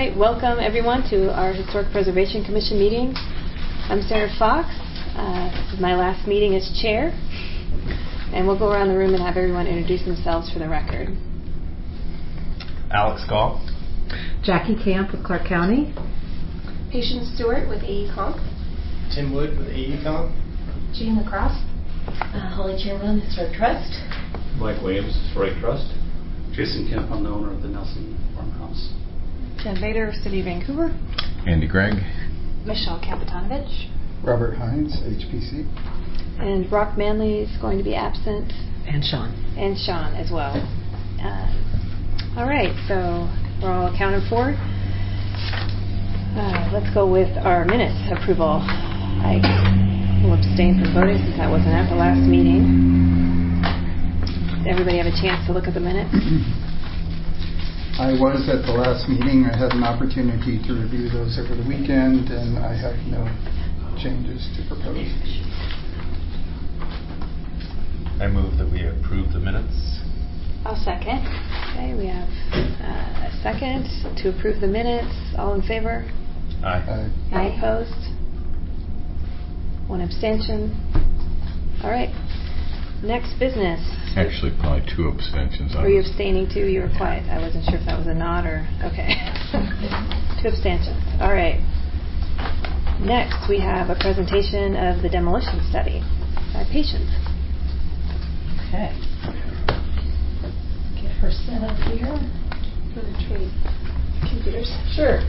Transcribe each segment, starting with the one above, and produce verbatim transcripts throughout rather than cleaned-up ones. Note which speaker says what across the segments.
Speaker 1: right, welcome everyone to our Historic Preservation Commission meeting. I'm Sarah Fox. Uh, this is my last meeting as chair, and we'll go around the room and have everyone introduce themselves for the record.
Speaker 2: Alex Gall.
Speaker 3: Jackie Camp with Clark County.
Speaker 4: Patience Stewart with A E Comp.
Speaker 5: Tim Wood with A E Comp.
Speaker 6: Jean Lacrosse.
Speaker 7: Uh, Holly Chamberlain, Historic Trust.
Speaker 8: Mike Williams, Historic Trust.
Speaker 9: Jason Kemp, I'm the owner of the Nelson Farmhouse.
Speaker 1: Jen Bader, City of Vancouver.
Speaker 10: Andy Gregg.
Speaker 6: Michelle Kapitanovich.
Speaker 11: Robert Hines, H P C.
Speaker 1: And Brock Manley is going to be absent.
Speaker 3: And Sean.
Speaker 1: And Sean as well. Uh, all right, so we're all accounted for. Uh, let's go with our minutes approval. I will abstain from voting since I wasn't at the last meeting. Did everybody have a chance to look at the minutes?
Speaker 11: I was at the last meeting. I had an opportunity to review those over the weekend, and I have no changes to propose.
Speaker 2: I move that we approve the minutes.
Speaker 6: I'll second.
Speaker 1: Okay, we have uh, a second to approve the minutes. All in favor?
Speaker 2: Aye.
Speaker 11: Aye.
Speaker 1: Aye. Opposed? One abstention. All right. Next business.
Speaker 10: Actually, probably two abstentions.
Speaker 1: Were you abstaining too? You were quiet. I wasn't sure if that was a nod or... Okay. Two abstentions. All right. Next, we have a presentation of the demolition study by Patience.
Speaker 7: Okay. Get her set up here.
Speaker 4: For the trade computers.
Speaker 7: Sure.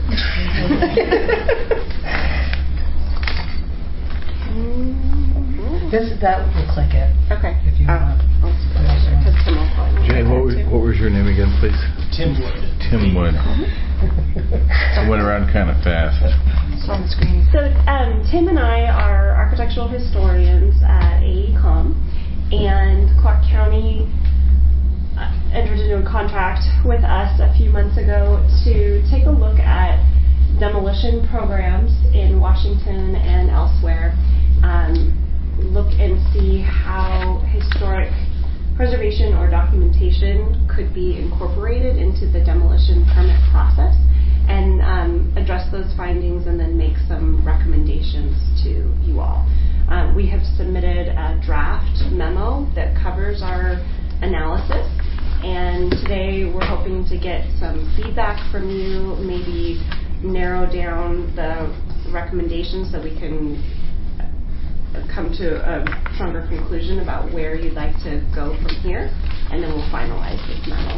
Speaker 7: This that will click it.
Speaker 4: Okay.
Speaker 7: If you
Speaker 4: uh,
Speaker 7: want.
Speaker 10: Jane, what was, what was your name again, please?
Speaker 5: Tim Wood.
Speaker 10: Tim Wood. I went around kind of fast.
Speaker 4: It's on the screen. So um, Tim and I are architectural historians at A E Com, and Clark County uh, entered into a contract with us a few months ago to take a look at demolition programs in Washington and elsewhere. Um, look and see how historic preservation or documentation could be incorporated into the demolition permit process, and um, address those findings and then make some recommendations to you all. Uh, we have submitted a draft memo that covers our analysis, and today we're hoping to get some feedback from you, maybe narrow down the recommendations so we can come to a stronger conclusion about where you'd like to go from here, and then we'll finalize this memo.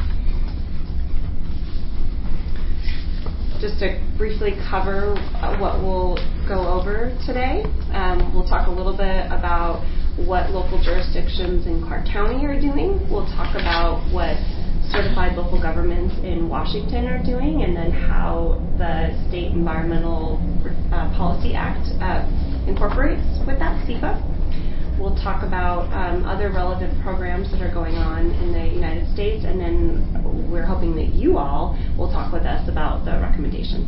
Speaker 4: Just to briefly cover uh, what we'll go over today, um, we'll talk a little bit about what local jurisdictions in Clark County are doing. We'll talk about what certified local governments in Washington are doing, and then how the State Environmental uh, Policy Act uh, incorporates with that, S E P A. We'll talk about um, other relevant programs that are going on in the United States, and then we're hoping that you all will talk with us about the recommendations.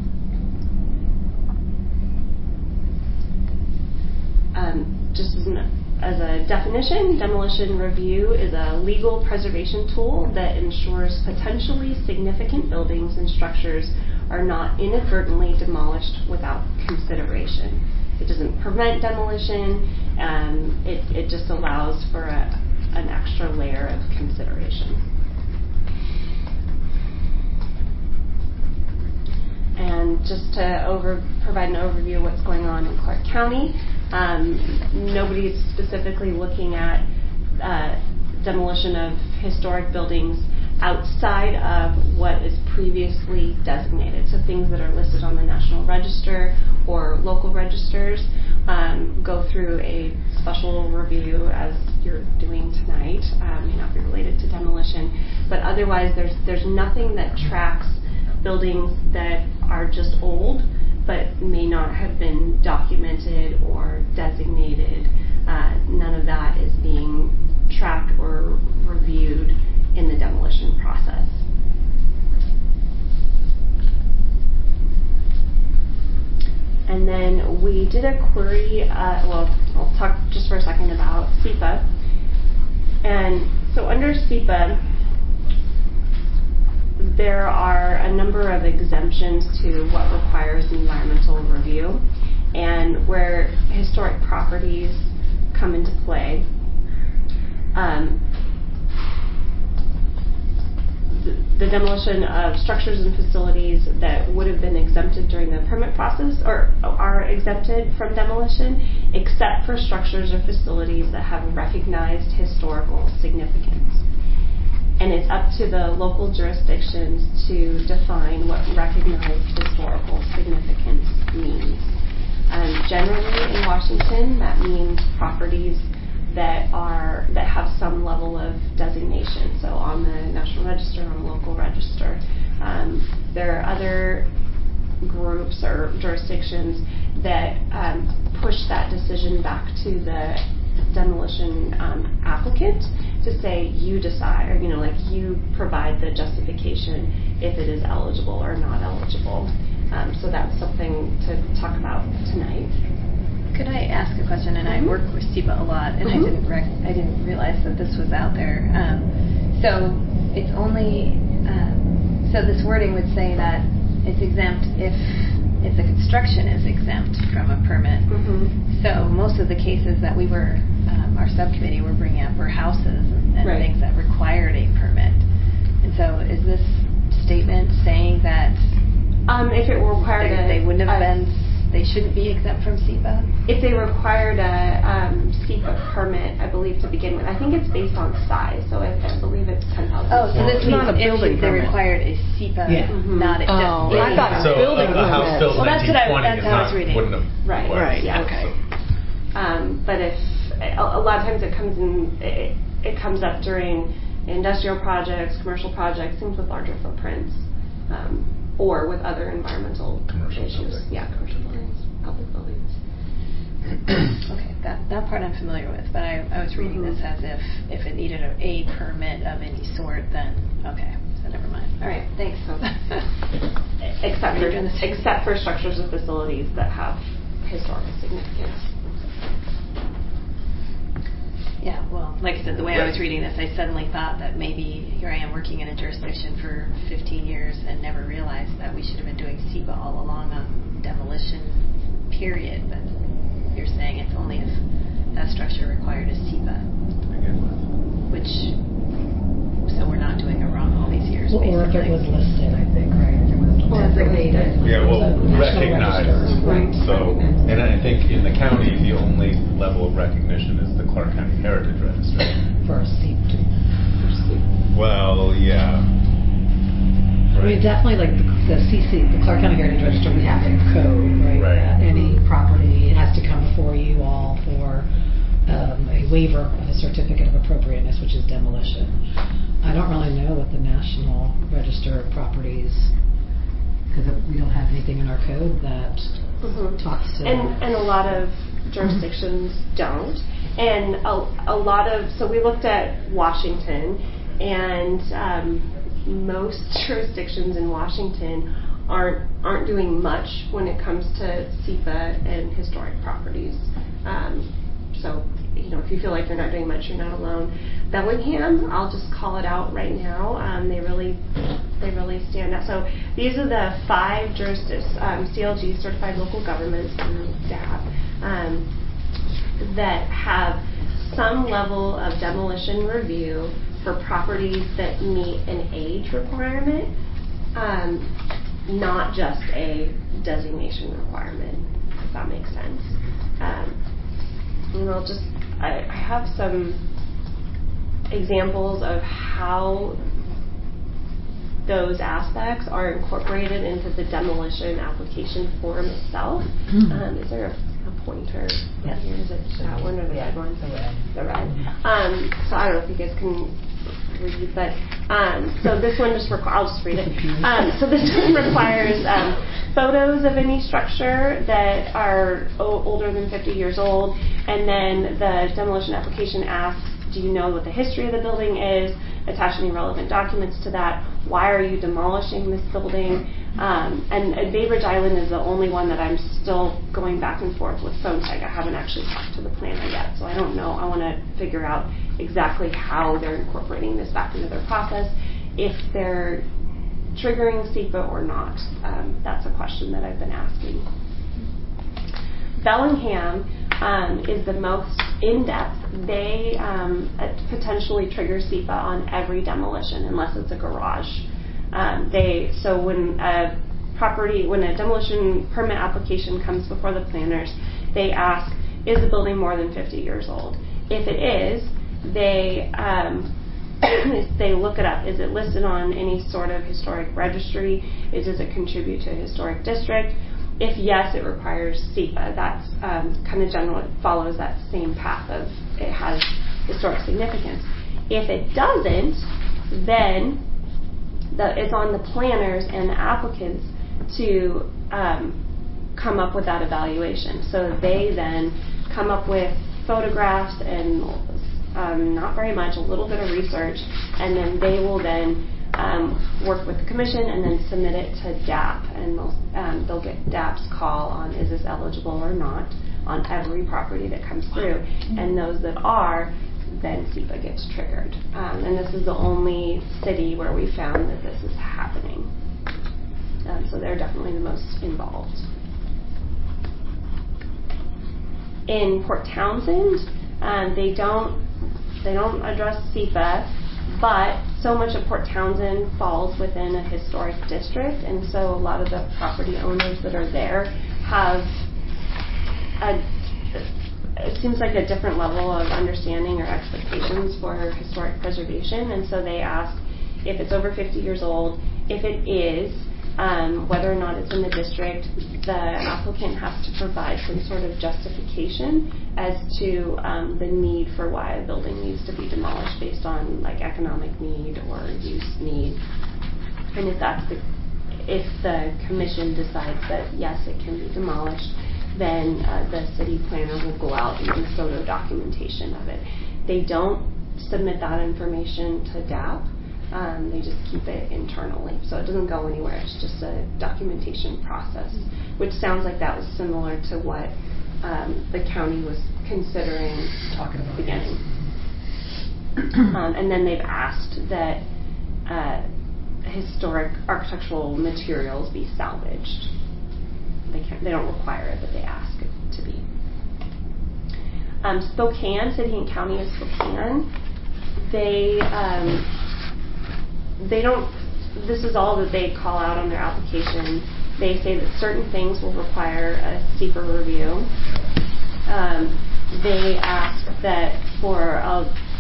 Speaker 4: Um, just as, an, as a definition, demolition review is a legal preservation tool that ensures potentially significant buildings and structures are not inadvertently demolished without consideration. It doesn't prevent demolition, um, it, it just allows for a, an extra layer of consideration. And just to over, provide an overview of what's going on in Clark County, um, nobody's specifically looking at uh, demolition of historic buildings outside of what is previously designated. So things that are listed on the National Register or local registers um, go through a special review as you're doing tonight. Um, may not be related to demolition, but otherwise there's there's nothing that tracks buildings that are just old but may not have been documented or designated. Uh, none of that is being tracked or reviewed in the demolition process. And then we did a query, uh, well, I'll talk just for a second about S E P A. And so under S E P A, there are a number of exemptions to what requires environmental review, and where historic properties come into play. Um, the demolition of structures and facilities that would have been exempted during the permit process or are exempted from demolition, except for structures or facilities that have recognized historical significance. And it's up to the local jurisdictions to define what recognized historical significance means. Um, generally in Washington, that means properties that are that have some level of designation. So on the National Register, on the local register. Um, there are other groups or jurisdictions that um, push that decision back to the demolition um, applicant to say you decide, or you know, like you provide the justification if it is eligible or not eligible. Um, so that's something to talk about tonight.
Speaker 1: Could I ask a question? And
Speaker 4: Mm-hmm.
Speaker 1: I work with SEPA a lot, and
Speaker 4: Mm-hmm.
Speaker 1: I didn't rec- I didn't realize that this was out there. Um, so it's only um, so this wording would say that it's exempt if if the construction is exempt from a permit.
Speaker 4: Mm-hmm.
Speaker 1: So most of the cases that we were um, our subcommittee were bringing up were houses and, and
Speaker 4: right.
Speaker 1: things that required a permit. And so is this statement saying that
Speaker 4: um, if it were required,
Speaker 1: they,
Speaker 4: a,
Speaker 1: they wouldn't have
Speaker 4: a,
Speaker 1: been? They shouldn't be exempt from SEPA?
Speaker 4: If they required a um, SEPA permit, I believe, to begin with. I think it's based on size, so I, I believe it's ten thousand.
Speaker 1: Oh, so this
Speaker 3: It's
Speaker 1: means
Speaker 3: not a
Speaker 1: if
Speaker 3: building
Speaker 1: they
Speaker 3: permit.
Speaker 1: required a SEPA,
Speaker 3: Yeah.
Speaker 4: Mm-hmm.
Speaker 1: not a, just
Speaker 3: Oh,
Speaker 1: any
Speaker 3: I thought
Speaker 1: permit.
Speaker 2: So
Speaker 3: building
Speaker 2: a, a house
Speaker 3: permit.
Speaker 2: built in
Speaker 1: Well, that's what I-
Speaker 2: nineteen twenty
Speaker 1: that's
Speaker 2: is
Speaker 1: how I
Speaker 2: not,
Speaker 1: was reading.
Speaker 2: wouldn't have
Speaker 4: Right.
Speaker 2: required
Speaker 4: Right, yeah.
Speaker 2: SEPA,
Speaker 3: Okay.
Speaker 2: so.
Speaker 4: Um, but if a, a lot of times it comes in, it, it comes up during industrial projects, commercial projects, things with larger footprints, um, or with other environmental
Speaker 2: Commercial
Speaker 4: issues.
Speaker 2: buildings.
Speaker 4: Yeah, commercial buildings, public buildings.
Speaker 1: Okay, that that part I'm familiar with, but I, I was reading
Speaker 4: Mm-hmm.
Speaker 1: this as if if it needed a, a permit of any sort, then okay, so never mind. All right, thanks.
Speaker 4: except for
Speaker 1: You're doing the same.
Speaker 4: except for structures and facilities that have historical significance.
Speaker 1: Yeah, well, like I said, the way I was reading this, I suddenly thought that maybe here I am working in a jurisdiction for fifteen years and never realized that we should have been doing SEPA all along on demolition, period. But you're saying it's only if that structure required a SEPA, which, so we're not doing it wrong all these years,
Speaker 3: Or if it
Speaker 1: basically.
Speaker 3: was listed, I think, right? If it was
Speaker 1: Or if it was
Speaker 3: designated.
Speaker 2: Yeah, well,
Speaker 3: as a national
Speaker 2: recognized.
Speaker 3: register.
Speaker 4: Right.
Speaker 2: So, and I think in the county, the only level of recognition is the Clark County Heritage Register.
Speaker 3: For a seat to.
Speaker 2: Well, yeah.
Speaker 3: I mean, definitely like the, the C C, the Clark County Heritage Register, we have a code, right?
Speaker 2: Right.
Speaker 3: That any property has to come before you all for um, a waiver of a certificate of appropriateness, which is demolition. I don't really know what the National Register of Properties, because we don't have anything in our code that
Speaker 4: Mm-hmm.
Speaker 3: talks to.
Speaker 4: And and a lot of jurisdictions don't. And a, a lot of, so we looked at Washington, and um, most jurisdictions in Washington aren't aren't doing much when it comes to SEPA and historic properties. Um, so, you know, if you feel like you're not doing much, you're not alone. Bellingham, I'll just call it out right now. Um, they really they really stand out. So these are the five jurisdictions, um, C L G, Certified Local Governments, through D A B, um, that have some level of demolition review for properties that meet an age requirement, um, not just a designation requirement, if that makes sense. Um, and I'll just, I, I have some examples of how those aspects are incorporated into the demolition application form itself.
Speaker 3: Mm.
Speaker 4: Um, is there a, a pointer?
Speaker 3: Yes.
Speaker 4: Here? Is it that one or the
Speaker 3: Yeah,
Speaker 4: red one?
Speaker 3: the red.
Speaker 4: The red. Um, so I don't know if you guys can read, but um, so this one just requires, I'll just read it. Um, so this one requires um, photos of any structure that are o- older than fifty years old, and then the demolition application asks, do you know what the history of the building is? Attach any relevant documents to that. Why are you demolishing this building? Um, and, and Bay Ridge Island is the only one that I'm still going back and forth with phone tag. I haven't actually talked to the planner yet, so I don't know. I want to figure out exactly how they're incorporating this back into their process. If they're triggering S E P A or not? Um, that's a question that I've been asking. Bellingham um, is the most in-depth. They um, potentially trigger S E P A on every demolition unless it's a garage. Um, they so when a property, when a demolition permit application comes before the planners, they ask, is the building more than fifty years old? If it is, they um, they look it up. Is it listed on any sort of historic registry? Is, does it contribute to a historic district? If yes, it requires S E P A. That's um, kind of general. It follows that same path of it has historic significance. If it doesn't, then the, it's on the planners and the applicants to um, come up with that evaluation. So they then come up with photographs and um, not very much, a little bit of research, and then they will then um, work with the commission and then submit it to D A P, and they'll, um, they'll get D A P's call on is this eligible or not on every property that comes through, and those that are, then S E P A gets triggered. Um, and this is the only city where we found that this is happening. Um, so they're definitely the most involved. In Port Townsend, um, they don't they don't address S E P A, but so much of Port Townsend falls within a historic district, and so a lot of the property owners that are there have a, it seems like a different level of understanding or expectations for historic preservation, and so they ask if it's over fifty years old. If it is, um, whether or not it's in the district, the applicant has to provide some sort of justification as to um, the need for why a building needs to be demolished based on like economic need or use need. And if that's the, if the commission decides that yes, it can be demolished, then uh, the city planner will go out and do photo documentation of it. They don't submit that information to D A P. Um, they just keep it internally, so it doesn't go anywhere. It's just a documentation process, which sounds like that was similar to what um, the county was considering
Speaker 3: talking about
Speaker 4: beginning. um, and then they've asked that uh, historic architectural materials be salvaged. They can't. They don't require it, but they ask it to be. Um, Spokane, City and County of Spokane, they. Um, They don't, this is all that they call out on their application. They say that certain things will require a S E P A review. Um, they ask that for a,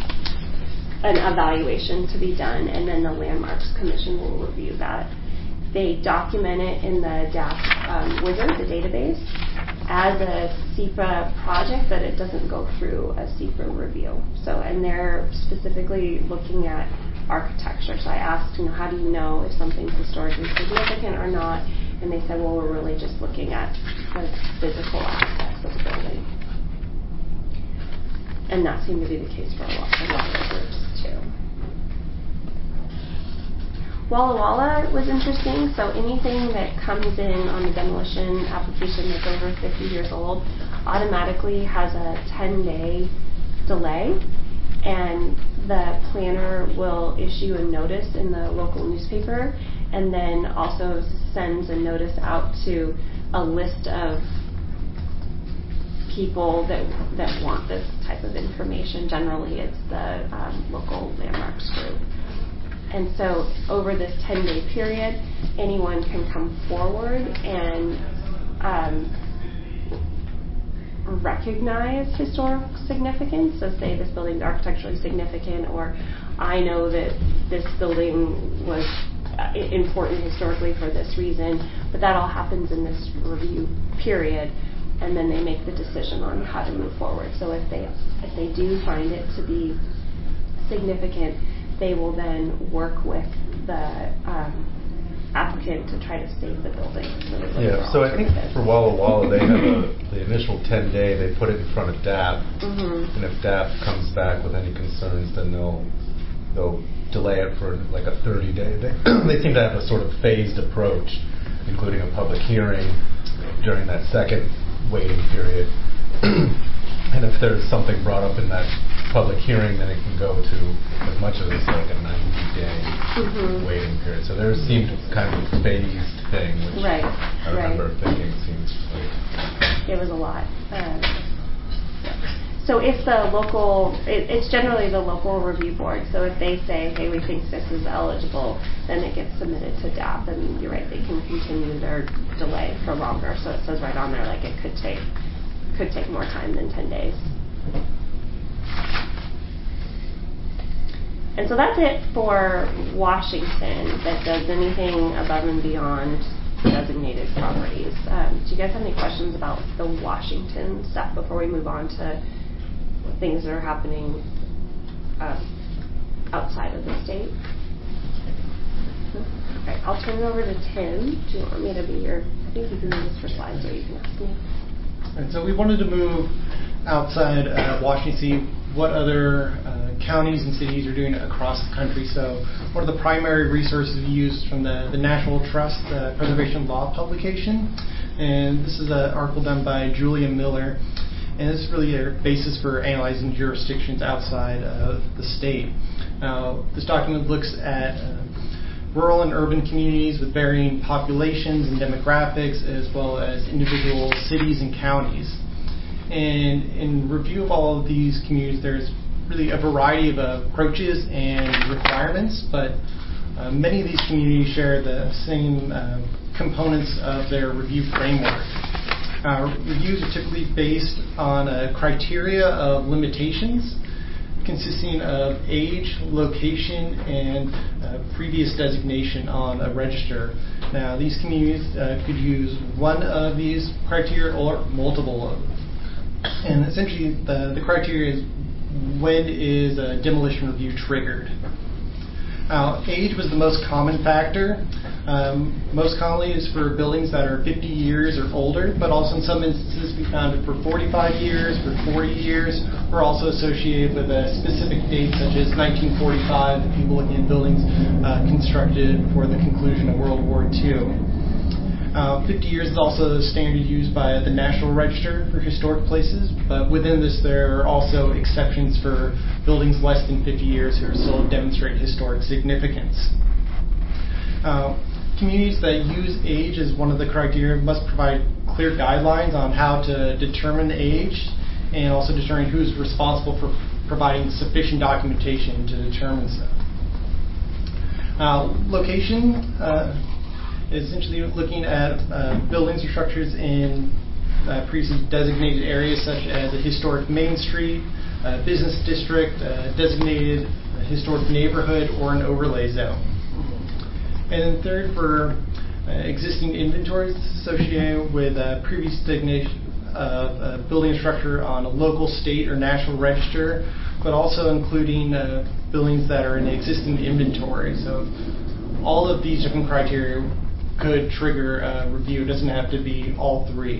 Speaker 4: an evaluation to be done, and then the Landmarks Commission will review that. They document it in the D A P um, wizard, the database, as a S E P A project, but it doesn't go through a S E P A review. So, and they're specifically looking at architecture. So I asked, you know, how do you know if something's historically significant or not? And they said, well, we're really just looking at the physical aspects of the building. And that seemed to be the case for a lot, a lot of groups too. Walla Walla was interesting. So anything that comes in on the demolition application that's over fifty years old automatically has a ten day delay. And the planner will issue a notice in the local newspaper, and then also sends a notice out to a list of people that that want this type of information. Generally, it's the um, local landmarks group. And so over this ten day period, anyone can come forward and um, recognize historic significance. So say this building is architecturally significant, or I know that this building was important historically for this reason, but that all happens in this review period, and then they make the decision on how to move forward. So if they if they do find it to be significant, they will then work with the um, applicant to try to save the building. So
Speaker 2: yeah, so I think for Walla Walla, they have a, the initial ten day, they put it in front of D A P, mm-hmm. and if D A P comes back with any concerns, then they'll they'll delay it for like a thirty day. They, they seem to have a sort of phased approach, including a public hearing during that second waiting period. And if there's something brought up in that public hearing, then it can go to as much as it's like a ninety-day
Speaker 4: Mhm.
Speaker 2: waiting period. So there seemed kind of a phased thing, which
Speaker 4: Right,
Speaker 2: I remember
Speaker 4: right.
Speaker 2: thinking seems like...
Speaker 4: It was a lot. Um, so if the local, it, it's generally the local review board. So if they say, hey, we think this is eligible, then it gets submitted to D A P, and you're right, they can continue their delay for longer. So it says right on there, like it could take could take more time than ten days. And so that's it for Washington that does anything above and beyond designated properties. Um, do you guys have any questions about the Washington stuff before we move on to things that are happening uh, outside of the state? Okay, I'll turn it over to Tim. Do you want me to be your, I think you can do this for slides, or you can ask me.
Speaker 5: And so we wanted to move outside uh, Washington, see what other uh, counties and cities are doing across the country. So one of the primary resources we used from the, the National Trust uh, Preservation Law publication. And this is an article done by Julia Miller. And this is really a basis for analyzing jurisdictions outside of the state. Now, this document looks at uh, rural and urban communities with varying populations and demographics, as well as individual cities and counties. And in review of all of these communities, there's really a variety of uh, approaches and requirements, but uh, many of these communities share the same uh, components of their review framework. Uh, reviews are typically based on a criteria of limitations consisting of age, location, and uh, previous designation on a register. Now, these communities uh, could use one of these criteria or multiple of them. And essentially, the, the criteria is when is a demolition review triggered. Now, age was the most common factor. Um, most commonly is for buildings that are fifty years or older, but also in some instances we found it for forty-five years, for forty years, or also associated with a specific date such as nineteen forty-five, if people looking at buildings uh, constructed before the conclusion of World War Two. Uh, fifty years is also the standard used by the National Register for Historic Places, but within this there are also exceptions for buildings less than fifty years who still demonstrate historic significance. Uh, communities that use age as one of the criteria must provide clear guidelines on how to determine the age, and also determine who's responsible for providing sufficient documentation to determine so. Uh, location uh, is essentially looking at uh, buildings or structures in uh, previously designated areas such as a historic main street, a business district, a designated historic neighborhood, or an overlay zone. And then third, for uh, existing inventories associated with uh, previous designation of a building structure on a local, state, or national register, but also including uh, buildings that are in existing inventory. So all of these different criteria could trigger a review. It doesn't have to be all three.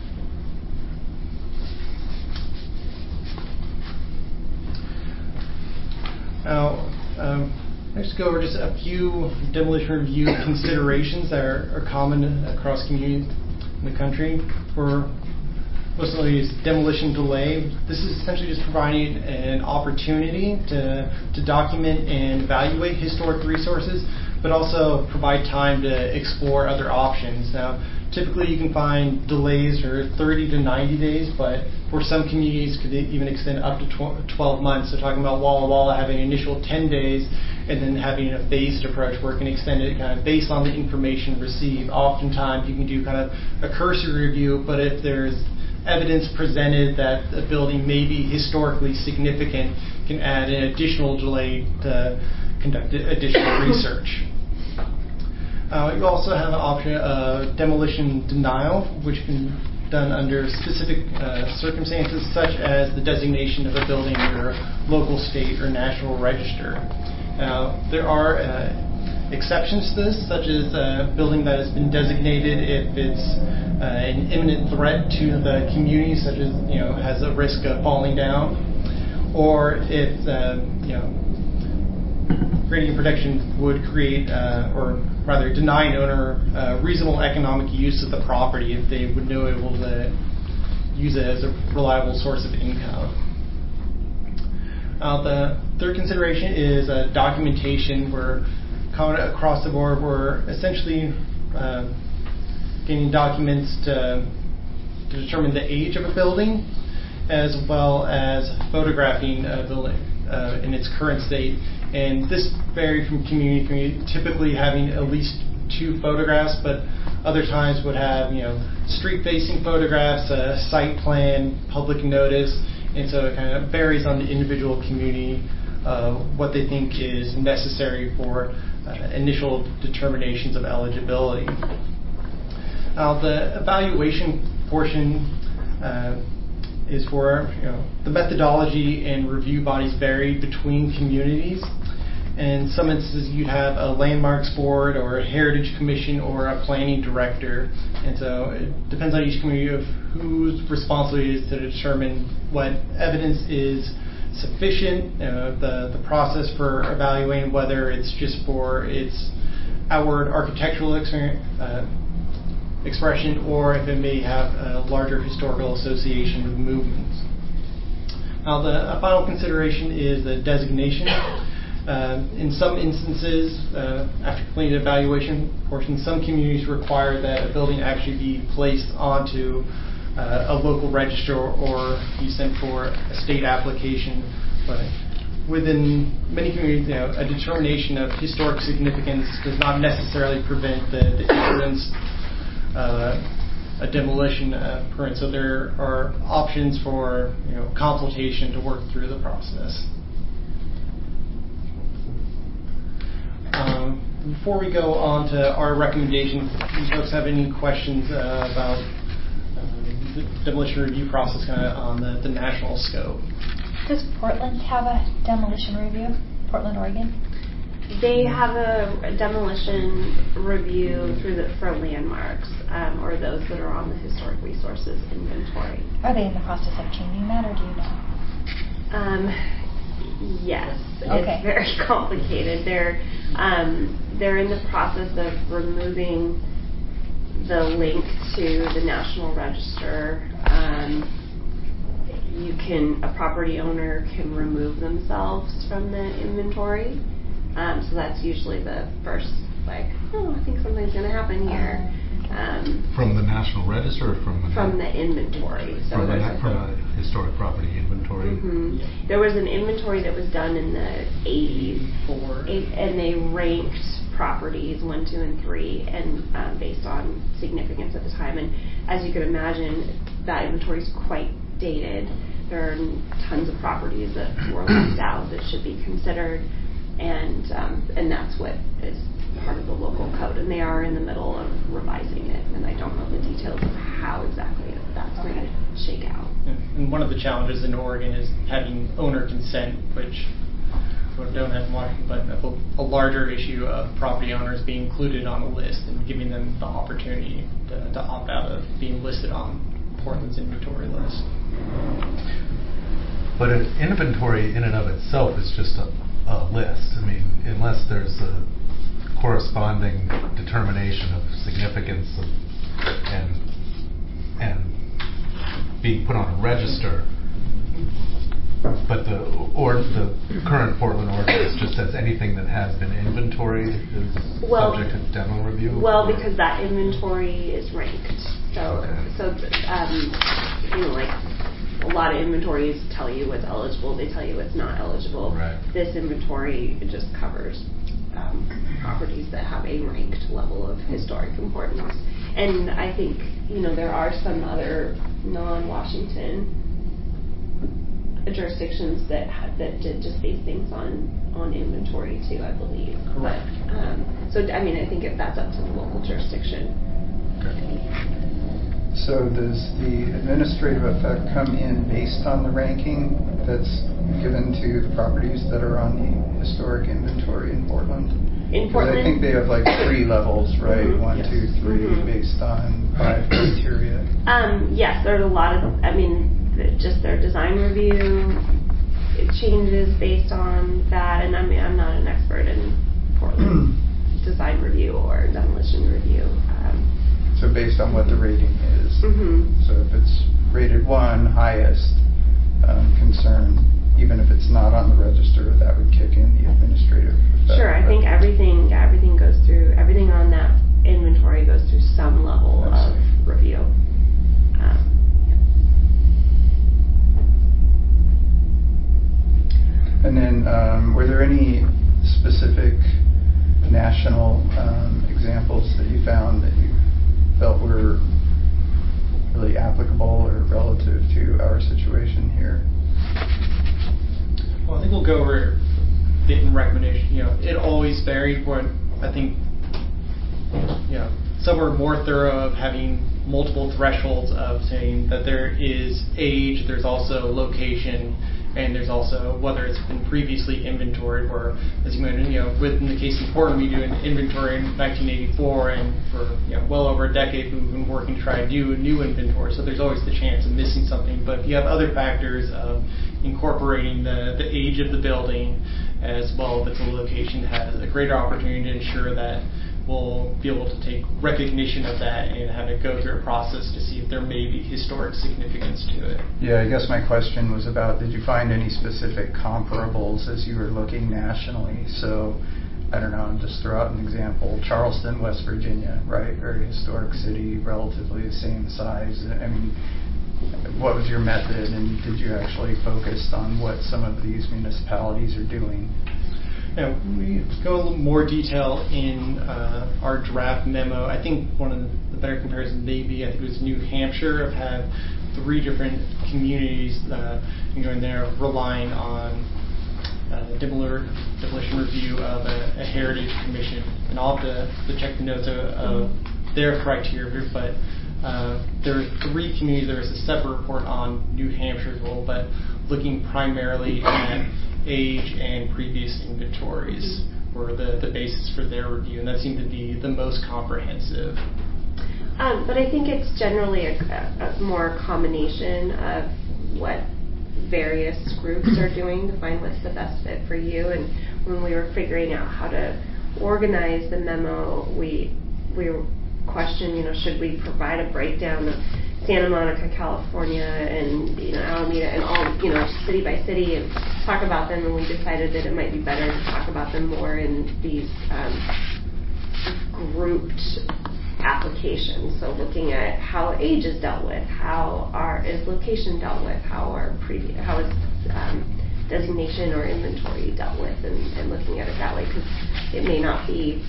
Speaker 5: Now, um, let's go over just a few demolition review considerations that are, are common across communities in the country. For most of these, demolition delay. This is essentially just providing an opportunity to, to document and evaluate historic resources, but also provide time to explore other options. Now, typically you can find delays for thirty to ninety days, but for some communities could even extend up to twelve months. So talking about Walla Walla having an initial ten days and then having a phased approach where it can extend it kind of based on the information received. Oftentimes you can do kind of a cursory review, but if there's evidence presented that a building may be historically significant, can add an additional delay to conduct additional research. Uh, you also have an option of demolition denial, which can be done under specific uh, circumstances, such as the designation of a building under a local, state, or national register. Now, there are uh, exceptions to this, such as a building that has been designated if it's uh, an imminent threat to the community, such as, you know, has a risk of falling down, or if uh, you know, grading protection would create, uh, or rather deny an owner uh, reasonable economic use of the property if they would know able to use it as a reliable source of income. Uh, the third consideration is uh, documentation. We're coming across the board. We're essentially uh, getting documents to, to determine the age of a building, as well as photographing a building uh, in its current state. And this varies from community to community, typically having at least two photographs, but other times would have, you know, street-facing photographs, a site plan, public notice, and so it kind of varies on the individual community uh, what they think is necessary for uh, initial determinations of eligibility. Now, the evaluation portion uh, is for, you know, the methodology and review bodies vary between communities. In some instances, you'd have a landmarks board or a heritage commission or a planning director. And so it depends on each community of whose responsibility it is to determine what evidence is sufficient, uh, the, the process for evaluating whether it's just for its outward architectural experience, uh, expression, or if it may have a larger historical association with movements. Now, the a final consideration is the designation. Uh, in some instances, uh, after completing the evaluation portion, some communities require that a building actually be placed onto uh, a local register or be sent for a state application. But within many communities, you know, a determination of historic significance does not necessarily prevent the, the issuance of a demolition uh, permit. So there are options for, you know, consultation to work through the process. Um, before we go on to our recommendations, do you folks have any questions uh, about uh, the demolition review process kind of on the, the national scope?
Speaker 6: Does Portland have a demolition review? Portland, Oregon?
Speaker 4: They have a demolition review through the for landmarks um, or those that are on the historic resources inventory.
Speaker 6: Are they in the process of changing that, or do you know?
Speaker 4: Um, yes,
Speaker 6: okay.
Speaker 4: It's very complicated. They're um, they're in the process of removing the link to the National Register. Um, you can a property owner can remove themselves from the inventory. Um, so that's usually the first, like, oh, I think something's going to happen here. Um,
Speaker 2: from the National Register or from the...
Speaker 4: From the inventory. So
Speaker 2: from, the,
Speaker 4: a,
Speaker 2: from a historic property inventory.
Speaker 4: Mm-hmm. There was an inventory that was done in the eighties.
Speaker 5: Four.
Speaker 4: Eight, and they ranked properties one, two, and three, and um, based on significance at the time. And as you can imagine, that inventory is quite dated. There are tons of properties that were left out that should be considered. And um, and that's what is part of the local code, and they are in the middle of revising it, and I don't know the details of how exactly that's going to shake out.
Speaker 5: And one of the challenges in Oregon is having owner consent, which we don't have in Washington, but a, a larger issue of property owners being included on a list and giving them the opportunity to, to opt out of being listed on Portland's inventory list.
Speaker 2: But an inventory in and of itself is just a a list. I mean, unless there's a corresponding determination of significance of, and and being put on a register, but the or the current Portland ordinance just says anything that has been inventoried is
Speaker 4: well,
Speaker 2: subject to demo review.
Speaker 4: Well,
Speaker 2: or?
Speaker 4: because that inventory is ranked, so
Speaker 2: okay.
Speaker 4: so um, you know, like. A lot of inventories tell you what's eligible, they tell you what's not eligible.
Speaker 2: Right.
Speaker 4: This inventory just covers um, properties that have a ranked level of historic importance. And I think, you know, there are some other non-Washington jurisdictions that ha- that did just base things on, on inventory too, I believe.
Speaker 5: Correct.
Speaker 4: But, um, so, I mean, I think if that's up to the local jurisdiction.
Speaker 2: Okay.
Speaker 11: So does the administrative effect come in based on the ranking that's given to the properties that are on the historic inventory in Portland?
Speaker 4: In Portland?
Speaker 11: I think they have like three levels, right?
Speaker 4: Mm-hmm.
Speaker 11: One,
Speaker 5: yes.
Speaker 11: two, three, mm-hmm. based on five criteria.
Speaker 4: Um, yes, there's a lot of, I mean, just their design review, it changes based on that, and I mean, I'm not an expert in Portland design review or demolition review. Um,
Speaker 11: So based on what the rating is.
Speaker 4: Mm-hmm.
Speaker 11: So if it's rated one, highest um, concern, even if it's not on the register, that would kick in the administrative effect.
Speaker 4: Sure, I think everything, yeah, everything goes through, everything on that inventory goes through some level of review. Um,
Speaker 11: And then, um, were there any specific national um, examples that you found that you felt were really applicable or relative to our situation here?
Speaker 5: Well, I think we'll go over a bit in recommendation. You know, it always varied. What I think, you know, some were more thorough of having multiple thresholds of saying that there is age, there's also location, and there's also whether it's been previously inventoried. Where, as you mentioned, you know, within the case of Portland, we do an inventory in nineteen eighty-four, and for you know well over a decade, we've been working to try to do a new inventory. So there's always the chance of missing something. But if you have other factors of incorporating the the age of the building, as well if it's a location, has a greater opportunity to ensure that we'll be able to take recognition of that and have it go through a process to see if there may be historic significance to it.
Speaker 11: Yeah, I guess my question was about, did you find any specific comparables as you were looking nationally? So, I don't know, just throw out an example. Charleston, West Virginia, right? Very historic city, relatively the same size. I mean, what was your method, and did you actually focus on what some of these municipalities are doing?
Speaker 5: Now, we go a little more detail in uh, our draft memo. I think one of the better comparisons maybe, I think it was New Hampshire, have had three different communities uh, going there relying on uh, demolition, demolition review of a, a heritage commission. And I'll have to, to check the notes of, of their criteria, but uh, there were three communities. There was a separate report on New Hampshire's role, but looking primarily at age and previous inventories were the, the basis for their review, and that seemed to be the most comprehensive.
Speaker 4: Um, but I think it's generally a, a, a more combination of what various groups are doing to find what's the best fit for you. And when we were figuring out how to organize the memo, we we questioned, you know, should we provide a breakdown of Santa Monica, California, and you know Alameda, and all, you know, city by city, and talk about them. And we decided that it might be better to talk about them more in these um, grouped applications. So looking at how age is dealt with, how are is location dealt with, how are previous, how is um, designation or inventory dealt with, and, and looking at it that way, because it may not be.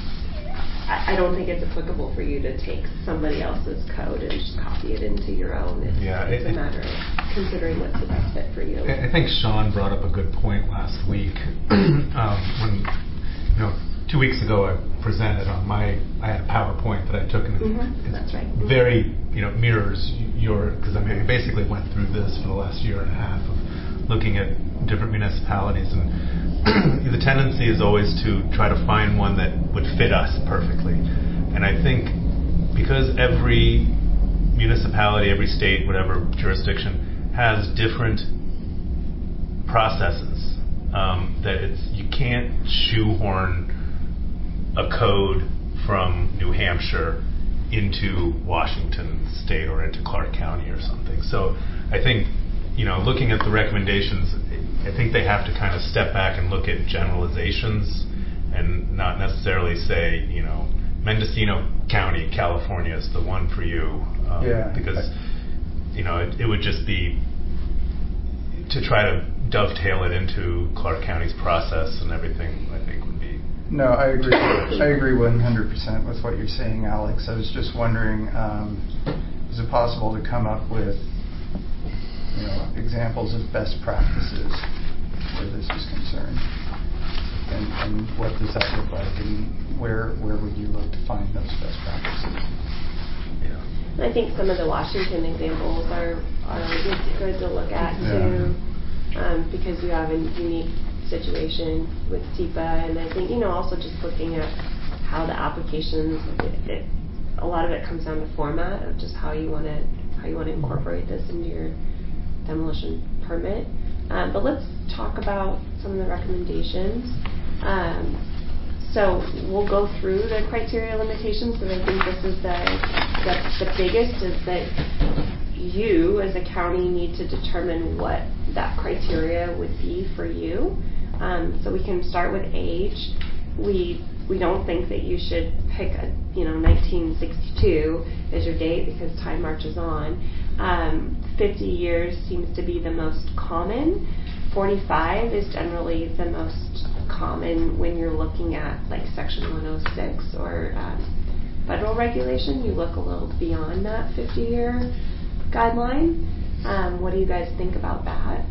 Speaker 4: I don't think it's applicable for you to take somebody else's code and just copy it into your own. It's,
Speaker 2: yeah,
Speaker 4: it's
Speaker 2: it,
Speaker 4: a matter of considering what's the best fit for you.
Speaker 2: I think Sean brought up a good point last week. um, when, you know, two weeks ago I presented on my, I had a PowerPoint that I took, and
Speaker 4: mm-hmm.
Speaker 2: it's
Speaker 4: That's right.
Speaker 2: very, you know, mirrors your, because I mean, I basically went through this for the last year and a half of looking at different municipalities, and the tendency is always to try to find one that would fit us perfectly. And I think because every municipality, every state, whatever jurisdiction has different processes, um, that it's you can't shoehorn a code from New Hampshire into Washington State or into Clark County or something. So I think, you know, looking at the recommendations, I think they have to kind of step back and look at generalizations and not necessarily say, you know, Mendocino County, California is the one for you. Um,
Speaker 11: yeah.
Speaker 2: Because, you know, it, it would just be to try to dovetail it into Clark County's process and everything, I think would be.
Speaker 11: No, I agree. I agree one hundred percent with what you're saying, Alex. I was just wondering, um, is it possible to come up with, you know, examples of best practices where this is concerned, and, and what does that look like, and where where would you look to find those best practices?
Speaker 4: Yeah. I think some of the Washington examples are are good to look at
Speaker 11: yeah.
Speaker 4: too, um, because you have a unique situation with T I P A, and I think, you know, also just looking at how the applications, it, it, a lot of it comes down to format of just how you want to how you want to incorporate this into your demolition permit. Um, but let's talk about some of the recommendations. Um, so we'll go through the criteria limitations, but I think this is the, the the biggest is that you as a county need to determine what that criteria would be for you. Um, so we can start with age. We we don't think that you should pick a you know nineteen sixty-two as your date because time marches on. Um, fifty years seems to be the most common. forty-five is generally the most common when you're looking at like Section one oh six or um, federal regulation. You look a little beyond that fifty-year guideline. Um, what do you guys think about that?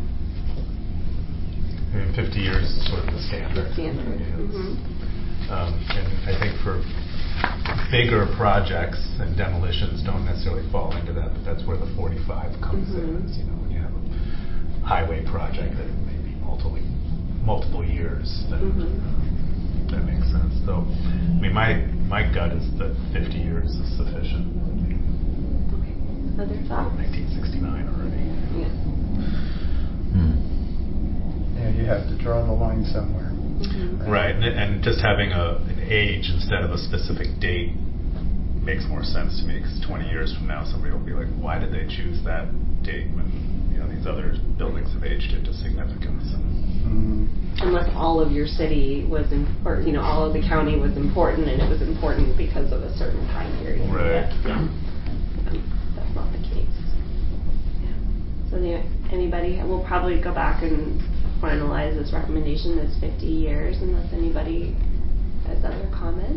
Speaker 2: I mean, fifty years is sort of the standard.
Speaker 4: The standard.
Speaker 2: Yeah,
Speaker 4: Mm-hmm.
Speaker 2: um, and I think for bigger projects and demolitions don't necessarily fall into that, but that's where the forty-five comes
Speaker 4: Mm-hmm.
Speaker 2: in. Is, you know, when you have a highway project that may be multiple multiple years, then
Speaker 4: Mm-hmm.
Speaker 2: uh, that makes sense. Though, I mean, my my gut is that fifty years is sufficient.
Speaker 4: Okay. Other thoughts?
Speaker 2: nineteen sixty-nine already.
Speaker 4: Yeah.
Speaker 10: Hmm.
Speaker 11: Yeah, you have to draw the line somewhere.
Speaker 4: Mm-hmm.
Speaker 2: Right, and, and just having a an age instead of a specific date makes more sense to me, because twenty years from now somebody will be like, why did they choose that date when you know these other buildings have aged into significance?
Speaker 11: Mm-hmm.
Speaker 4: Unless all of your city was, in, or you know, all of the county was important, and it was important because of a certain time period.
Speaker 2: Right.
Speaker 4: But, yeah, um, that's not the case. Yeah. So the, anybody, we'll probably go back and finalize this recommendation as fifty years, unless anybody has other comments.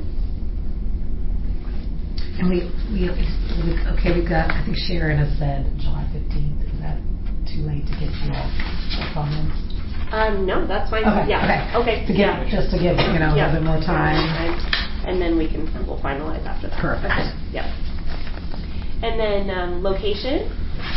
Speaker 3: And we, we, okay, we've got, I think Sharon has said July fifteenth. Is that too late to get you all the comments?
Speaker 4: Um, no, that's fine.
Speaker 3: Okay,
Speaker 4: Yeah.
Speaker 3: okay.
Speaker 4: Okay.
Speaker 3: To give,
Speaker 4: yeah.
Speaker 3: just to give, you know,
Speaker 4: Yeah.
Speaker 3: a little bit more time.
Speaker 4: And, and then we can, we'll finalize after that.
Speaker 3: Perfect.
Speaker 4: Okay. Yeah. And then um, location.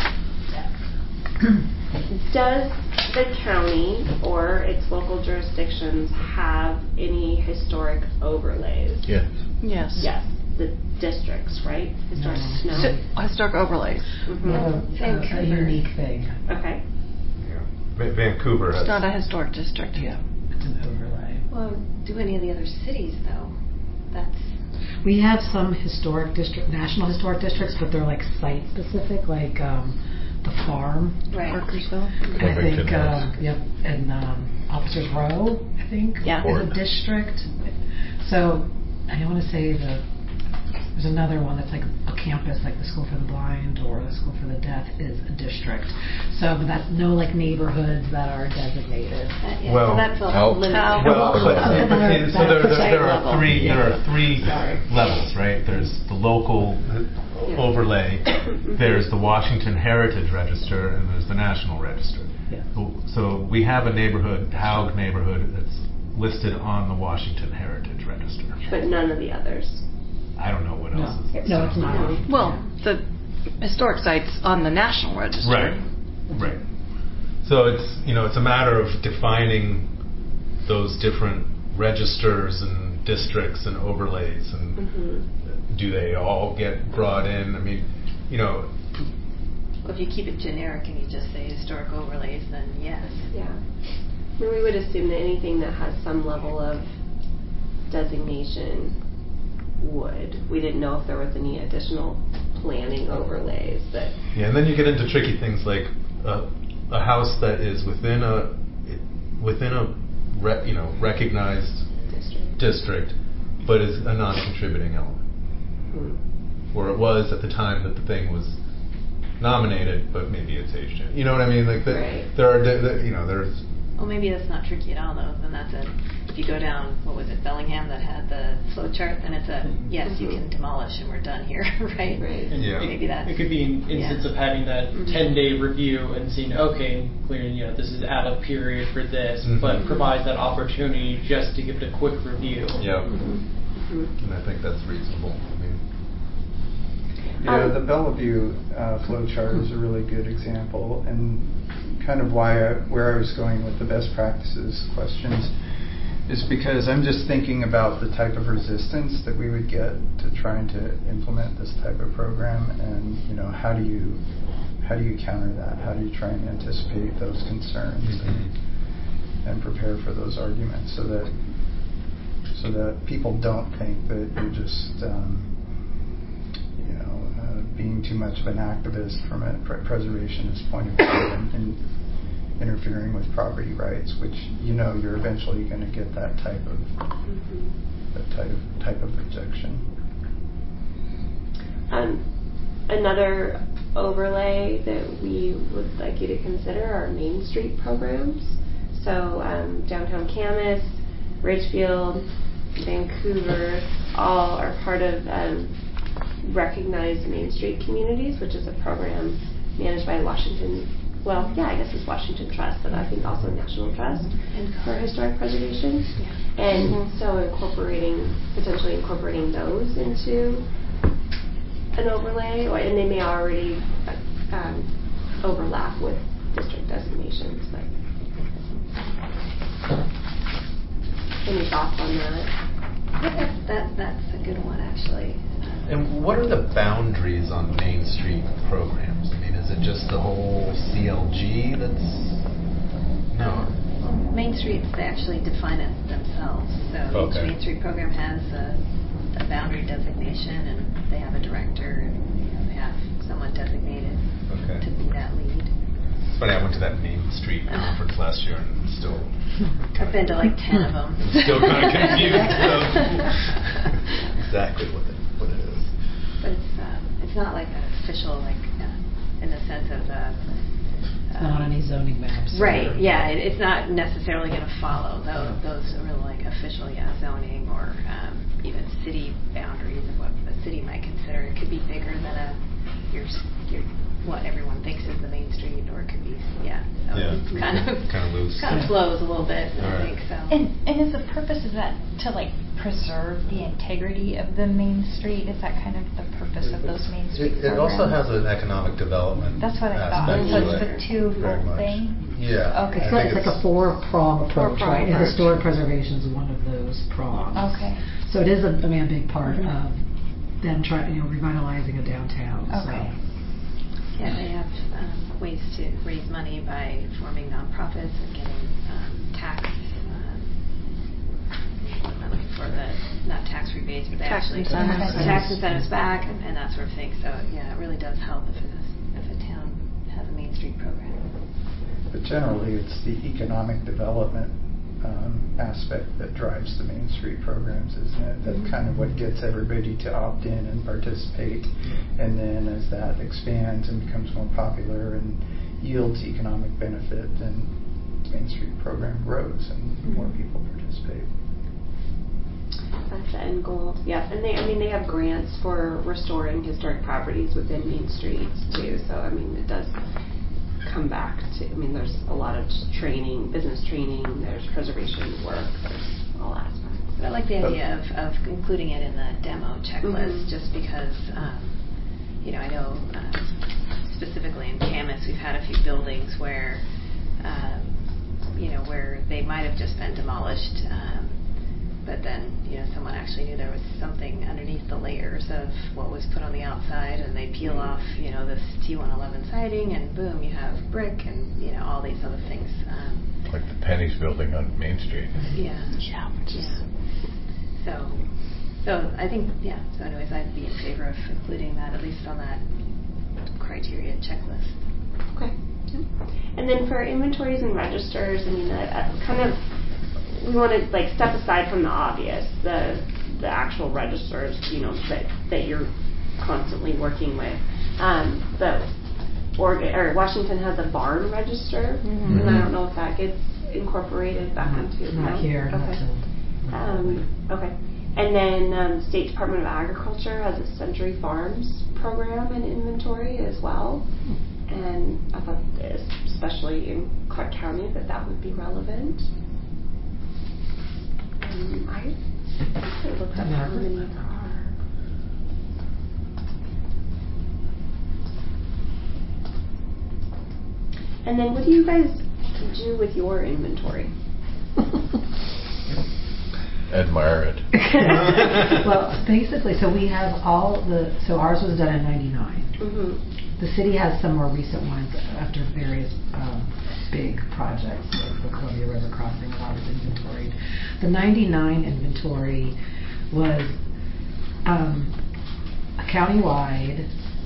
Speaker 4: Does the county or its local jurisdictions have any historic overlays?
Speaker 10: Yes.
Speaker 12: Yes.
Speaker 4: Yes, the districts, right? Historic
Speaker 3: No.
Speaker 4: no.
Speaker 12: Hi- Historic overlays.
Speaker 4: Mhm.
Speaker 3: We have a, a, a unique thing.
Speaker 4: Okay.
Speaker 2: Va- Vancouver has
Speaker 12: It's not a historic district.
Speaker 3: Yeah, it's an overlay.
Speaker 1: Well, do any of the other cities though? That's
Speaker 3: We have some historic district, national historic districts, but they're like site specific, like um, the farm.
Speaker 1: right.
Speaker 12: Workersville.
Speaker 3: And I
Speaker 2: Covington
Speaker 3: think, um,
Speaker 2: Hills.
Speaker 3: yep, and um, Officers Row, I think,
Speaker 12: Yeah.
Speaker 3: is
Speaker 2: Fort.
Speaker 3: a district. So I want to say the there's another one that's like a campus, like the School for the Blind or the School for the Deaf is a district. So, but that's no like neighborhoods that are designated.
Speaker 1: That, yeah,
Speaker 2: Well,
Speaker 1: so that's a
Speaker 10: how-
Speaker 1: limit.
Speaker 12: how-
Speaker 2: Well, but,
Speaker 3: Okay.
Speaker 2: but see, so there, there, there are
Speaker 12: Level.
Speaker 2: three. There are three
Speaker 3: Sorry.
Speaker 2: levels, right? There's the local overlay. There's the Washington Heritage Register, and there's the National Register.
Speaker 3: Yeah.
Speaker 2: So we have a neighborhood, Haug neighborhood, that's listed on the Washington Heritage Register.
Speaker 4: But none of the others.
Speaker 2: I don't know what
Speaker 3: No,
Speaker 2: else is.
Speaker 3: no, it's not.
Speaker 12: Well, the historic sites on the National Register.
Speaker 2: Right, right. So it's you know it's a matter of defining those different registers and districts and overlays, and
Speaker 4: Mm-hmm.
Speaker 2: do they all get brought in? I mean, you know,
Speaker 1: Well, if you keep it generic and you just say historic overlays, then yes.
Speaker 4: Yeah. I mean, we would assume that anything that has some level of designation would. We didn't know if there was any additional planning overlays that.
Speaker 2: yeah, and then you get into tricky things like a, a house that is within a within a re, you know recognized
Speaker 4: District.
Speaker 2: district, but is a non-contributing element,
Speaker 4: Hmm.
Speaker 2: or it was at the time that the thing was nominated, but maybe it's aged in. You know what I mean? Like the,
Speaker 4: Right.
Speaker 2: there are di- the, you know there's
Speaker 1: Well, maybe that's not tricky at all, though. Then that's a, if you go down, what was it, Bellingham that had the flow chart, then it's a, yes, you can demolish and we're done here, right?
Speaker 4: Right.
Speaker 5: And
Speaker 2: Yeah.
Speaker 5: it,
Speaker 1: Maybe that's-
Speaker 5: it could be an instance
Speaker 1: yeah.
Speaker 5: of having that
Speaker 1: Mhm.
Speaker 5: ten-day review and seeing, okay, clearly, you know, this is out of period for this,
Speaker 2: Mhm.
Speaker 5: but provides that opportunity just to give it a quick review.
Speaker 2: yeah,
Speaker 4: Mm-hmm.
Speaker 2: and I think that's reasonable. I mean,
Speaker 11: Yeah,
Speaker 4: Um,
Speaker 11: the Bellevue uh, flow chart is a really good example, and kind of why I, where I was going with the best practices questions is because I'm just thinking about the type of resistance that we would get to trying to implement this type of program, and you know, how do you how do you counter that? How do you try and anticipate those concerns and, and prepare for those arguments so that so that people don't think that you're just um, you know, uh, being too much of an activist from a pre- preservationist point of view and, and interfering with property rights, which you know you're eventually going to get that type of mm-hmm. that type of type of rejection.
Speaker 4: Um, another overlay that we would like you to consider are Main Street programs. So um, downtown Camas, Ridgefield, Vancouver, all are part of um, recognized Main Street communities, which is a program managed by Washington. Well, yeah, I guess it's Washington Trust, but I think also National Trust for Historic Preservation. Yeah. And mm-hmm. so incorporating, potentially incorporating those into an overlay, or, and they may already um, overlap with district designations. But any thoughts on that?
Speaker 1: Yeah, that that's a good one, actually.
Speaker 2: And what are the boundaries on Main Street programs? I mean, is it just the whole C L G that's... No.
Speaker 1: Well, Main Streets, they actually define it themselves. So
Speaker 2: okay.
Speaker 1: each Main Street program has a, a boundary designation, and they have a director, and you know, they have someone designated
Speaker 2: okay.
Speaker 1: to be that lead.
Speaker 2: It's funny, I went to that Main Street conference last year, and still...
Speaker 1: I've been to like ten of them.
Speaker 2: I'm still kind of confused. So. Exactly what, the, what it is.
Speaker 1: But it's uh, it's not like an official, like uh, in the sense of uh,
Speaker 3: it's um, not on any zoning maps.
Speaker 1: Right. Or, yeah. It, it's not necessarily going to follow those those real like official yeah zoning or um, even city boundaries of what a city might consider. It could be bigger than a your your what everyone thinks is the Main Street, or it could be yeah. So
Speaker 2: yeah.
Speaker 1: It's kind of
Speaker 2: kind of loose.
Speaker 1: Kind of flows a little bit.
Speaker 2: All
Speaker 1: I
Speaker 2: right.
Speaker 1: think so.
Speaker 6: And and is the purpose of that to like preserve the integrity of the Main Street? Is that kind of the purpose of those Main Street
Speaker 2: it, it
Speaker 6: programs?
Speaker 2: also has an economic development.
Speaker 6: That's what I thought.
Speaker 2: aspect
Speaker 6: So
Speaker 2: to
Speaker 6: it's
Speaker 2: it.
Speaker 6: the two-fold thing.
Speaker 2: Yeah.
Speaker 3: It's,
Speaker 6: Okay.
Speaker 3: like, it's like a four-prong approach,
Speaker 6: Four-prong
Speaker 3: right? And
Speaker 6: approach.
Speaker 3: historic preservation is one of those prongs.
Speaker 6: Okay.
Speaker 3: So it is a, I mean, a big part
Speaker 6: mm-hmm.
Speaker 3: of them trying, you know, revitalizing a downtown.
Speaker 6: Okay.
Speaker 3: So.
Speaker 1: Yeah, they have um, ways to raise money by forming nonprofits and getting um, tax. Um, I'm not looking for the not tax rebates, but they
Speaker 4: tax
Speaker 1: actually
Speaker 4: incentives.
Speaker 1: tax incentives back and, and that sort of thing. So yeah, it really does help if it is, if a town has a Main Street program.
Speaker 11: But generally, it's the economic development um, aspect that drives the Main Street programs, isn't it? That's kind of what gets everybody to opt in and participate. And then as that expands and becomes more popular and yields economic benefit, then the Main Street program grows and more people participate.
Speaker 4: That's the end goal. Yeah, and they, I mean, they have grants for restoring historic properties within Main Streets too. So I mean, it does come back to, I mean, there's a lot of training, business training, there's preservation work, there's all aspects.
Speaker 1: But I like the idea of, of including it in the demo checklist,
Speaker 4: mm-hmm.
Speaker 1: just because, um, you know, I know uh, specifically in Camas we've had a few buildings where, um, you know, where they might have just been demolished, um, but then, you know, someone actually knew there was something underneath the layers of what was put on the outside, and they peel off, you know, this T one eleven siding, and boom, you have brick, and you know, all these other things. Um,
Speaker 10: like the Penny's building on Main Street.
Speaker 1: Yeah. Yeah. yeah. So, so I think, yeah. So, anyways, I'd be in favor of including that at least on that criteria checklist.
Speaker 4: Okay. Yeah. And then for inventories and registers, I mean, that uh, kind of. We want to like step aside from the obvious, the the actual registers, you know, that that you're constantly working with. Um, the Oregon or Washington has a barn register, mm-hmm. and I don't know if that gets incorporated back
Speaker 3: not,
Speaker 4: into
Speaker 3: not
Speaker 4: no?
Speaker 3: here.
Speaker 4: Okay.
Speaker 3: Not till,
Speaker 4: um, okay. And then um, State Department of Agriculture has a Century Farms program and inventory as well. And I thought, especially in Clark County, that that would be relevant. Um, I, I looked up how many there are. And then what do you guys do with your inventory?
Speaker 10: Admire it.
Speaker 3: Well, basically, so we have all the, so ours was done in ninety-nine.
Speaker 4: Mm-hmm.
Speaker 3: The city has some more recent ones after various um, big projects, like the Columbia River Crossing, a lot of inventory. The ninety-nine inventory was um, a countywide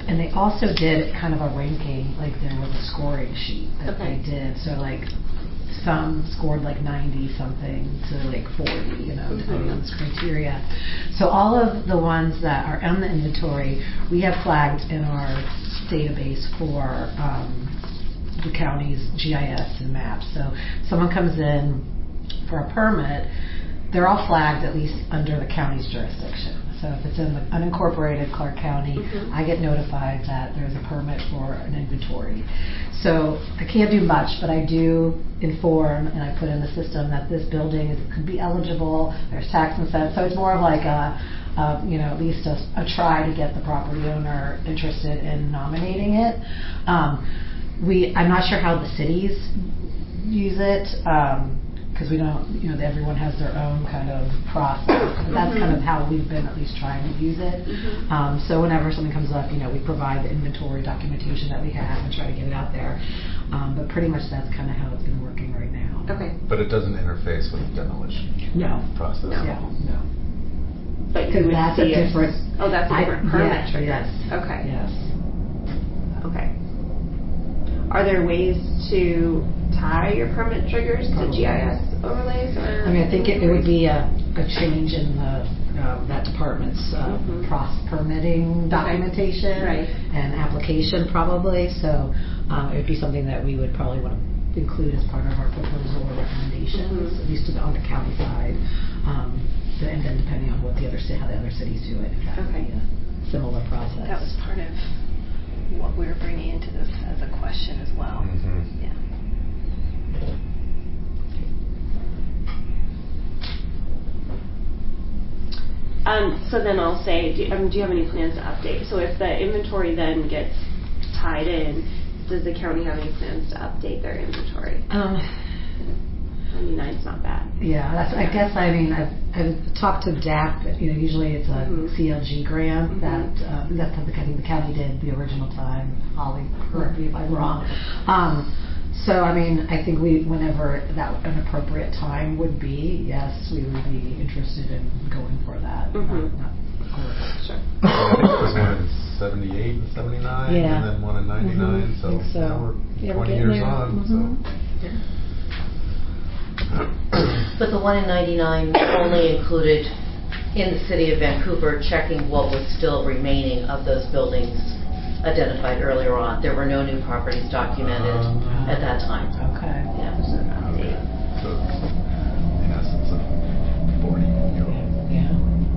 Speaker 3: And they also did kind of a ranking, like there was a scoring sheet that
Speaker 4: Okay.
Speaker 3: they did. So like some scored like ninety something to like forty, you know,
Speaker 4: Mm-hmm.
Speaker 3: depending on this criteria. So all of the ones that are on the inventory, we have flagged in our database for um, the county's G I S and maps. So someone comes in for a permit, they're all flagged at least under the county's jurisdiction. So if it's in the unincorporated Clark County,
Speaker 4: Mhm.
Speaker 3: I get notified that there's a permit for an inventory. So I can't do much, but I do inform and I put in the system that this building is, could be eligible, there's tax incentives. So it's more of like a, a you know, at least a, a try to get the property owner interested in nominating it. Um, we, I'm not sure how the cities use it. Um, because we don't, you know, everyone has their own kind of process. But that's kind of how we've been at least trying to use it.
Speaker 4: Mhm.
Speaker 3: Um, so whenever something comes up, you know, we provide the inventory documentation that we have and try to get it out there. Um, but pretty much that's kind of how it's been working right now.
Speaker 4: Okay.
Speaker 2: But it doesn't interface with the demolition
Speaker 3: No.
Speaker 2: process.
Speaker 4: No.
Speaker 3: Yeah, no.
Speaker 4: But you
Speaker 3: Because
Speaker 4: would
Speaker 3: that's
Speaker 4: see
Speaker 3: a
Speaker 4: it-
Speaker 3: different.
Speaker 4: Oh, that's a
Speaker 3: I-
Speaker 4: different permit
Speaker 3: yeah,
Speaker 4: trigger.
Speaker 3: Yes.
Speaker 4: Okay.
Speaker 3: Yes.
Speaker 4: Okay. Are there ways to tie your permit triggers to G I S overlays? Or
Speaker 3: I mean, I think it, it would be a, a change in the um, that department's uh,
Speaker 4: Mhm.
Speaker 3: pros permitting documentation
Speaker 4: Right.
Speaker 3: and application probably. So um, it would be something that we would probably want to include as part of our proposal or recommendations,
Speaker 4: Mhm.
Speaker 3: at least to the, on the county side. Um, the, and then depending on what the other ci- how the other cities do it, if that would
Speaker 4: Okay.
Speaker 3: be a similar process.
Speaker 1: That was part of what we were bringing into this as a question as well.
Speaker 2: Mm-hmm.
Speaker 1: Yeah.
Speaker 4: Um, so then I'll say, do, um, do you have any plans to update? So if the inventory then gets tied in, does the county have any plans to update their inventory?
Speaker 3: Um,
Speaker 4: ninety-nine's not bad.
Speaker 3: Yeah, that's. I guess I mean I've, I've talked to D A P. You know, usually it's a
Speaker 4: Mhm.
Speaker 3: C L G grant
Speaker 4: Mhm.
Speaker 3: that uh, that's something I think the county did the original time. Holly, correct me if I'm wrong. Um, so I mean, I think we, whenever that an appropriate time would be, yes, we would be interested in going for that.
Speaker 4: Mhm.
Speaker 3: Not, not
Speaker 4: Sure.
Speaker 2: I think there was one in seventy-eight and seventy-nine,
Speaker 3: Yeah.
Speaker 2: and then one in ninety-nine.
Speaker 3: Mhm.
Speaker 2: So,
Speaker 3: Think so.
Speaker 2: now we're
Speaker 3: Yeah, we're
Speaker 2: twenty
Speaker 3: getting
Speaker 2: years
Speaker 3: there.
Speaker 2: on.
Speaker 3: Mhm.
Speaker 7: But the one in ninety-nine only included in the city of Vancouver checking what was still remaining of those buildings identified earlier on. There were no new properties documented
Speaker 2: Um,
Speaker 7: at that time.
Speaker 3: Okay.
Speaker 7: Yeah.
Speaker 4: Just an update.
Speaker 2: So, in essence, a forty-year-old.
Speaker 3: Yeah.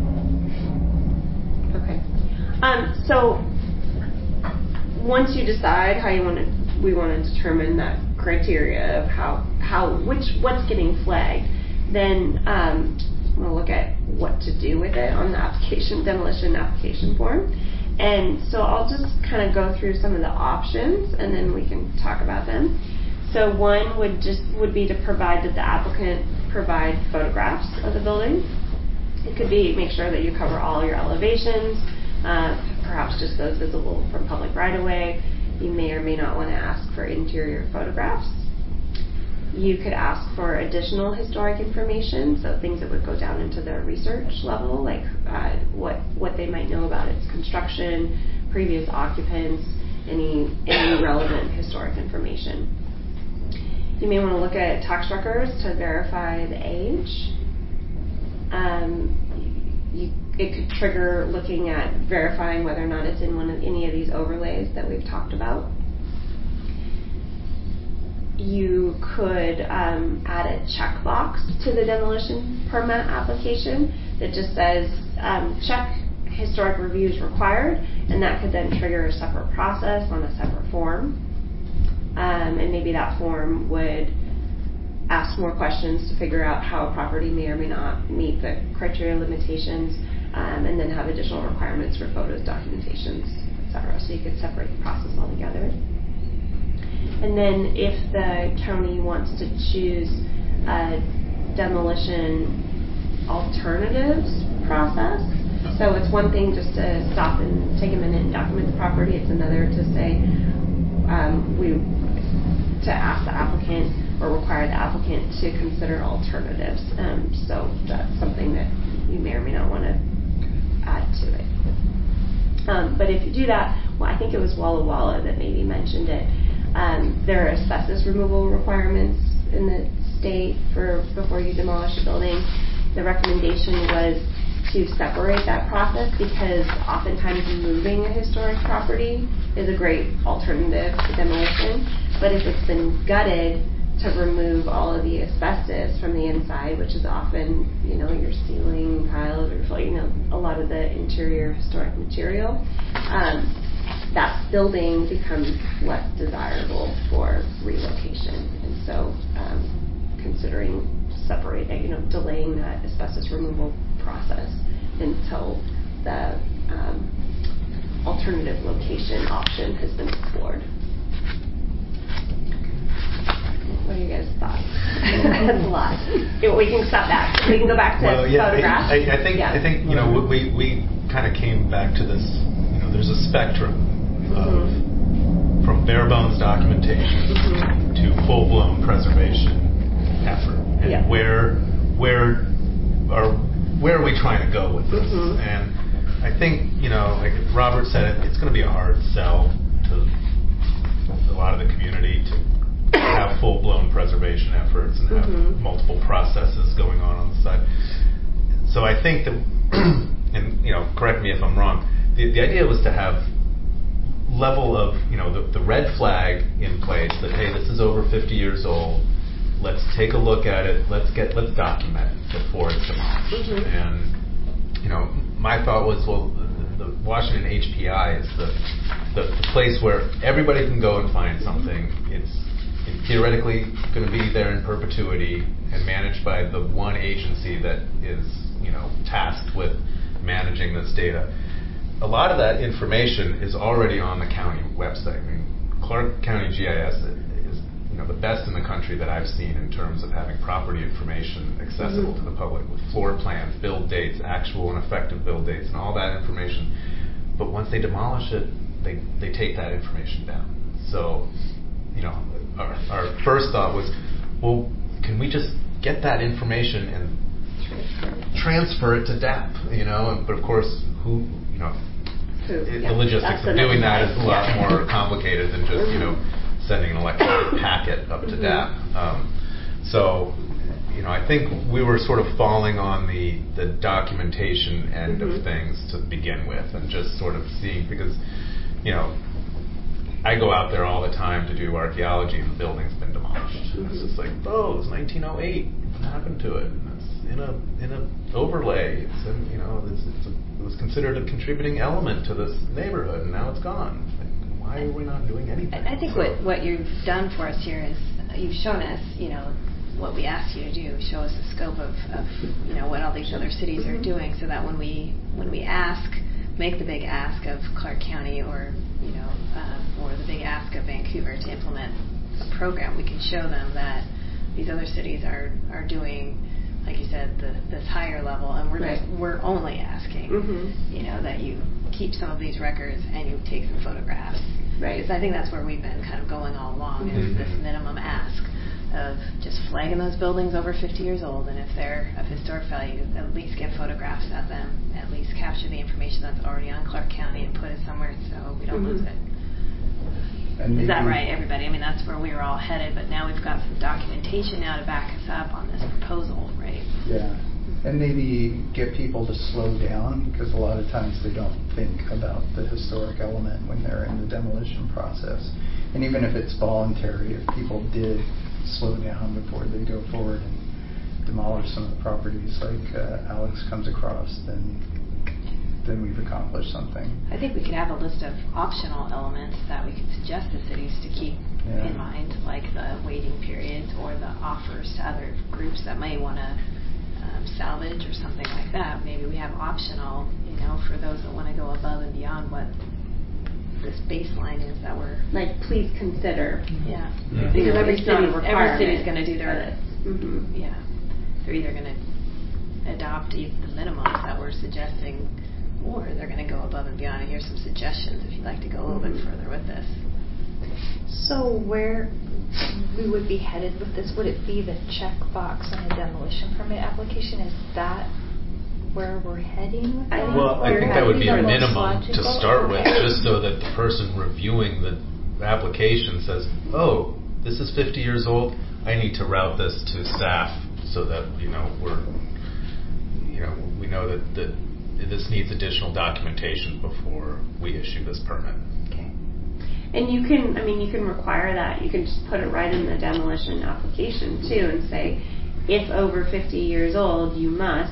Speaker 4: Okay. Um, so once you decide how you want to, we want to determine that criteria of how, how, which, what's getting flagged, then um, we'll look at what to do with it on the application, demolition application form. And so I'll just kind of go through some of the options and then we can talk about them. So one would just, would be to provide that the applicant provide photographs of the building. It could be make sure that you cover all your elevations, uh, perhaps just those visible from public right-of-way. You may or may not want to ask for interior photographs. You could ask for additional historic information, so things that would go down into their research level, like uh, what what they might know about its construction, previous occupants, any any relevant historic information. You may want to look at tax records to verify the age. Um, you, it could trigger looking at verifying whether or not it's in one of any of these overlays that we've talked about. You could um, add a checkbox to the demolition permit application that just says um, check historic reviews required, and that could then trigger a separate process on a separate form. Um, and maybe that form would ask more questions to figure out how a property may or may not meet the criteria limitations, um, and then have additional requirements for photos, documentations, et cetera. So you could separate the process altogether. And then if the county wants to choose a demolition alternatives process, so it's one thing just to stop and take a minute and document the property. It's another to say um, we to ask the applicant or require the applicant to consider alternatives. Um, so that's something that you may or may not want to add to it. Um, but if you do that, one well, I think it was Walla Walla that maybe mentioned it. Um, there are asbestos removal requirements in the state for before you demolish a building. The recommendation was to separate that process because oftentimes moving a historic property is a great alternative to demolition. But if it's been gutted, to remove all of the asbestos from the inside, which is often, you know, your ceiling tiles or, you know, a lot of the interior historic material, um, that building becomes less desirable for relocation. And so um, considering separating, you know, delaying that asbestos removal process until the um, alternative location option has been explored. What are you guys' thoughts? That's a lot. We can stop that. We can go back to
Speaker 2: well, yeah,
Speaker 4: photographs.
Speaker 2: I, I think
Speaker 4: yeah.
Speaker 2: I think you know we we kind of came back to this. You know, there's a spectrum mm-hmm. of from bare bones documentation mm-hmm. to full blown preservation effort, and yeah. where where are where are we trying to go with this? Mm-hmm. And I think you know, like Robert said, it, it's going to be a hard sell to a lot of the community to have full-blown preservation efforts and have mm-hmm. multiple processes going on on the side. So I think that, and you know, correct me if I'm wrong, the, the idea was to have level of, you know, the, the red flag in place that, hey, this is over fifty years old, let's take a look at it, let's get, let's document it before it's demolished. Mm-hmm. And, you know, my thought was, well, the, the Washington H P I is the, the, the place where everybody can go and find something. It's theoretically going to be there in perpetuity and managed by the one agency that is, you know, tasked with managing this data. A lot of that information is already on the county website. I mean, Clark County G I S is, you know, the best in the country that I've seen in terms of having property information accessible mm-hmm. to the public with floor plans, build dates, actual and effective build dates, and all that information. But once they demolish it, they, they take that information down. So, you know, Our, our first thought was, well, can we just get that information and transfer it to D A P? You know, and, but of course, who, you know, who, it, yeah, the logistics of doing that is a lot yeah. more complicated than just, you know, sending an electronic packet up to mm-hmm. D A P. Um, so, you know, I think we were sort of falling on the, the documentation end mm-hmm. of things to begin with, and just sort of seeing, because, you know, I go out there all the time to do archaeology, and the building's been demolished. Mm-hmm. It's just like, oh, it was nineteen oh eight. What happened to it? And it's in a in a overlay. It's in, you know, it's, it's a, it was considered a contributing element to this neighborhood, and now it's gone. Like, why are we not doing anything?
Speaker 1: I think so, what what you've done for us here is you've shown us, you know, what we asked you to do. Show us the scope of, of you know, what all these other cities mm-hmm. are doing, so that when we when we ask, make the big ask of Clark County or you know, um, or the big ask of Vancouver to implement a program, we can show them that these other cities are, are doing, like you said, the, this higher level, and we're right. just, we're only asking, mm-hmm. you know, that you keep some of these records and you take some photographs. Right. Because I think that's where we've been kind of going all along, mm-hmm. is this minimum ask of just flagging those buildings over fifty years old, and if they're of historic value, at least get photographs of them, at least capture the information that's already on Clark County and put it somewhere so we don't mm-hmm. lose it. And is that right, everybody? I mean, that's where we were all headed, but now we've got some documentation now to back us up on this proposal, right?
Speaker 11: Yeah, and maybe get people to slow down, because a lot of times they don't think about the historic element when they're in the demolition process. And even if it's voluntary, if people did slow down before they go forward and demolish some of the properties like uh, Alex comes across, then then we've accomplished something.
Speaker 1: I think we could have a list of optional elements that we could suggest to cities to keep yeah. in mind, like the waiting periods or the offers to other groups that may want to um, salvage or something like that. Maybe we have optional, you know, for those that want to go above and beyond what this baseline is that we're
Speaker 4: like, please consider.
Speaker 1: Yeah,
Speaker 4: yeah. Because every city,
Speaker 1: every city's going to do their.
Speaker 4: Mm-hmm.
Speaker 1: Yeah, they're either going to adopt the minimums that we're suggesting, or they're going to go above and beyond. And here's some suggestions if you'd like to go a little mm-hmm. bit further with this.
Speaker 6: So where we would be headed with this, would it be the checkbox on the demolition permit application? Is that where we're heading with
Speaker 4: I
Speaker 6: that?
Speaker 4: think
Speaker 2: Well, I
Speaker 6: Or
Speaker 2: think
Speaker 6: would
Speaker 2: that would be
Speaker 6: the
Speaker 2: a
Speaker 6: most
Speaker 2: minimum to
Speaker 6: logical?
Speaker 2: start with,
Speaker 6: Okay.
Speaker 2: just so that the person reviewing the application says, oh, this is fifty years old, I need to route this to staff so that, you know, we're, you know, we know that, that this needs additional documentation before we issue this permit.
Speaker 4: Okay. And you can, I mean, you can require that. You can just put it right in the demolition application too and say, if over fifty years old, you must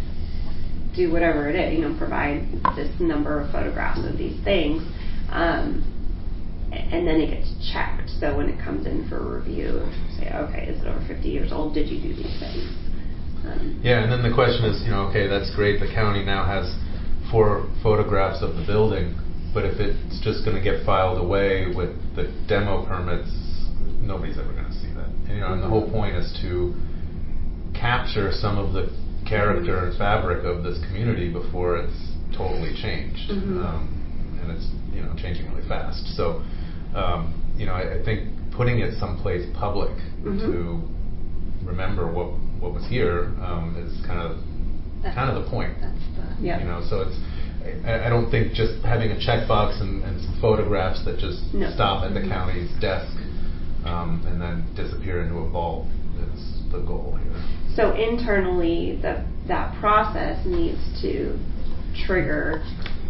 Speaker 4: do whatever it is, you know, provide this number of photographs of these things. Um, and then it gets checked. So when it comes in for review, say, okay, is it over fifty years old? Did you do these things? Um,
Speaker 2: Yeah, and then the question is, you know, okay, that's great. The county now has four photographs of the building, but if it's just going to get filed away with the demo permits, nobody's ever going to see that. And, you know, and the whole point is to capture some of the character and fabric of this community before it's totally changed.
Speaker 4: Mm-hmm.
Speaker 2: Um, and it's, you know, changing really fast. So, um, you know, I, I think putting it someplace public
Speaker 4: mm-hmm.
Speaker 2: to remember what what was here um, is kind of
Speaker 1: That's
Speaker 2: kind of the point.
Speaker 1: That's the
Speaker 4: Yeah.
Speaker 2: You know, so it's. I, I don't think just having a checkbox and, and some photographs that just
Speaker 4: No.
Speaker 2: stop at the
Speaker 4: Mm-hmm.
Speaker 2: county's desk um, and then disappear into a vault is the goal here.
Speaker 4: So internally, the, that process needs to trigger.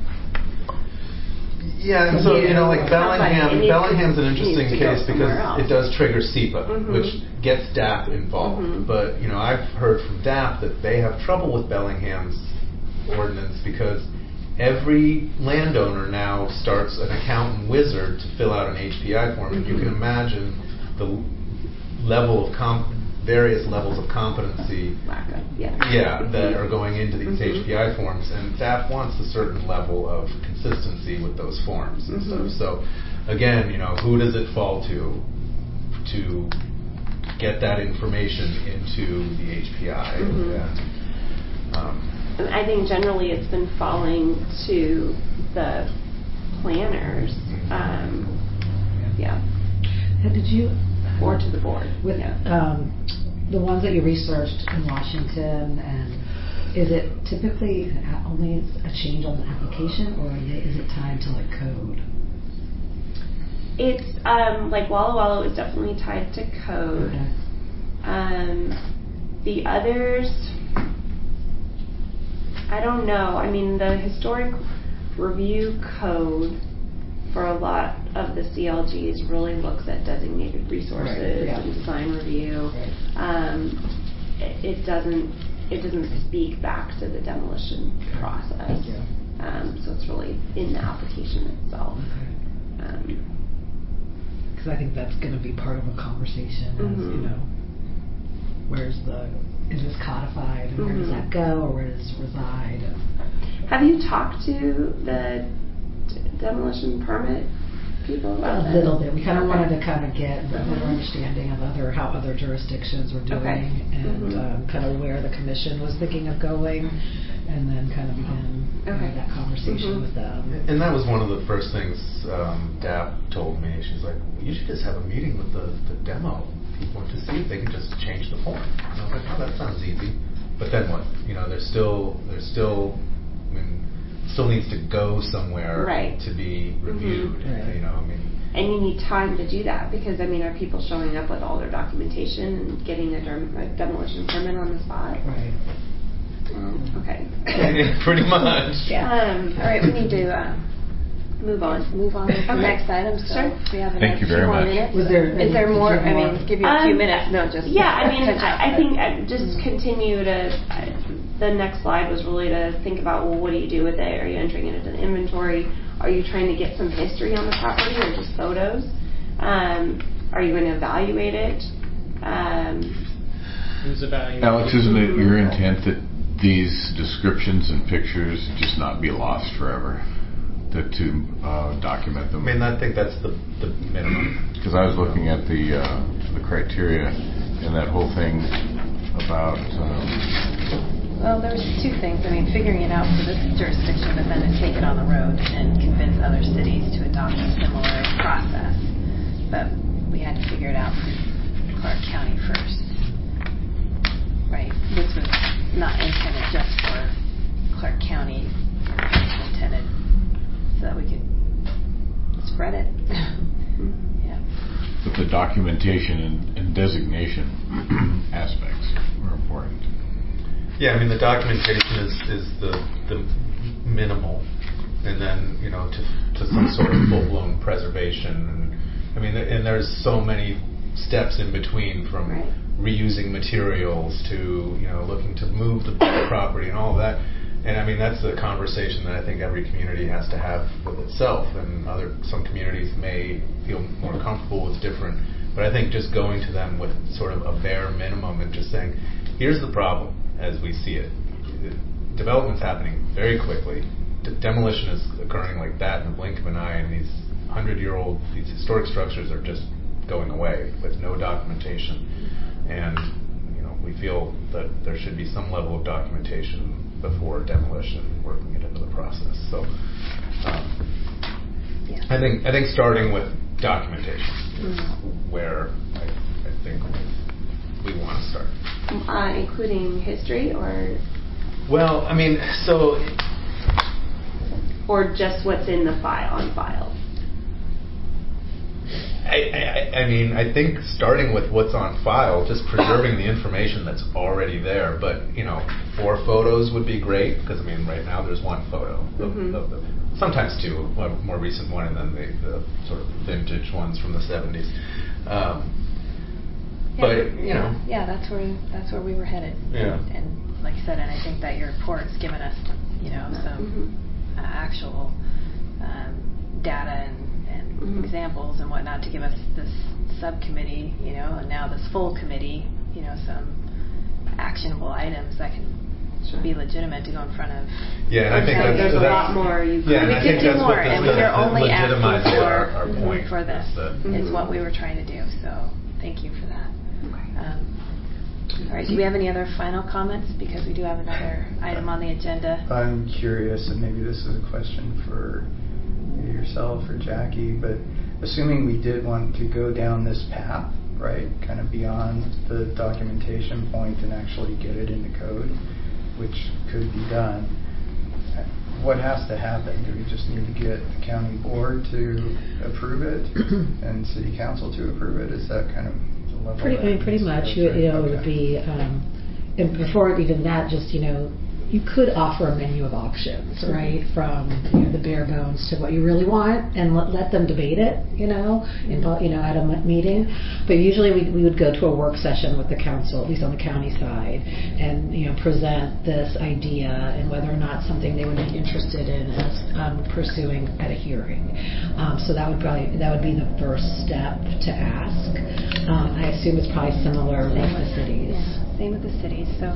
Speaker 2: Yeah, and so you know, like Bellingham,
Speaker 4: It needs to-
Speaker 2: Bellingham's an
Speaker 4: needs
Speaker 2: interesting
Speaker 4: to go
Speaker 2: case because
Speaker 4: somewhere else.
Speaker 2: it does trigger SEPA,
Speaker 4: Mhm.
Speaker 2: which gets D A P involved.
Speaker 4: Mhm.
Speaker 2: But you know, I've heard from D A P that they have trouble with Bellingham's ordinance because every landowner now starts an accountant wizard to fill out an H P I form, and you can imagine the level of comp- various levels of competency.
Speaker 4: Lack of, yeah.
Speaker 2: Yeah, that are going into these
Speaker 4: Mhm.
Speaker 2: H P I forms, and D A P wants a certain level of consistency with those forms and
Speaker 4: Mhm.
Speaker 2: stuff. So, again, you know, who does it fall to to get that information into the H P I?
Speaker 4: Mhm.
Speaker 2: And, um,
Speaker 4: I think generally it's been falling to the planners. Um, yeah.
Speaker 3: Did you
Speaker 4: Or to the board.
Speaker 3: with
Speaker 4: yeah.
Speaker 3: um, the ones that you researched in Washington, and is it typically a- only a change on the application, or is it, is it tied to like code?
Speaker 4: It's um, like Walla Walla was definitely tied to code.
Speaker 3: Okay.
Speaker 4: Um, the others, I don't know. I mean, the historic review code for a lot of the C L Gs really looks at designated resources
Speaker 3: Right, yeah.
Speaker 4: and design review.
Speaker 3: Right.
Speaker 4: Um, it, it doesn't it doesn't speak back to the demolition process.
Speaker 3: Yeah.
Speaker 4: Um, so it's really in the application itself.
Speaker 3: Okay.
Speaker 4: Um,
Speaker 3: Because I think that's going to be part of a conversation. As,
Speaker 4: Mhm.
Speaker 3: you know, where's the is this codified, and where does
Speaker 4: Mhm.
Speaker 3: that go, or where does it reside?
Speaker 4: have you talked to the d- demolition permit people about
Speaker 3: A
Speaker 4: this?
Speaker 3: little bit. We kind of
Speaker 4: Okay.
Speaker 3: wanted to kind of get a better
Speaker 4: Mhm.
Speaker 3: understanding of other how other jurisdictions were doing,
Speaker 4: Okay.
Speaker 3: and
Speaker 4: Mhm.
Speaker 3: um, kind of where the commission was thinking of going, and then kind of begin you know,
Speaker 4: Okay.
Speaker 3: that conversation
Speaker 4: Mhm.
Speaker 3: with them.
Speaker 2: and that was one of the first things um, D A P told me. She's like, well, you should just have a meeting with the, the demo people to see if they can just change the form. And I was like, oh, that sounds easy. But then what? You know, there's still, there's still, I mean, it still needs to go somewhere
Speaker 4: Right.
Speaker 2: to be reviewed.
Speaker 3: Mhm. Right.
Speaker 2: You know, I mean,
Speaker 4: And you need time to do that because, I mean, are people showing up with all their documentation and getting a, derm- a demolition permit on the spot?
Speaker 3: Right.
Speaker 4: Mm, okay.
Speaker 2: pretty much.
Speaker 4: Um, all right, we need to uh, move on.
Speaker 1: Move on to the
Speaker 4: Okay.
Speaker 1: next item. So
Speaker 4: Sure.
Speaker 1: we have
Speaker 10: Thank
Speaker 1: a
Speaker 10: you
Speaker 1: few
Speaker 10: very
Speaker 1: more
Speaker 10: much.
Speaker 1: minutes.
Speaker 3: Was there-
Speaker 1: Is there
Speaker 3: did
Speaker 1: more?
Speaker 3: you
Speaker 1: I
Speaker 3: have
Speaker 1: mean,
Speaker 3: more?
Speaker 1: give you a few
Speaker 4: Um,
Speaker 1: minutes. No, just
Speaker 4: Yeah, I mean,
Speaker 1: catch up.
Speaker 4: I, I think I just continue to. I, the next slide was really to think about, well, what do you do with it? Are you entering it into an inventory? Are you trying to get some history on the property or just photos? Um, are you going to evaluate it? Um,
Speaker 5: Who's evaluating?
Speaker 10: Alex, isn't it your intent that these descriptions and pictures just not be lost forever? That to uh, document
Speaker 2: I
Speaker 10: them?
Speaker 2: mean, I think that's the, the minimum.
Speaker 10: Because I was looking at the uh, the criteria and that whole thing about um,
Speaker 1: Well, there was two things. I mean, figuring it out for this jurisdiction, but then to take it on the road and convince other cities to adopt a similar process. But we had to figure it out for Clark County first, right? This was not intended just for Clark County intended, so that we could spread it. Yeah.
Speaker 10: But the documentation and, and designation aspects are important.
Speaker 2: Yeah, I mean the documentation is, is the the minimal, and then you know to to some sort of full blown preservation. And I mean, and there's so many steps in between, from
Speaker 1: right.
Speaker 2: reusing materials to you know looking to move the property and all of that. And I mean that's the conversation that I think every community has to have with itself. And other some communities may feel more comfortable with different, but I think just going to them with sort of a bare minimum and just saying, here's the problem as we see it. Development's happening very quickly. De- demolition is occurring like that in the blink of an eye, and these hundred-year-old, these historic structures are just going away with no documentation. And you know, we feel that there should be some level of documentation before demolition, working it into the process. So, um,
Speaker 1: yeah.
Speaker 2: I think I think starting with documentation,
Speaker 1: mm-hmm.
Speaker 2: where I, I think we want to start.
Speaker 4: Uh, including history, or
Speaker 2: well, I mean, so
Speaker 4: or just what's in the file on file.
Speaker 2: I, I, I mean, I think starting with what's on file, just preserving the information that's already there. But you know, four photos would be great, because I mean, right now there's one photo,
Speaker 4: mm-hmm.
Speaker 2: of, of the, sometimes two, a more recent one, and then the, the sort of vintage ones from the seventies. Um,
Speaker 1: yeah,
Speaker 2: but you
Speaker 1: yeah,
Speaker 2: know,
Speaker 1: yeah, that's where that's where we were headed.
Speaker 2: Yeah.
Speaker 1: And, and like I said, and I think that your report's given us, you know, some
Speaker 4: mm-hmm.
Speaker 1: uh, actual um, data and.
Speaker 4: Mm-hmm.
Speaker 1: examples and whatnot to give us this subcommittee, you know, and now this full committee, you know, some actionable items that can
Speaker 4: sure.
Speaker 1: be legitimate to go in front of.
Speaker 2: Yeah, and I think that's,
Speaker 4: there's
Speaker 2: that's,
Speaker 4: a lot more you
Speaker 2: yeah,
Speaker 4: could,
Speaker 2: and I
Speaker 1: we
Speaker 2: think
Speaker 1: could do
Speaker 2: that's
Speaker 1: more,
Speaker 2: what this
Speaker 1: and we
Speaker 2: is,
Speaker 1: are only asking
Speaker 2: legitimizing
Speaker 1: for
Speaker 2: our, our
Speaker 1: mm-hmm,
Speaker 2: point
Speaker 1: for this.
Speaker 2: Is,
Speaker 4: mm-hmm.
Speaker 1: is what we were trying to do. So thank you for that.
Speaker 4: Okay.
Speaker 1: Um, all right. Do we have any other final comments? Because we do have another item on the agenda.
Speaker 11: I'm curious, and maybe this is a question for yourself or Jackie, but assuming we did want to go down this path, right, kind of beyond the documentation point and actually get it into code, which could be done, what has to happen? Do we just need to get the county board to approve it and city council to approve it? Is that kind of the level?
Speaker 3: Pretty, I mean, pretty much. You, you know,
Speaker 11: okay.
Speaker 3: it would be, um, and before even that, just, you know, you could offer a menu of options, right, from you know, the bare bones to what you really want, and let, let them debate it, you know, in, you know, at a meeting. But usually we, we would go to a work session with the council, at least on the county side, and you know, present this idea and whether or not something they would be interested in as um, pursuing at a hearing. Um, so that would probably that would be the first step to ask. Um, I assume it's probably similar
Speaker 1: Same
Speaker 3: with the cities.
Speaker 1: Yeah, same with the cities. So,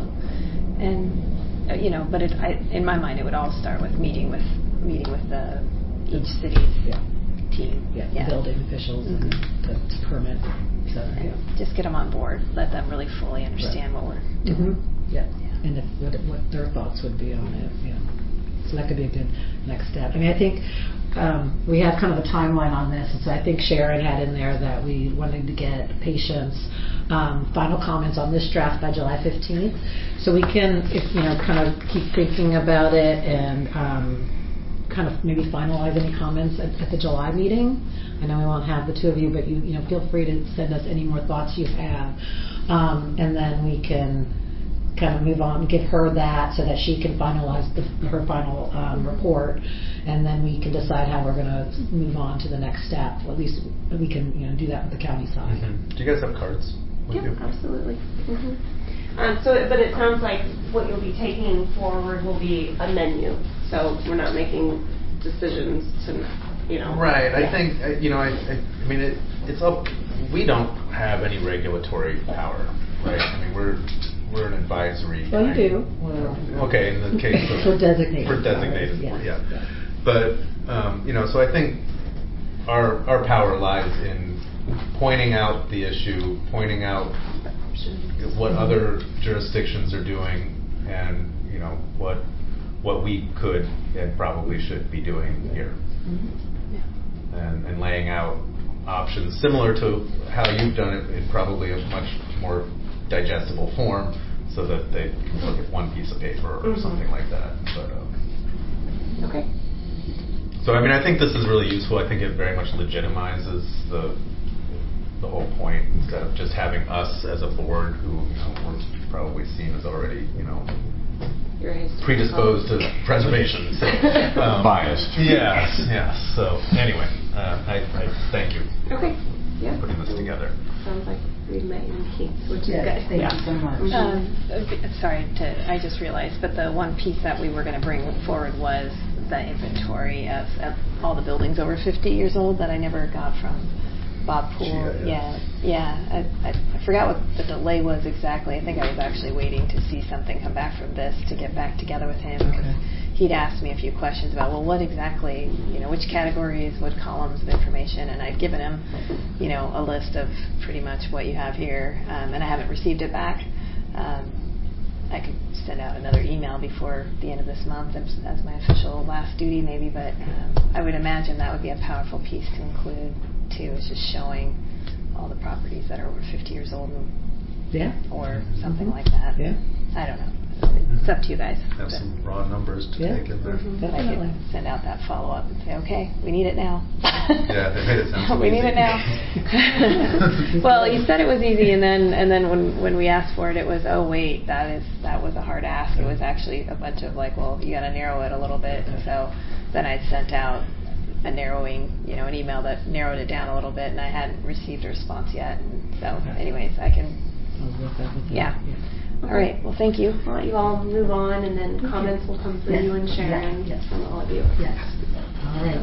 Speaker 1: and. Uh, you know, but it, I, in my mind, it would all start with meeting with meeting with the each city's
Speaker 3: yeah.
Speaker 1: team,
Speaker 3: yeah,
Speaker 1: yeah.
Speaker 3: building officials,
Speaker 1: mm-hmm.
Speaker 3: and to, to permit, et cetera.
Speaker 1: And
Speaker 3: Yeah.
Speaker 1: just get them on board, let them really fully understand
Speaker 3: right.
Speaker 1: what we're doing.
Speaker 3: Mm-hmm. Yeah. yeah, and if, what, what their thoughts would be on it. Yeah, so that could be a good next step. I mean, I think um, we had kind of a timeline on this, and so I think Sharon had in there that we wanted to get patients. Um, final comments on this draft by July fifteenth, so we can, if you know, kind of keep thinking about it and um, kind of maybe finalize any comments at, at the July meeting. I know we won't have the two of you, but you you know feel free to send us any more thoughts you have, um, and then we can kind of move on, give her that so that she can finalize the, her final um, report, and then we can decide how we're going to move on to the next step. Well, at least we can you know do that with the county side.
Speaker 2: Mm-hmm. Do you guys have cards?
Speaker 4: Yeah, absolutely. Mm-hmm. Um, so, but it sounds like what you'll be taking forward will be a menu. So we're not making decisions to, you know.
Speaker 2: Right.
Speaker 4: Yeah.
Speaker 2: I think you know. I, I, I mean, it, it's up. We don't have any regulatory power, right? I mean, we're we're an advisory.
Speaker 3: Well, you do.
Speaker 2: Well, okay, in the case of
Speaker 3: for designated.
Speaker 2: For designated.
Speaker 3: Yes.
Speaker 2: Yeah.
Speaker 3: Yes.
Speaker 2: But um, you know, so I think our our power lies in pointing out the issue, pointing out what other jurisdictions are doing, and you know what what we could and probably should be doing here,
Speaker 1: Mm-hmm. Yeah.
Speaker 2: and, and laying out options similar to how you've done it in probably a much more digestible form, so that they can look at one piece of paper or
Speaker 4: Mm-hmm.
Speaker 2: something like that. But um,
Speaker 4: Okay.
Speaker 2: so I mean, I think this is really useful. I think it very much legitimizes the the whole point, instead of just having us as a board who, you know, we're probably seen as already, you know,
Speaker 4: You're a
Speaker 2: predisposed to preservation. So, um,
Speaker 10: Biased.
Speaker 2: Yes, yes. So anyway, uh, I, I thank you
Speaker 4: Okay. Yeah.
Speaker 2: for putting this together.
Speaker 4: Sounds like we've met in peace, which is
Speaker 3: Yes,
Speaker 4: good.
Speaker 3: thank
Speaker 4: yeah.
Speaker 3: you so much.
Speaker 1: Um, uh, b- sorry to, I just realized, but the one piece that we were going to bring forward was the inventory of, of all the buildings over fifty years old that I never got from Bob Poole.
Speaker 2: G I S.
Speaker 1: Yeah, yeah. I, I, I forgot what the delay was exactly. I think I was actually waiting to see something come back from this to get back together with him.
Speaker 3: Okay.
Speaker 1: He'd asked me a few questions about, well, what exactly, you know, which categories, what columns of information, and I'd given him, you know, a list of pretty much what you have here, um, and I haven't received it back. Um, I could send out another email before the end of this month as, as my official last duty, maybe, but um, I would imagine that would be a powerful piece to include, too, is just showing all the properties that are over fifty years old, and,
Speaker 3: Yeah.
Speaker 1: or something
Speaker 3: Mhm.
Speaker 1: like that.
Speaker 3: Yeah.
Speaker 1: I don't know. It's up to you guys.
Speaker 2: Have
Speaker 1: but-
Speaker 2: some raw numbers to
Speaker 3: Yeah.
Speaker 2: take in there.
Speaker 1: I
Speaker 3: Definitely.
Speaker 1: could send out that follow up and say, okay, we need it now.
Speaker 2: Yeah, they made it sound so
Speaker 1: we need
Speaker 2: easy.
Speaker 1: it now. Well, you said it was easy, and then and then when when we asked for it, it was, oh wait, that is that was a hard ask. It was actually a bunch of like, well, you got to narrow it a little bit. And so then I sent out a narrowing, you know, an email that narrowed it down a little bit, and I hadn't received a response yet. And so, anyways, I can.
Speaker 3: I'll work that with you.
Speaker 1: Yeah. All right. Well, thank you.
Speaker 4: I'll let you all move on, and then comments will come through
Speaker 3: Yes.
Speaker 4: you and Sharon
Speaker 3: Yes.
Speaker 4: from all of you.
Speaker 3: Yes. All right.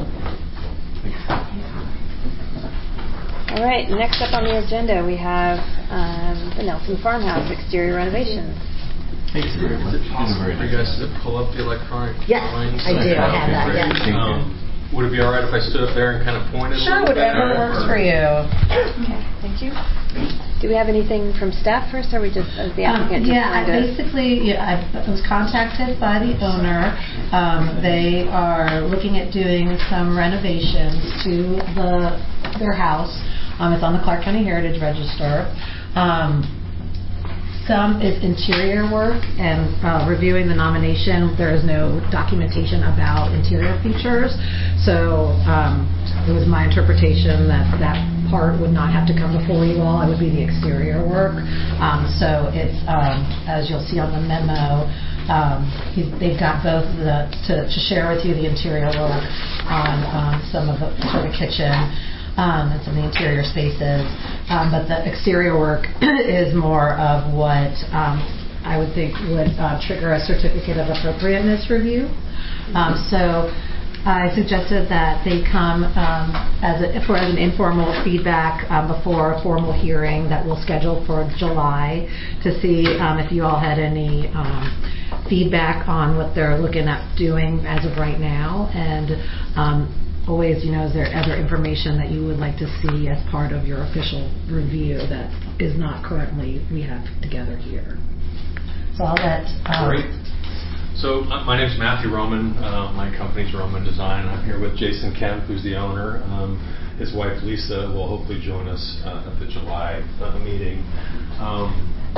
Speaker 1: All right. Next up on the agenda, we have um, the Nelson Farmhouse exterior renovations.
Speaker 8: Is it possible for you guys to pull up the electronic
Speaker 3: Yes,
Speaker 8: drawings?
Speaker 3: I do. I have that,
Speaker 8: Great.
Speaker 3: yes.
Speaker 8: Um, would it be all right if I stood up there and kind of pointed
Speaker 3: Sure,
Speaker 8: a little bit?
Speaker 3: whatever works for you.
Speaker 1: Okay. Thank you. Do we have anything from staff first, or are we just as the
Speaker 3: Um,
Speaker 1: applicant? just
Speaker 3: yeah, I
Speaker 1: going to-
Speaker 3: basically, yeah, I was contacted by the owner. Um, they are looking at doing some renovations to the their house. Um, it's on the Clark County Heritage Register. Um, Some is interior work, and uh, reviewing the nomination, there is no documentation about interior features. So um, it was my interpretation that that part would not have to come before you all. It would be the exterior work. Um, so it's, um, as you'll see on the memo, um, he's, they've got both the, to, to share with you the interior work on um, some of the sort of kitchen. Um, and some of the interior spaces, um, but the exterior work is more of what um, I would think would uh, trigger a certificate of appropriateness review. Um, so I suggested that they come um, as a, for an informal feedback um, before a formal hearing that we'll schedule for July to see um, if you all had any um, feedback on what they're looking at doing as of right now, and um, always, you know, is there other information that you would like to see as part of your official review that is not currently we have together here? So I'll let. Um,
Speaker 8: Great. So uh, my name's Matthew Roman. Uh, my company's Roman Design. I'm here with Jason Kemp, who's the owner. Um, his wife Lisa will hopefully join us uh, at the July uh, meeting. Um,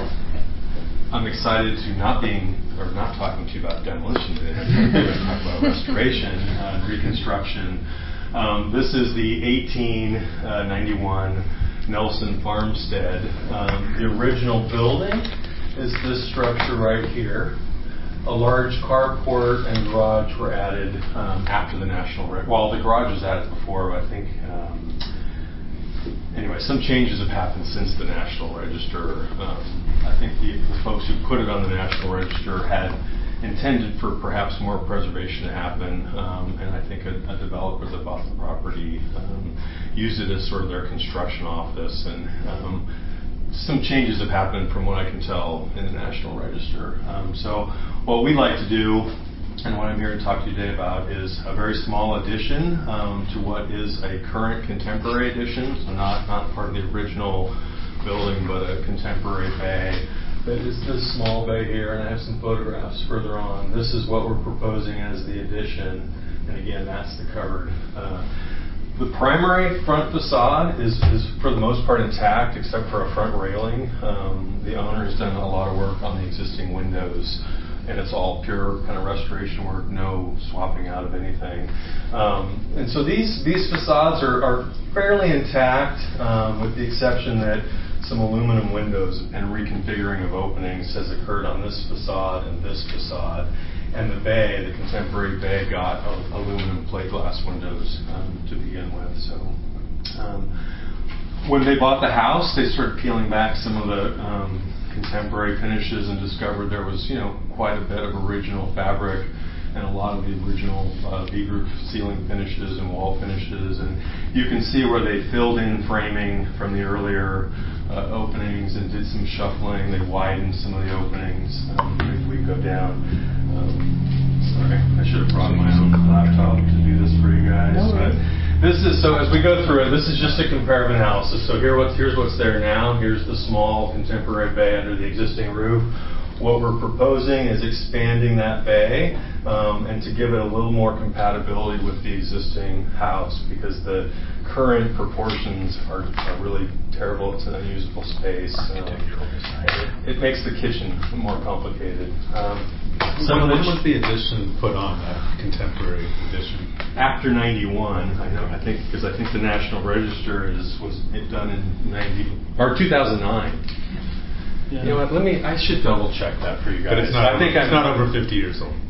Speaker 8: I'm excited to not being or not talking to you about demolition today. I'm going to talk about restoration uh, and reconstruction. Um, this is the eighteen ninety-one Nelson Farmstead. Um, the original building is this structure right here. A large carport and garage were added um, after the National Register. Well, the garage was added before, but I think, um, anyway, some changes have happened since the National Register. Um, I think the, the folks who put it on the National Register had intended for perhaps more preservation to happen, um, and I think a, a developer that bought the property um, used it as sort of their construction office, and um, some changes have happened from what I can tell in the National Register. Um, so what we'd like to do, and what I'm here to talk to you today about, is a very small addition um, to what is a current contemporary addition, so not, not part of the original building, but a contemporary bay. That is this small bay here, and I have some photographs further on. This is what we're proposing as the addition, and again, that's the covered uh, The primary front facade is, is for the most part intact, except for a front railing. Um, the owner has done a lot of work on the existing windows, and it's all pure kind of restoration work, no swapping out of anything. Um, and so these these facades are, are fairly intact, um, with the exception that some aluminum windows and reconfiguring of openings has occurred on this facade and this facade. And the bay, the contemporary bay, got uh, aluminum plate glass windows um, to begin with. So um, when they bought the house, they started peeling back some of the um, contemporary finishes and discovered there was, you know, quite a bit of original fabric and a lot of the original uh, V-groove ceiling finishes and wall finishes. And you can see where they filled in framing from the earlier uh, openings and did some shuffling. They widened some of the openings. Um, maybe we go down. Um, sorry, I should have brought my own laptop to do this for you guys.
Speaker 3: No
Speaker 8: but this is so as we go through it. This is just a comparative analysis. So here, what's here's what's there now. Here's the small contemporary bay under the existing roof. What we're proposing is expanding that bay um, and to give it a little more compatibility with the existing house, because the current proportions are, are really terrible. It's an unusable space. Um, it, it makes the kitchen more complicated. Um,
Speaker 2: Some when, when was the addition put on, that contemporary addition?
Speaker 8: After ninety-one, I know. I think because I think the National Register is was it done in ninety or two thousand nine. Yeah. You know what? Let me. I should double check that for you guys.
Speaker 2: But it's not.
Speaker 8: I think
Speaker 2: it's
Speaker 8: I'm,
Speaker 2: not over fifty years old.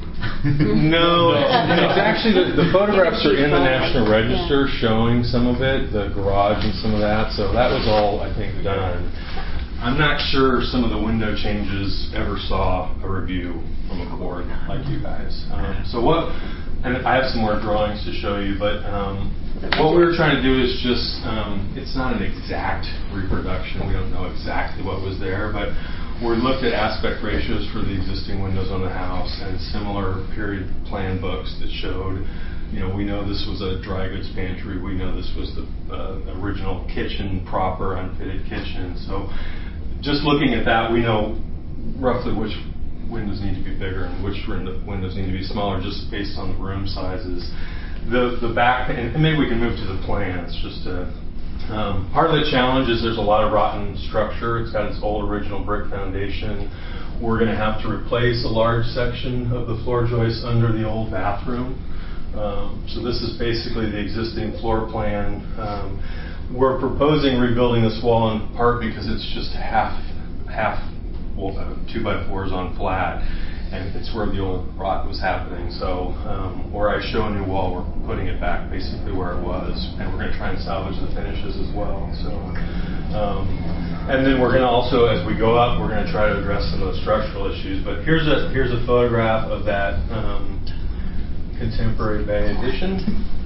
Speaker 8: no, it's actually the, the photographs are in the National Register showing some of it, the garage and some of that. So that was all I think done. I'm not sure some of the window changes ever saw a review from a board like you guys. Um, so what? And I have some more drawings to show you, but um, what we were trying to do is just, um, it's not an exact reproduction. We don't know exactly what was there, but we looked at aspect ratios for the existing windows on the house and similar period plan books that showed, you know, we know this was a dry goods pantry. We know this was the uh, original kitchen, proper, unfitted kitchen. So just looking at that, we know roughly which windows need to be bigger and which windows need to be smaller, just based on the room sizes. The the back, and maybe we can move to the plans. Just to, um, part of the challenge is there's a lot of rotten structure. It's got its old original brick foundation. We're going to have to replace a large section of the floor joists under the old bathroom. Um, so this is basically the existing floor plan. Um, we're proposing rebuilding this wall in part because it's just half half. Well, uh, two by fours on flat, and it's where the old rot was happening. So um, where I show a new wall, we're putting it back basically where it was, and we're going to try and salvage the finishes as well. So, um, and then we're going to also, as we go up, we're going to try to address some of the structural issues. But here's a here's a photograph of that um, contemporary bay addition.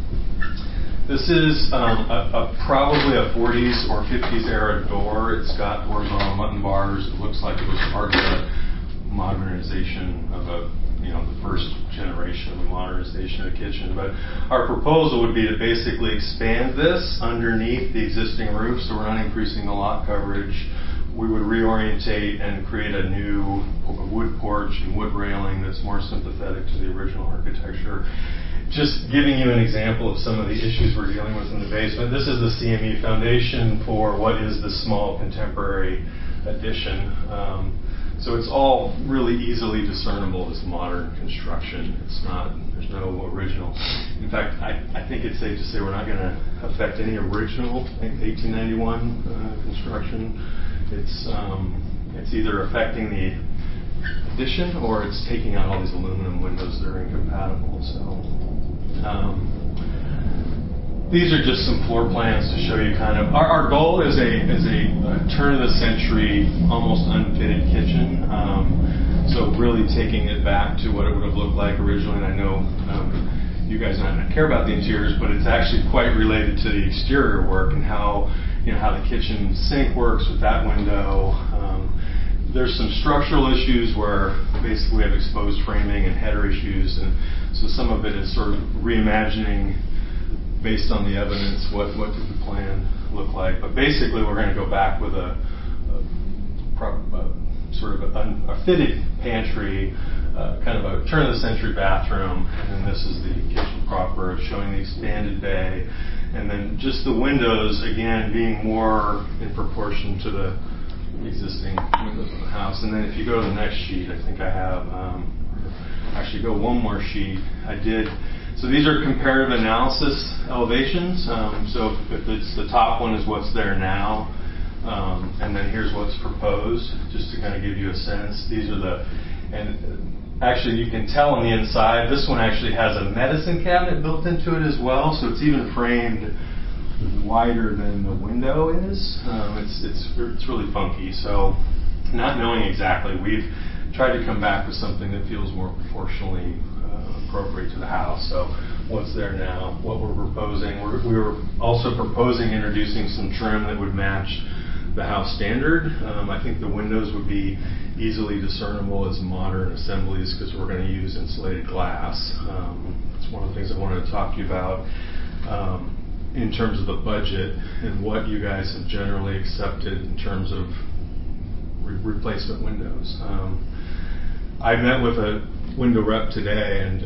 Speaker 8: This is um, a, a, probably a forties or fifties era door. It's got horizontal mutton bars. It looks like it was part of the modernization of a, you know, the first generation of the modernization of the kitchen. But our proposal would be to basically expand this underneath the existing roof, so we're not increasing the lot coverage. We would reorientate and create a new wood porch and wood railing that's more sympathetic to the original architecture. Just giving you an example of some of the issues we're dealing with in the basement. This is the C M E foundation for what is the small contemporary addition. Um, so it's all really easily discernible as modern construction. It's not, there's no original. In fact, I, I think it's safe to say we're not going to affect any original eighteen ninety-one uh, construction. It's um, it's either affecting the addition or it's taking out all these aluminum windows that are incompatible. So. Um, these are just some floor plans to show you kind of our, our goal is a is a, a turn of the century, almost unfitted kitchen. Um, so really taking it back to what it would have looked like originally. And I know um, you guys might not care about the interiors, but it's actually quite related to the exterior work and how you know how the kitchen sink works with that window. Um, There's some structural issues where basically we have exposed framing and header issues, and so some of it is sort of reimagining based on the evidence what what did the plan look like. But basically we're going to go back with a, a, a sort of a, a fitted pantry, uh, kind of a turn of the century bathroom, and then this is the kitchen proper, showing the expanded bay. And then just the windows, again, being more in proportion to the existing windows in the house. And then if you go to the next sheet, I think I have, um, actually go one more sheet. I did, so these are comparative analysis elevations. Um, so if it's the top one is what's there now, um, and then here's what's proposed, just to kind of give you a sense. These are the, and actually you can tell on the inside, this one actually has a medicine cabinet built into it as well, so it's even framed wider than the window is. Um, it's, it's, it's really funky. So not knowing exactly, we've tried to come back with something that feels more proportionally uh, appropriate to the house. So what's there now, what we're proposing. We're, we were also proposing introducing some trim that would match the house standard. Um, I think the windows would be easily discernible as modern assemblies because we're going to use insulated glass. Um, it's one of the things I wanted to talk to you about. Um, in terms of the budget and what you guys have generally accepted in terms of re- replacement windows. Um, I met with a window rep today, and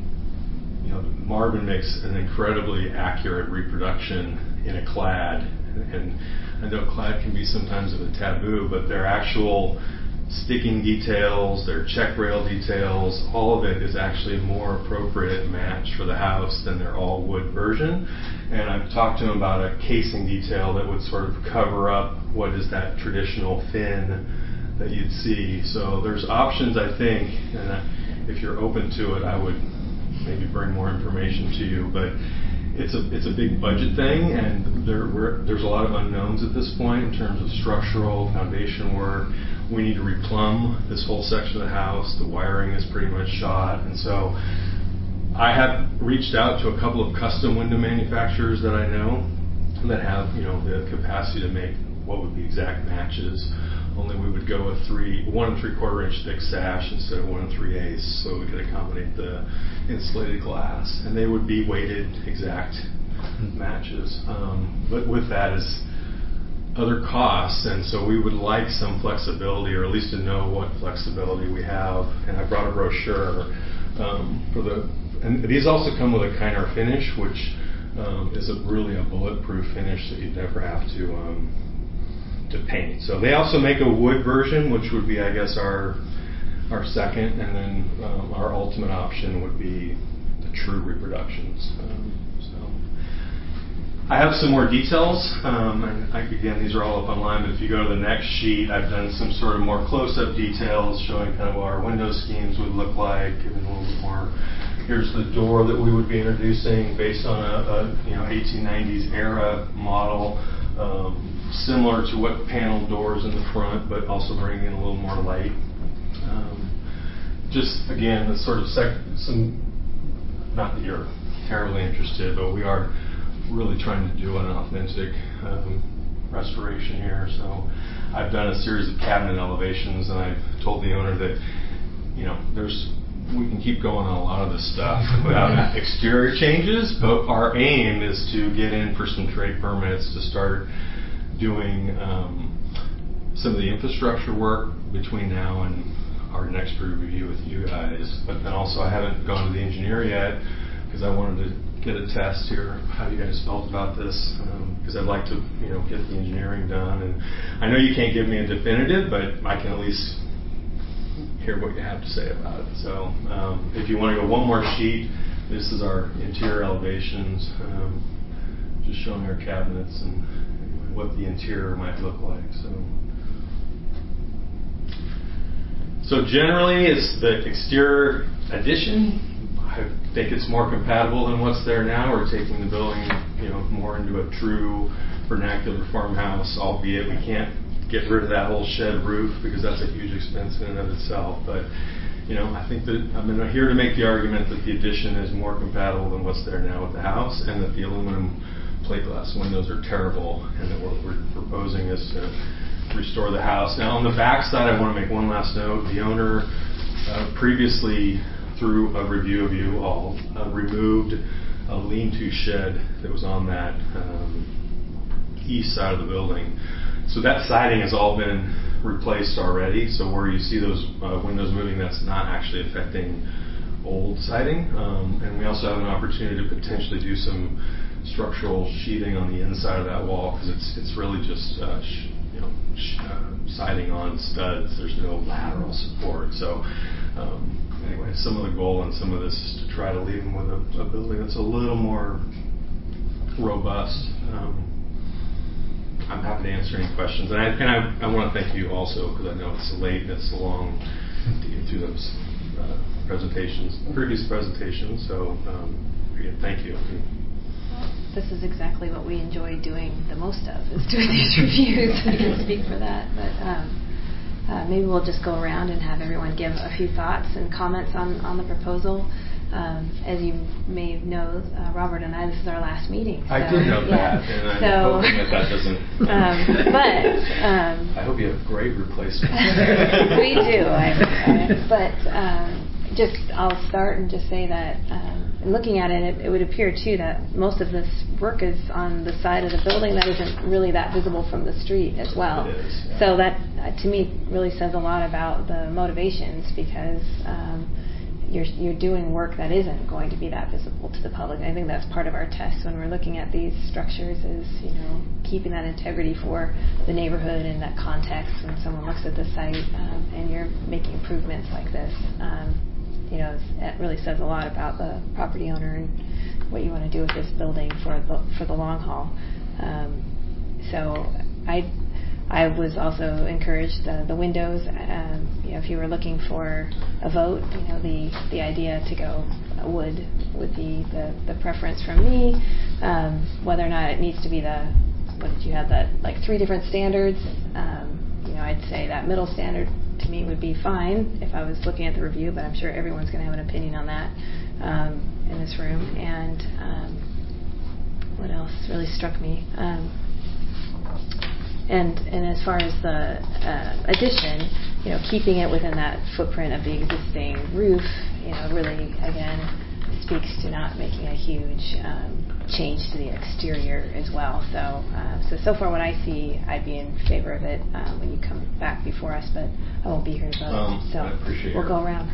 Speaker 8: um, you know, Marvin makes an incredibly accurate reproduction in a clad, and I know clad can be sometimes of a taboo, but their actual sticking details, their check rail details, all of it is actually a more appropriate match for the house than their all wood version. And I've talked to him about a casing detail that would sort of cover up what is that traditional fin that you'd see. So there's options, I think, and if you're open to it, I would maybe bring more information to you. But it's a it's a big budget thing, and there we're, there's a lot of unknowns at this point in terms of structural foundation work. We need to replumb this whole section of the house. The wiring is pretty much shot, and so I have reached out to a couple of custom window manufacturers that I know that have, you know, the capacity to make what would be exact matches. Only we would go with three, one and three quarter inch thick sash instead of one and three eighths, so we could accommodate the insulated glass, and they would be weighted exact matches. Um, but with that is other costs, and so we would like some flexibility, or at least to know what flexibility we have. And I brought a brochure um, for the, and these also come with a Kynar finish, which um, is a really a bulletproof finish that you'd never have to um, to paint. So they also make a wood version, which would be, I guess, our our second, and then um, our ultimate option would be the true reproductions. Um, so I have some more details, um, and I, again, these are all up online, but if you go to the next sheet, I've done some sort of more close-up details showing kind of what our window schemes would look like, and a little bit more. Here's the door that we would be introducing based on a, a you know eighteen nineties era model, um, similar to what panel doors in the front, but also bringing in a little more light. Um, just again, the sort of sec- some, not that you're terribly interested, but we are really trying to do an authentic um, restoration here. So I've done a series of cabinet elevations, and I've told the owner that, you know, there's we can keep going on a lot of this stuff without exterior changes, but our aim is to get in for some trade permits to start doing um, some of the infrastructure work between now and our next review with you guys. But then also I haven't gone to the engineer yet because I wanted to get a test here how you guys felt about this, because um, I'd like to, you know, get the engineering done. And I know you can't give me a definitive, but I can at least hear what you have to say about it. So um, if you want to go one more sheet, this is our interior elevations, um, just showing our cabinets and what the interior might look like. So. So generally, it's the exterior addition. I think it's more compatible than what's there now. We're taking the building, you know, more into a true vernacular farmhouse, albeit we can't get rid of that whole shed roof because that's a huge expense in and of itself. But, you know, I think that I'm here to make the argument that the addition is more compatible than what's there now with the house, and that the aluminum plate glass windows are terrible, and that what we're proposing is to restore the house. Now, on the back side, I want to make one last note. The owner uh, previously, through a review of you all, uh, removed a lean-to shed that was on that um, east side of the building. So that siding has all been replaced already. So where you see those uh, windows moving, that's not actually affecting old siding, um, and we also have an opportunity to potentially do some structural sheathing on the inside of that wall because it's it's really just uh, sh- you know sh- uh, siding on studs. There's no lateral support. So um, anyway, some of the goal on some of this is to try to leave them with a, a building that's a little more robust. Um, I'm happy to answer any questions, and I and I, I want to thank you also because I know it's late and it's long to get through those uh, presentations, previous presentations. So um, again, thank you.
Speaker 1: This is exactly what we enjoy doing the most of, is doing these reviews. I can speak for that. But um, uh, maybe we'll just go around and have everyone give a few thoughts and comments on, on the proposal. Um, as you may know, uh, Robert and I, this is our last meeting. So,
Speaker 8: I did know
Speaker 1: yeah.
Speaker 8: that, and I'm
Speaker 1: so,
Speaker 8: hoping that that doesn't...
Speaker 1: um, but... Um,
Speaker 8: I hope you have great replacements.
Speaker 1: We do. I, I, but um, just, I'll start and just say that um, looking at it, it, it would appear, too, that most of this work is on the side of the building that isn't really that visible from the street as well.
Speaker 8: It is, yeah.
Speaker 1: So that, uh, to me, really says a lot about the motivations because... Um, You're, you're doing work that isn't going to be that visible to the public. And I think that's part of our test when we're looking at these structures is, you know, keeping that integrity for the neighborhood and that context when someone looks at the site um, and you're making improvements like this. Um, you know, it really says a lot about the property owner and what you want to do with this building for the, for the long haul. Um, so I I was also encouraged uh, the windows. Um, you know, if you were looking for a vote, you know, the the idea to go wood would be the, the preference from me. Um, whether or not it needs to be the what did you have that like three different standards? Um, you know, I'd say that middle standard to me would be fine if I was looking at the review, but I'm sure everyone's going to have an opinion on that um, in this room. And um, what else really struck me? Um, And and as far as the uh, addition, you know, keeping it within that footprint of the existing roof, you know, really again speaks to not making a huge um, change to the exterior as well. So uh, so so far what I see, I'd be in favor of it um, when you come back before us, but I won't be here to vote.
Speaker 8: Um,
Speaker 1: so
Speaker 8: I appreciate
Speaker 1: we'll
Speaker 8: your
Speaker 1: go around.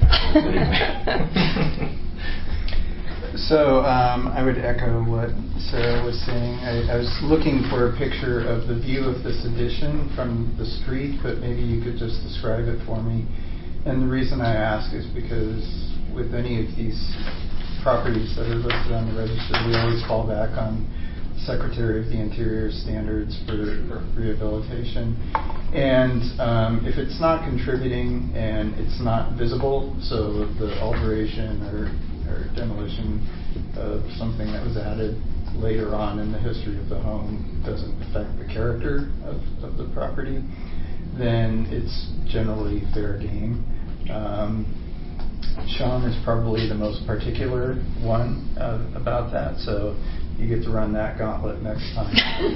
Speaker 11: So um, I would echo what Sarah was saying. I, I was looking for a picture of the view of this addition from the street, but maybe you could just describe it for me. And the reason I ask is because with any of these properties that are listed on the register, we always fall back on Secretary of the Interior standards for rehabilitation. And um, if it's not contributing and it's not visible, so the alteration or or demolition of something that was added later on in the history of the home doesn't affect the character of, of the property, then it's generally fair game. Um, Sean is probably the most particular one uh, about that, so you get to run that gauntlet next time.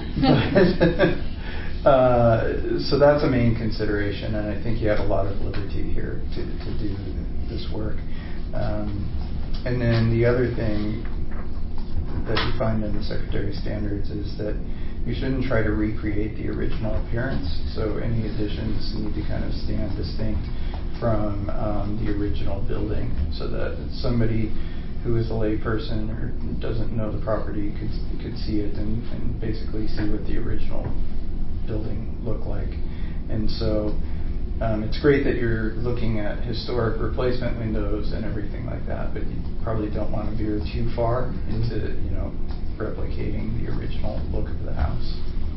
Speaker 11: uh, so that's a main consideration, and I think you have a lot of liberty here to, to do this work. Um, And then the other thing that you find in the Secretary standards is that you shouldn't try to recreate the original appearance. So any additions need to kind of stand distinct from um, the original building so that somebody who is a layperson or doesn't know the property could could see it and, and basically see what the original building looked like. And so Um, it's great that you're looking at historic replacement windows and everything like that, but you probably don't want to veer too far into, you know, replicating the original look of the house.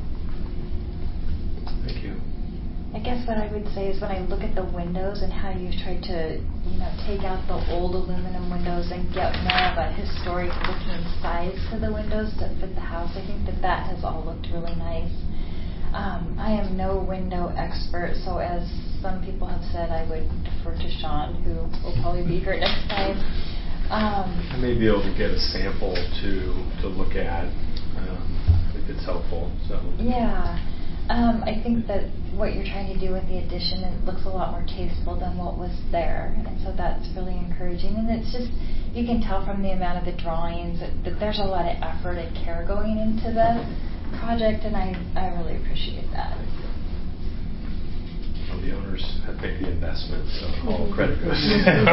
Speaker 8: Thank you.
Speaker 6: I guess what I would say is when I look at the windows and how you've tried to, you know, take out the old aluminum windows and get more of a historic looking size to the windows to fit the house, I think that that has all looked really nice. Um, I am no window expert, so as some people have said, I would defer to Sean, who will probably be here next time. Um,
Speaker 8: I may be able to get a sample to to look at um, if it's helpful. So
Speaker 6: yeah, um, I think that what you're trying to do with the addition, it looks a lot more tasteful than what was there, and so that's really encouraging. And it's just, you can tell from the amount of the drawings that, that there's a lot of effort and care going into the project, and I, I really appreciate that.
Speaker 8: the owners have made the investment, so all credit goes to them.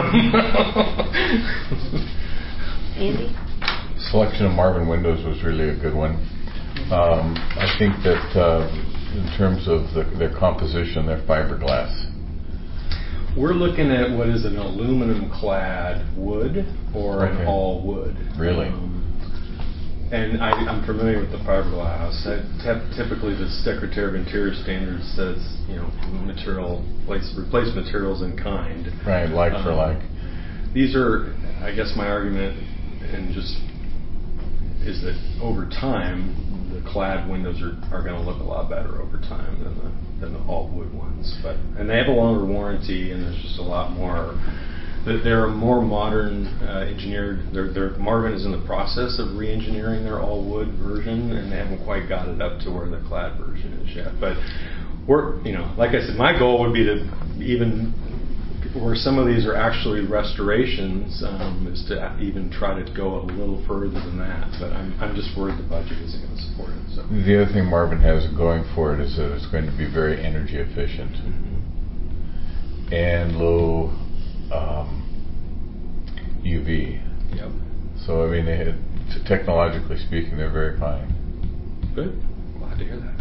Speaker 1: Andy?
Speaker 10: Selection of Marvin windows was really a good one. Um, I think that uh, in terms of the, their composition, they're fiberglass.
Speaker 8: We're looking at what is an aluminum clad wood or
Speaker 10: Okay.
Speaker 8: an all wood.
Speaker 10: Really?
Speaker 8: Um, and I, I'm familiar with the fiberglass. I, te- typically, the Secretary of Interior standard says, you know, material place, replace materials in kind.
Speaker 10: Right, like for
Speaker 8: Um,
Speaker 10: like.
Speaker 8: These are, I guess, my argument, and just is that over time, the clad windows are, are going to look a lot better over time than the than the all wood ones. But and they have a longer warranty, and there's just a lot more. They're a more modern uh, engineered. They're, they're, Marvin is in the process of re-engineering their all wood version, and they haven't quite got it up to where the clad version is yet. But we're, you know, like I said, my goal would be to even where some of these are actually restorations, um, is to even try to go a little further than that. But I'm, I'm just worried the budget isn't going to support it. So.
Speaker 10: The other thing Marvin has going for it is that it's going to be very energy efficient
Speaker 8: Mm-hmm.
Speaker 10: and low um, U V.
Speaker 8: Yep.
Speaker 10: So I mean, they had, technologically speaking, they're very fine.
Speaker 8: Good. Glad to hear that.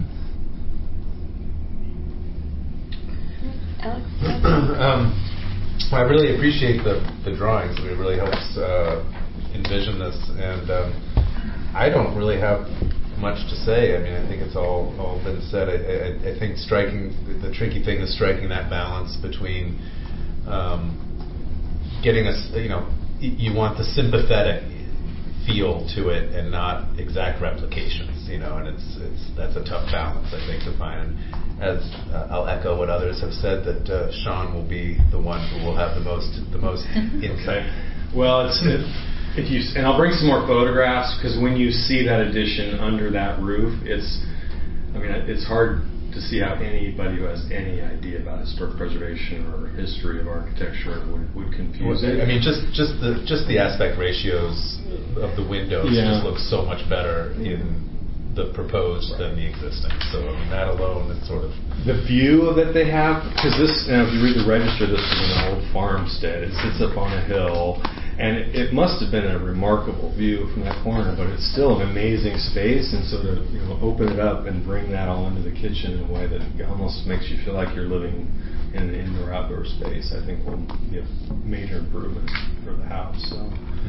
Speaker 1: Alex?
Speaker 2: um, well, I really appreciate the, the drawings. It really helps uh, envision this. And um, I don't really have much to say. I mean, I think it's all, all been said. I, I, I think striking, the tricky thing is striking that balance between um, getting us, you know, you want the sympathetic feel to it and not exact replications, you know, and it's it's that's a tough balance, I think, to find. As uh, I'll echo what others have said, that uh, Sean will be the one who will have the most the most insight.
Speaker 8: Well, it's it, if you and I'll bring some more photographs, because when you see that addition under that roof, it's I mean it's hard to see how anybody who has any idea about historic preservation or history of architecture would, would confuse
Speaker 2: well,
Speaker 8: it.
Speaker 2: I mean, just just the just the aspect ratios of the windows
Speaker 8: yeah.
Speaker 2: just look so much better in the proposed right. than the existing. So I mean, that alone is sort of
Speaker 8: the view that they have, because this, you know, if you read the register, this is an old farmstead. It sits up on a hill, and it, it must have been a remarkable view from that corner. But it's still an amazing space, and so to you know open it up and bring that all into the kitchen in a way that almost makes you feel like you're living in an indoor-outdoor space, I think will be a major improvement for the house. So,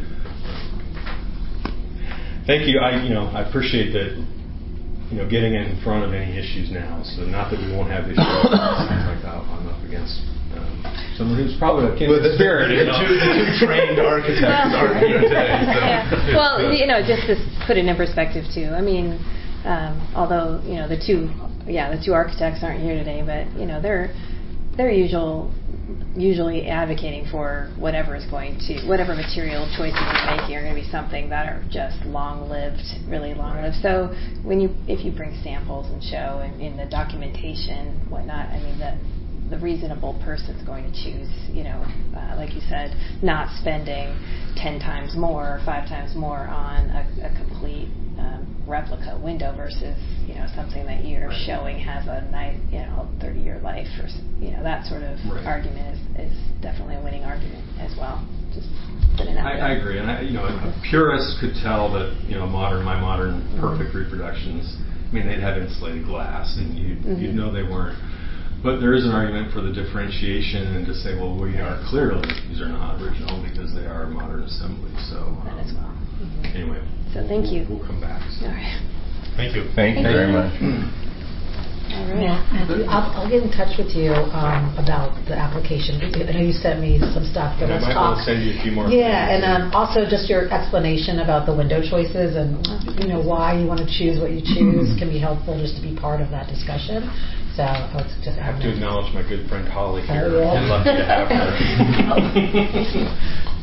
Speaker 8: thank you. I you know I appreciate that. You know, getting in front of any issues now. So not that we won't have issues. Things like that. I'm up against um, someone who's probably a kindred spirit.
Speaker 2: The, the, two, the two trained architects are here today. So.
Speaker 1: Yeah. Well, you know, just to put it in perspective too. I mean, um, although you know the two, yeah, the two architects aren't here today, but you know they're they're usual. usually advocating for whatever is going to, whatever material choices you're making are going to be something that are just long-lived, really long-lived. So when you, if you bring samples and show and in the documentation, whatnot, I mean, the, the reasonable person's going to choose, you know, uh, like you said, not spending ten times more or five times more on a, a complete um, replica window versus, you know, something that you're
Speaker 8: right.
Speaker 1: showing has a nice, you know, thirty-year life or, you know, that sort of
Speaker 8: right.
Speaker 1: argument is, is definitely a winning argument as well. Just putting it out there.
Speaker 8: I, I agree, and I, you know, a purist could tell that, you know, modern, my modern perfect mm-hmm. reproductions. I mean, they'd have insulated glass, and you'd, mm-hmm. you'd know they weren't. But there is an argument for the differentiation and to say, well, we are clearly these are not original because they are modern assembly. So um,
Speaker 1: that as well. Mm-hmm.
Speaker 8: Anyway,
Speaker 1: so thank
Speaker 8: we'll,
Speaker 1: you.
Speaker 8: We'll come back. So.
Speaker 1: All right.
Speaker 2: Thank you.
Speaker 10: Thank, Thank you very much.
Speaker 1: All right.
Speaker 3: Yeah, Matthew, I'll, I'll get in touch with you um, about the application. I know you sent me some stuff, but
Speaker 8: and
Speaker 3: let's
Speaker 8: I might
Speaker 3: talk.
Speaker 8: Want to send you a few more.
Speaker 3: Yeah, and um, also just your explanation about the window choices and you know why you want to choose what you choose can be helpful just to be part of that discussion. So I would just
Speaker 8: I have to acknowledge my good friend Holly here.
Speaker 3: Oh, yeah.
Speaker 8: I'm lucky to have her.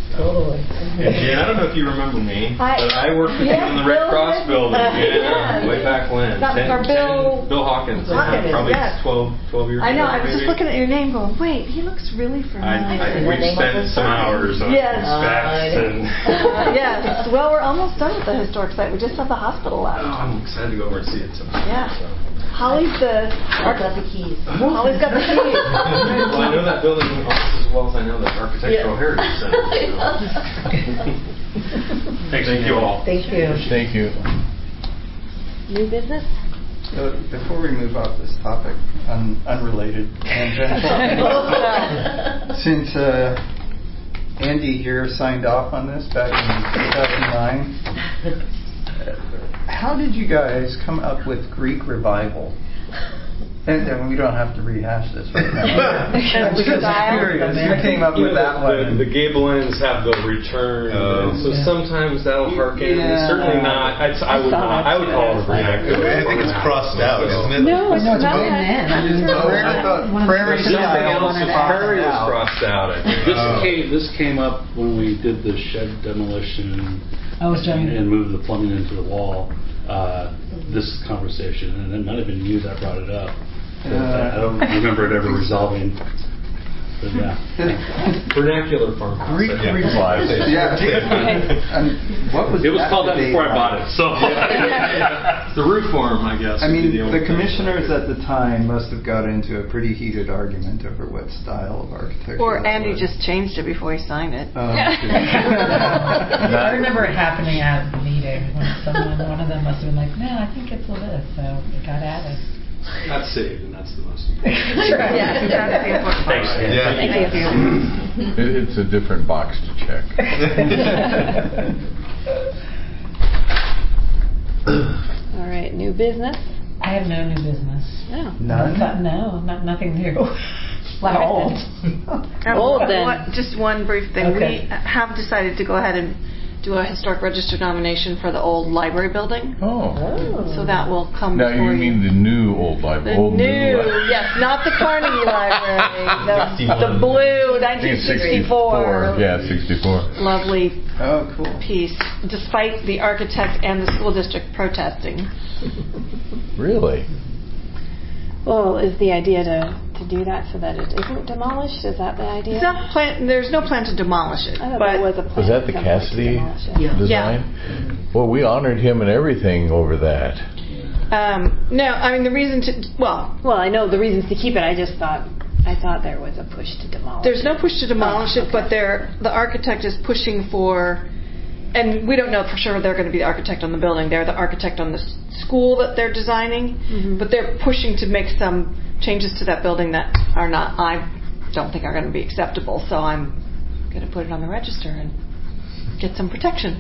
Speaker 3: Totally.
Speaker 8: And Jan, I don't know if you remember me,
Speaker 4: I-
Speaker 8: but I worked with
Speaker 4: yes,
Speaker 8: you in the Red
Speaker 4: Bill
Speaker 8: Cross
Speaker 4: Hawkins.
Speaker 8: building. Yeah,
Speaker 4: Yeah.
Speaker 8: way back when.
Speaker 4: That-
Speaker 8: ten,
Speaker 4: or Bill-
Speaker 8: ten, Bill Hawkins.
Speaker 4: Hawkins,
Speaker 8: Probably
Speaker 4: yes.
Speaker 8: twelve, twelve years
Speaker 4: I know.
Speaker 8: ago,
Speaker 4: I was just
Speaker 8: maybe.
Speaker 4: looking at your name, going, "Wait, he looks really
Speaker 8: I,
Speaker 4: familiar."
Speaker 8: I think we've spent some hours on
Speaker 4: Yes.
Speaker 8: specs and.
Speaker 4: Uh, yes. Well, we're almost done with the historic site. We just have the hospital
Speaker 8: Oh,
Speaker 4: left.
Speaker 8: I'm excited to go over and see it sometime.
Speaker 4: Yeah.
Speaker 8: So.
Speaker 4: Holly's the.
Speaker 7: I got the keys.
Speaker 4: Holly's got the keys.
Speaker 8: Well, I know that building almost as well as I know the Architectural
Speaker 7: Yeah.
Speaker 8: Heritage Center. So. Thank you all.
Speaker 3: Thank you.
Speaker 10: Thank you.
Speaker 1: New business?
Speaker 11: So before we move off this topic, un- unrelated, tangential, since uh, Andy here signed off on this back in two thousand nine, how did you guys come up with Greek revival? And, and we don't have to rehash this right now. I'm just curious. Who came up with that one?
Speaker 8: The, the gable ends have the return,
Speaker 2: Oh.
Speaker 8: and so
Speaker 3: Yeah.
Speaker 8: sometimes that'll harken.
Speaker 11: Yeah.
Speaker 8: Certainly not. I'd, I would
Speaker 1: saw
Speaker 8: not.
Speaker 1: that
Speaker 8: I would
Speaker 1: too.
Speaker 8: call it a vernacular.
Speaker 2: I think it's crossed out, isn't it?
Speaker 1: No, it's
Speaker 3: No, it's
Speaker 1: not.
Speaker 3: written in. I mean,
Speaker 11: Oh, I thought
Speaker 3: one of the
Speaker 11: prairie
Speaker 3: first
Speaker 8: Something
Speaker 11: style
Speaker 8: else
Speaker 11: was
Speaker 8: is
Speaker 11: crossed
Speaker 8: prairie was
Speaker 11: out.
Speaker 8: crossed out. I think.
Speaker 9: This
Speaker 2: Oh.
Speaker 9: came, this came up when we did the shed demolition
Speaker 3: I was
Speaker 9: and,
Speaker 3: trying.
Speaker 9: and moved the plumbing into the wall. Uh, this conversation, and it might have been you that brought it up. But I I don't remember it ever resolving. But yeah.
Speaker 8: Vernacular farmhouse.
Speaker 11: Greek
Speaker 8: I think.
Speaker 10: Revival.
Speaker 11: Yeah. And what was
Speaker 9: It was
Speaker 11: that
Speaker 9: called that
Speaker 11: debate
Speaker 9: before I
Speaker 11: like?
Speaker 9: bought it. So
Speaker 8: The roof form, I guess.
Speaker 11: I
Speaker 8: would
Speaker 11: mean,
Speaker 8: be only
Speaker 11: the
Speaker 8: thing.
Speaker 11: commissioners at the time must have got into a pretty heated argument over what style of architecture.
Speaker 12: Or
Speaker 11: that
Speaker 12: Andy
Speaker 11: was.
Speaker 12: just changed it before he signed it.
Speaker 11: Oh,
Speaker 3: I remember it happening at the meeting when someone, one of them must have been like, "No, I think it's a this," so it got added.
Speaker 8: That's saved, and that's the most important.
Speaker 12: Yes, that's the important part.
Speaker 8: Thanks, Andy.
Speaker 2: Yeah.
Speaker 12: Thank you.
Speaker 10: It, it's a different box to check.
Speaker 1: All right, new business?
Speaker 3: I have no new business.
Speaker 1: No.
Speaker 11: None?
Speaker 3: Not- No, not nothing new. Like old.
Speaker 12: Uh,
Speaker 1: Old,
Speaker 12: what-
Speaker 1: then.
Speaker 12: what- Just one brief thing.
Speaker 3: Okay.
Speaker 12: We have decided to go ahead and do a historic register nomination for the old library building.
Speaker 10: Oh.
Speaker 12: So that will come
Speaker 10: Now
Speaker 12: before
Speaker 10: you mean the new old
Speaker 12: The
Speaker 10: library? Old
Speaker 12: new,
Speaker 10: li-
Speaker 12: yes, not the Carnegie Library, the, the
Speaker 2: sixty-one.
Speaker 12: blue
Speaker 10: I think
Speaker 12: nineteen
Speaker 10: it's
Speaker 12: sixty-four.
Speaker 10: Yeah, sixty-four.
Speaker 12: Lovely
Speaker 11: Oh, cool.
Speaker 12: piece, despite the architect and the school district protesting.
Speaker 10: Really?
Speaker 1: Well, is the idea to, to do that so that it isn't demolished? Is that the idea?
Speaker 12: It's not plan, there's no plan to demolish it,
Speaker 1: I thought
Speaker 12: but
Speaker 1: there was a plan.
Speaker 10: Was that the
Speaker 1: at some point to
Speaker 10: Cassidy
Speaker 1: demolish it.
Speaker 7: Yeah.
Speaker 10: design? Well, we honored him and everything over that.
Speaker 12: um, no, I mean the reason to, well,
Speaker 1: Well, I know the reasons to keep it. I just thought, I thought there was a push to demolish
Speaker 12: there's
Speaker 1: it.
Speaker 12: no push to demolish
Speaker 1: Oh,
Speaker 12: it, but they're, the architect is pushing for, and we don't know for sure they're going to be the architect on the building. They're the architect on the s- school that they're designing,
Speaker 1: Mhm.
Speaker 12: but they're pushing to make some changes to that building that are not, I don't think are going to be acceptable. So I'm going to put it on the register and get some protection.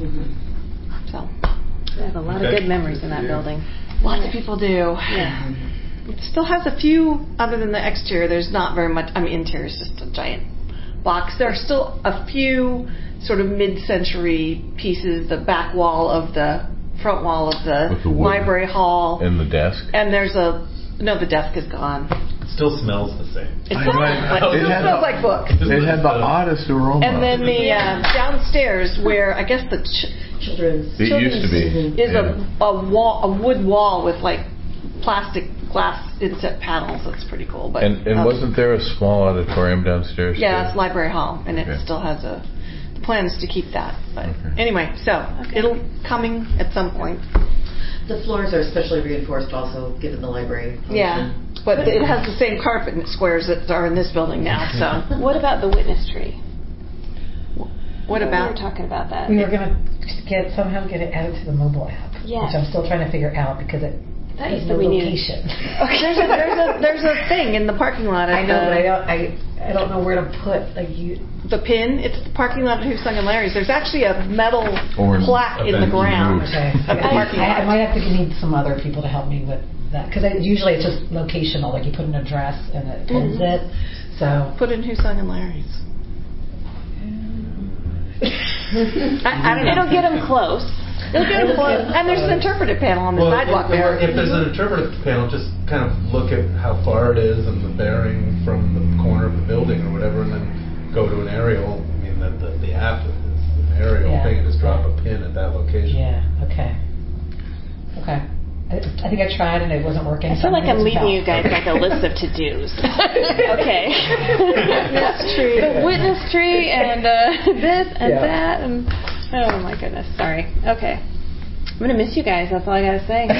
Speaker 12: So
Speaker 1: I have a lot of
Speaker 2: Okay.
Speaker 1: good memories in that
Speaker 11: Yeah.
Speaker 1: building.
Speaker 12: lots of people do.
Speaker 1: Yeah.
Speaker 12: It still has a few, other than the exterior, there's not very much, I mean, interior is just a giant box. There are still a few sort of mid-century pieces, the back wall of the, front wall of the,
Speaker 10: With the wood.
Speaker 12: library hall.
Speaker 10: And the desk?
Speaker 12: And there's a, no, the desk is gone.
Speaker 2: It still smells the same.
Speaker 12: It
Speaker 10: I
Speaker 12: smells
Speaker 10: know.
Speaker 12: like,
Speaker 10: It
Speaker 12: it still
Speaker 10: had
Speaker 12: smells
Speaker 10: the-
Speaker 12: like books.
Speaker 10: It had the oddest aroma.
Speaker 12: And then the uh, downstairs, where I guess the ch-
Speaker 7: Children's.
Speaker 10: It used to be.
Speaker 12: is
Speaker 10: yeah.
Speaker 12: a, a wall, a wood wall with like plastic glass inset panels. That's pretty cool. But
Speaker 10: And, and
Speaker 12: um,
Speaker 10: wasn't there a small auditorium downstairs?
Speaker 12: yeah,
Speaker 10: too?
Speaker 12: it's library hall, and
Speaker 10: Okay.
Speaker 12: it still has a. The plan is to keep that. But
Speaker 10: Okay.
Speaker 12: anyway, so it'll coming at some point.
Speaker 7: The floors are especially reinforced also, given the library function.
Speaker 12: Yeah, but it has the same carpet squares that are in this building now. So
Speaker 1: What about the witness tree?
Speaker 12: what
Speaker 1: We
Speaker 12: about?
Speaker 1: were talking about that.
Speaker 3: We were gonna get somehow get it added to the mobile app,
Speaker 1: Yes.
Speaker 3: which I'm still trying to figure out because it
Speaker 1: That
Speaker 3: has
Speaker 1: used
Speaker 3: no
Speaker 1: to be needed.
Speaker 3: location.
Speaker 12: There's a there's a there's a thing in the parking lot. At
Speaker 3: I know,
Speaker 12: the,
Speaker 3: but I don't. I I don't know where to put like you.
Speaker 12: the pin. It's the parking lot at Who Sung and Larry's. There's actually a metal
Speaker 10: Or in-
Speaker 12: plaque in the
Speaker 10: in
Speaker 12: ground
Speaker 10: Ruth.
Speaker 3: Okay.
Speaker 12: of the
Speaker 3: I,
Speaker 12: parking
Speaker 3: I, I
Speaker 12: lot.
Speaker 3: might have to need some other people to help me with that because usually it's just locational. Like you put an address and it pins
Speaker 12: Mhm.
Speaker 3: it. So
Speaker 12: Put in Who Sung and Larry's. I, I don't know.
Speaker 1: It'll get them close.
Speaker 12: It'll get them close. And there's an interpretive panel on the
Speaker 2: Well,
Speaker 12: sidewalk
Speaker 2: if,
Speaker 12: there.
Speaker 2: if there's an interpretive panel, just kind of look at how far it is and the bearing from the corner of the building or whatever, and then go to an aerial. I mean, that the the app is an aerial
Speaker 3: Yeah.
Speaker 2: thing and just drop a pin at that location.
Speaker 3: Yeah, okay. Okay. I, I think I tried and it wasn't working.
Speaker 1: I
Speaker 3: so
Speaker 1: feel like
Speaker 3: gonna
Speaker 1: I'm
Speaker 3: get some
Speaker 1: leaving you
Speaker 3: help.
Speaker 1: guys like a list of to-dos. Okay.
Speaker 12: Witness tree.
Speaker 1: The witness tree and uh, this and
Speaker 3: Yeah.
Speaker 1: that and oh my goodness. Sorry. Okay. I'm gonna miss you guys. That's all I gotta say. All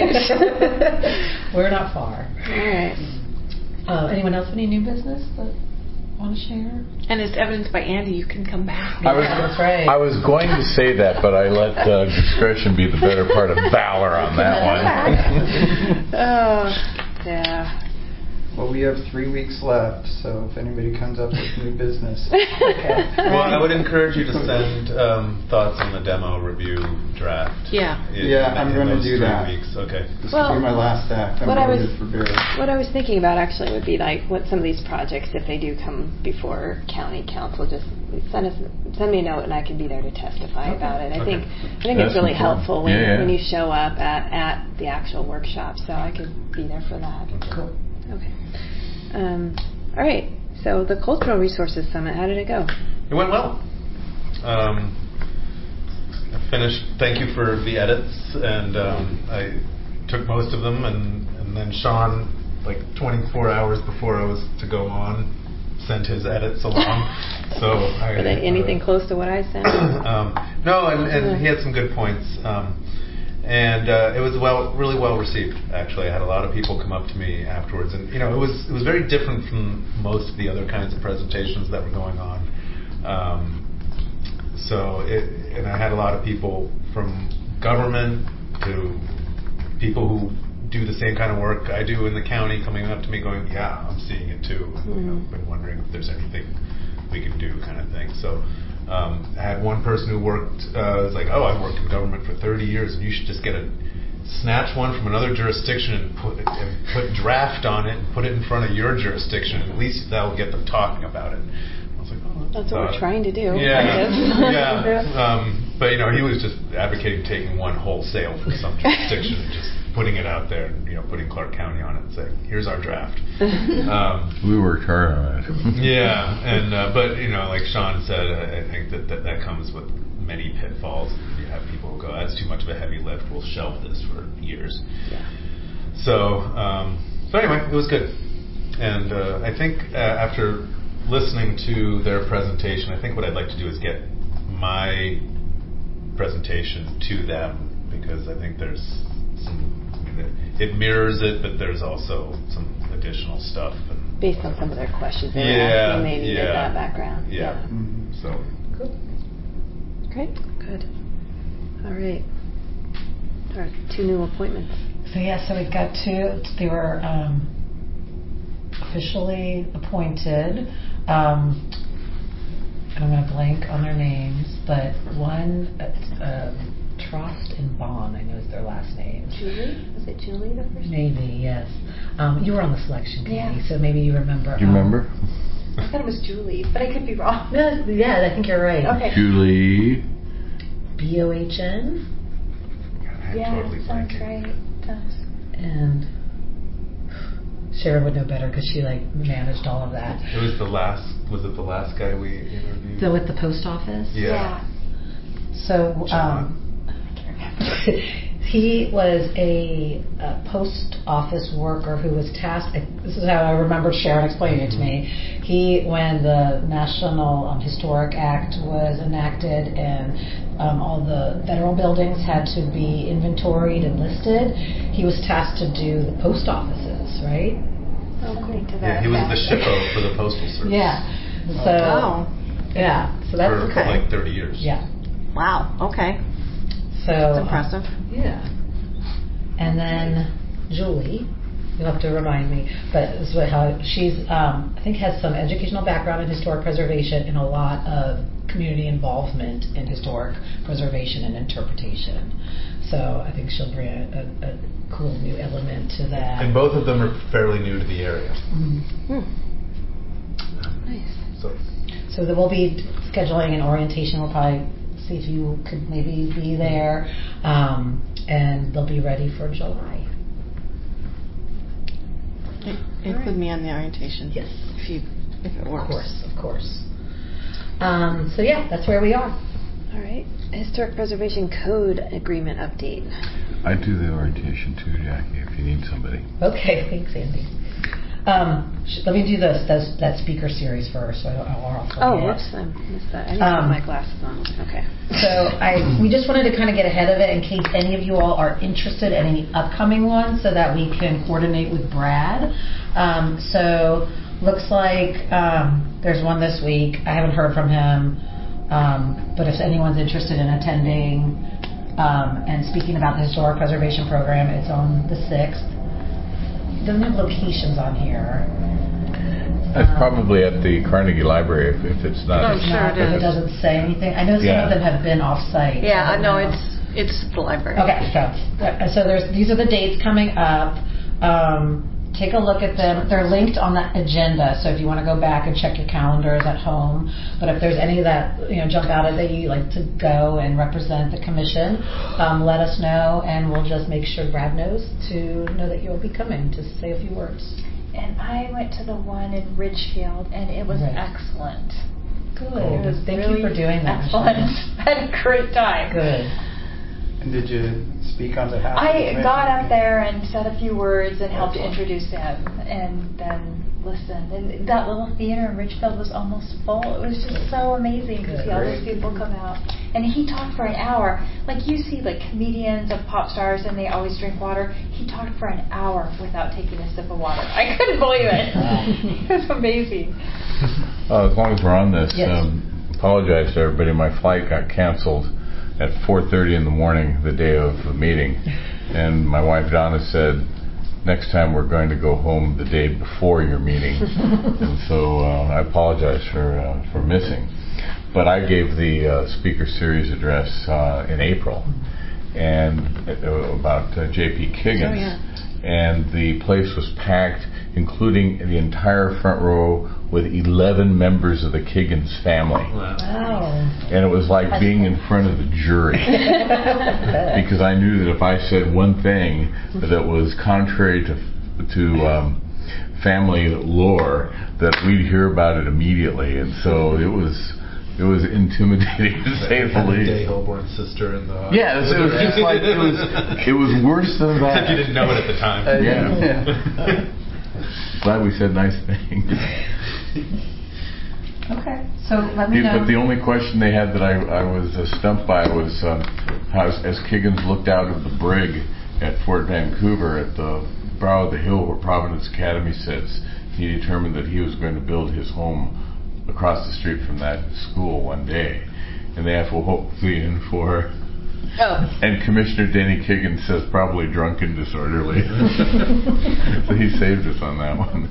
Speaker 1: right.
Speaker 3: We're not far.
Speaker 1: All right.
Speaker 3: Uh, anyone else have any new business that want to share?
Speaker 12: And as evidenced by Andy, you can come back.
Speaker 10: I was,
Speaker 3: Yeah, that's right.
Speaker 10: I was going to say that, but I let uh, discretion be the better part of valor on that one.
Speaker 1: Oh, yeah.
Speaker 11: Well, we have three weeks left, so if anybody comes up with new business.
Speaker 3: Okay.
Speaker 2: Well, I would encourage you to send um, thoughts on the demo review draft.
Speaker 12: Yeah.
Speaker 2: in-
Speaker 11: Yeah,
Speaker 2: in
Speaker 11: I'm gonna
Speaker 2: those
Speaker 11: do
Speaker 2: three
Speaker 11: that.
Speaker 2: weeks. Okay.
Speaker 11: This
Speaker 1: Well,
Speaker 11: will be my last act. I'm
Speaker 1: what I
Speaker 11: voted
Speaker 1: was-
Speaker 11: for Barry.
Speaker 1: What I was thinking about actually would be like what some of these projects, if they do come before county council, just send us send me a note and I can be there to testify about it. I
Speaker 2: Okay.
Speaker 1: think I think
Speaker 10: That's
Speaker 1: it's really
Speaker 10: important.
Speaker 1: helpful when
Speaker 10: Yeah, yeah.
Speaker 1: when you show up at, at the actual workshop, so I could be there for that.
Speaker 3: Cool.
Speaker 1: Okay. Um, all right. So the Cultural Resources Summit, how did it go?
Speaker 2: It went well. Um, I finished. Thank you for the edits, and um, I took most of them, and, and then Sean, like twenty-four hours before I was to go on, sent his edits along. So I,
Speaker 1: Were they anything
Speaker 2: uh,
Speaker 1: close to what I sent?
Speaker 2: um, no, and, and he had some good points. Um, and uh, it was well, really well received. Actually, I had a lot of people come up to me afterwards, and you know, it was it was very different from most of the other kinds of presentations that were going on. Um, so, it, and I had a lot of people from government to people who do the same kind of work I do in the county coming up to me, going, "Yeah, I'm seeing it too. Mm-hmm. You know, been wondering if there's anything we can do," kind of thing. So. Um, I had one person who worked, uh, was like, "Oh, I've worked in government for thirty years, and you should just get a snatch one from another jurisdiction and put and put draft on it and put it in front of your jurisdiction, and at least that will get them talking about it." I was like, "Oh,
Speaker 1: That's what
Speaker 2: uh,
Speaker 1: we're trying to do.
Speaker 2: Yeah,
Speaker 1: I guess.
Speaker 2: yeah. Um, but you know, he was just advocating taking one wholesale from some jurisdiction and just putting it out there, and you know, putting Clark County on it and saying, "Here's our draft." Um,
Speaker 10: We worked hard on that.
Speaker 2: yeah, and uh, but you know, like Sean said, I, I think that, that that comes with many pitfalls. You have people who go, "That's too much of a heavy lift. We'll shelve this for years."
Speaker 1: Yeah.
Speaker 2: So, um, so anyway, it was good, and uh, I think uh, after listening to their presentation, I think what I'd like to do is get my presentation to them, because I think there's some. It mirrors it, but there's also some additional stuff. And
Speaker 1: Based on some of their questions they were
Speaker 2: yeah,
Speaker 1: asking, they needed
Speaker 2: yeah,
Speaker 1: that background.
Speaker 2: Yeah.
Speaker 1: Yeah.
Speaker 11: Mhm.
Speaker 2: So.
Speaker 3: Cool.
Speaker 1: Great. Good. All right. Our two new appointments.
Speaker 3: So yeah, so we've got two. They were um, officially appointed. Um, I'm going to blank on their names, but one, uh, um, Trost and Bond, I know is their last name.
Speaker 1: Julie? Was it Julie the first?
Speaker 3: Maybe, yes. Um, you were on the selection committee,
Speaker 1: Yeah.
Speaker 3: so maybe you remember.
Speaker 10: Do you
Speaker 3: um,
Speaker 10: remember?
Speaker 6: I thought it was Julie, but I could be wrong.
Speaker 3: No, yeah, I think you're right.
Speaker 6: Okay.
Speaker 10: Julie.
Speaker 3: B O H N
Speaker 2: I'm
Speaker 6: Yeah,
Speaker 2: totally
Speaker 6: sounds
Speaker 2: blanking.
Speaker 6: right. It does.
Speaker 3: and Sharon would know better because she like managed all of that.
Speaker 2: It was the last. Was it the last guy we interviewed?
Speaker 3: So with the post office.
Speaker 2: Yeah.
Speaker 3: So
Speaker 2: John.
Speaker 3: um, he was a, a post office worker who was tasked. This is how I remembered Sharon explaining it to me. He, when the National um, Historic Act was enacted and um, all the federal buildings had to be inventoried and listed, he was tasked to do the post offices, right?
Speaker 1: Oh, cool.
Speaker 6: To
Speaker 2: Yeah,
Speaker 6: that
Speaker 2: he was the
Speaker 6: effect.
Speaker 2: shippo for the postal service.
Speaker 3: Yeah. So
Speaker 12: Oh.
Speaker 3: yeah. So that's
Speaker 2: for
Speaker 3: okay.
Speaker 2: like thirty years.
Speaker 3: Yeah.
Speaker 12: Wow. Okay.
Speaker 3: So
Speaker 12: That's
Speaker 3: um,
Speaker 12: impressive.
Speaker 3: Yeah. And then Julie, you'll have to remind me, but this is what, how she's, um, I think, has some educational background in historic preservation and a lot of community involvement in historic preservation and interpretation. So I think she'll bring a, a, a cool new element to that.
Speaker 2: And both of them are fairly new to the area.
Speaker 3: Mhm.
Speaker 1: Nice.
Speaker 2: So.
Speaker 3: So that we'll be scheduling an orientation. We'll probably see if you could maybe be there, um, and they'll be ready for July.
Speaker 12: Include me on the orientation.
Speaker 3: Yes.
Speaker 12: If you, if it works.
Speaker 3: Of course, of course. Um, so yeah, that's where we are.
Speaker 1: All right. Historic Preservation Code Agreement update.
Speaker 10: I do the orientation too, Jackie, if you need somebody.
Speaker 3: Okay, thanks, Andy. Um, sh- let me do this, those, that speaker series first, so I don't know or I'll forget.
Speaker 1: Oh, whoops, I missed that. I need to
Speaker 3: Um,
Speaker 1: put my glasses on. Okay.
Speaker 3: So I, we just wanted to kind of get ahead of it in case any of you all are interested in any upcoming ones so that we can coordinate with Brad. Um, so looks like um, there's one this week. I haven't heard from him, um, but if anyone's interested in attending um, and speaking about the Historic Preservation Program, it's on the sixth. It doesn't have locations on here.
Speaker 10: It's
Speaker 3: Um,
Speaker 10: probably at the Carnegie Library if, if it's not.
Speaker 12: Oh,
Speaker 3: It's
Speaker 12: sure
Speaker 3: not,
Speaker 12: it
Speaker 3: but
Speaker 12: is.
Speaker 3: it doesn't say anything. I know some
Speaker 10: Yeah.
Speaker 3: of them have been off-site.
Speaker 12: Yeah,
Speaker 3: I
Speaker 12: I
Speaker 3: don't
Speaker 12: know
Speaker 3: know.
Speaker 12: it's it's the library.
Speaker 3: Okay, so uh, so there's these are the dates coming up. Um, take a look at them. They're linked on the agenda, so if you want to go back and check your calendars at home. But if there's any that you know jump out at that you like to go and represent the commission, um, let us know, and we'll just make sure Brad knows to know that you'll be coming to say a few words.
Speaker 6: And I went to the one in Ridgefield, and it was
Speaker 3: Right.
Speaker 6: excellent.
Speaker 3: Good.
Speaker 6: It was
Speaker 3: Thank
Speaker 6: really
Speaker 3: you for doing that.
Speaker 6: excellent.
Speaker 3: Michelle.
Speaker 6: I had a great time.
Speaker 3: Good.
Speaker 11: And did you speak on behalf of the
Speaker 6: I
Speaker 11: commission?
Speaker 6: got up there and said a few words and helped
Speaker 11: Excellent.
Speaker 6: introduce him, and then listened. And that little theater in Ridgefield was almost full. It was just so amazing to
Speaker 3: Good.
Speaker 6: see all those
Speaker 11: Great.
Speaker 6: people come out. And he talked for an hour. Like you see, like comedians of pop stars, and they always drink water. He talked for an hour without taking a sip of water. I couldn't believe it. It was amazing.
Speaker 10: Uh, as long as we're on this,
Speaker 3: Yes.
Speaker 10: um, apologize to everybody. My flight got canceled at four thirty in the morning the day of the meeting, and my wife Donna said, next time we're going to go home the day before your meeting. And so uh, I apologize for uh, for missing. But I gave the uh, speaker series address uh, in April, and uh, about uh, J P Kiggins.
Speaker 12: Oh, yeah.
Speaker 10: And the place was packed, including the entire front row with eleven members of the Kiggins family.
Speaker 8: Wow.
Speaker 3: Wow.
Speaker 10: And it was like being in front of the jury. Because I knew that if I said one thing that was contrary to to um, family lore, that we'd hear about it immediately. And so it was it was intimidating to say the
Speaker 2: Having
Speaker 10: least.
Speaker 2: Day Holborn's sister in the.
Speaker 10: Yeah, it was, it was just like it was. It was worse than that.
Speaker 8: Except you didn't know it at the time.
Speaker 11: Uh,
Speaker 10: Yeah. Glad we said nice things.
Speaker 3: Okay, so let me know.
Speaker 10: But the only question they had that I, I was uh, stumped by was um, how, as, as Kiggins looked out of the brig at Fort Vancouver at the brow of the hill where Providence Academy sits, he determined that he was going to build his home across the street from that school one day. And they have hopefully in for.
Speaker 12: Oh.
Speaker 10: And Commissioner Danny Kiggins says probably drunk and disorderly. So he saved us on that one.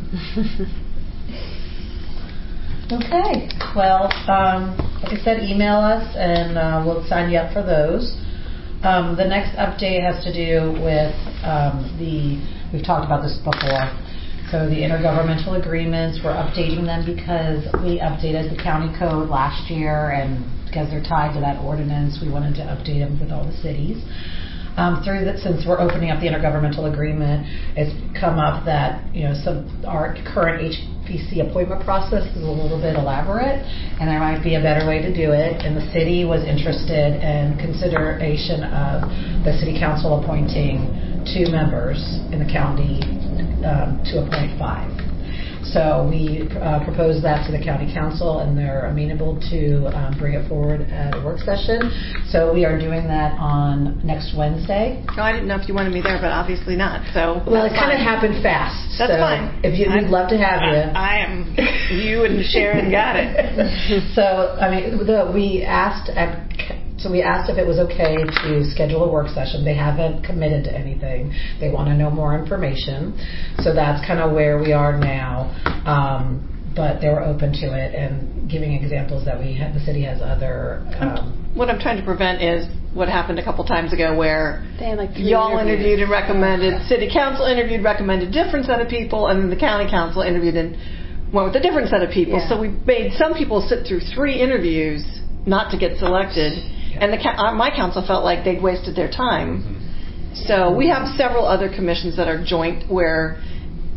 Speaker 3: Okay. Well, um, like I said, email us and uh, we'll sign you up for those. Um, the next update has to do with um, the, we've talked about this before, so the intergovernmental agreements, we're updating them because we updated the county code last year, and because they're tied to that ordinance, we wanted to update them with all the cities. Um, through that, since we're opening up the intergovernmental agreement, it's come up that you know some our current H P C appointment process is a little bit elaborate, and there might be a better way to do it. And the city was interested in consideration of the city council appointing two members in the county um, to appoint five. So we uh, proposed that to the county council, and they're amenable to um, bring it forward at a work session. So we are doing that on next Wednesday.
Speaker 12: Oh, I didn't know if you wanted me there, but obviously not. So
Speaker 3: Well, it
Speaker 12: that's
Speaker 3: kind of
Speaker 12: fine.
Speaker 3: happened fast.
Speaker 12: That's
Speaker 3: so
Speaker 12: fine.
Speaker 3: If you, we'd
Speaker 12: I'm-
Speaker 3: love to have you.
Speaker 12: I, I am. You and Sharon got it.
Speaker 3: So I mean, the, we asked at. So we asked if it was okay to schedule a work session. They haven't committed to anything. They want to know more information. So that's kind of where we are now. Um, but they were open to it and giving examples that we had. The city has other. Um,
Speaker 12: What I'm trying to prevent is what happened a couple times ago where
Speaker 1: They had like three
Speaker 12: y'all
Speaker 1: interviews.
Speaker 12: interviewed and recommended, city council interviewed, recommended different set of people, and then the county council interviewed and went with a different set of people.
Speaker 1: Yeah.
Speaker 12: So we made some people sit through three interviews not to get selected, and the uh, my council felt like they'd wasted their time. So we have several other commissions that are joint where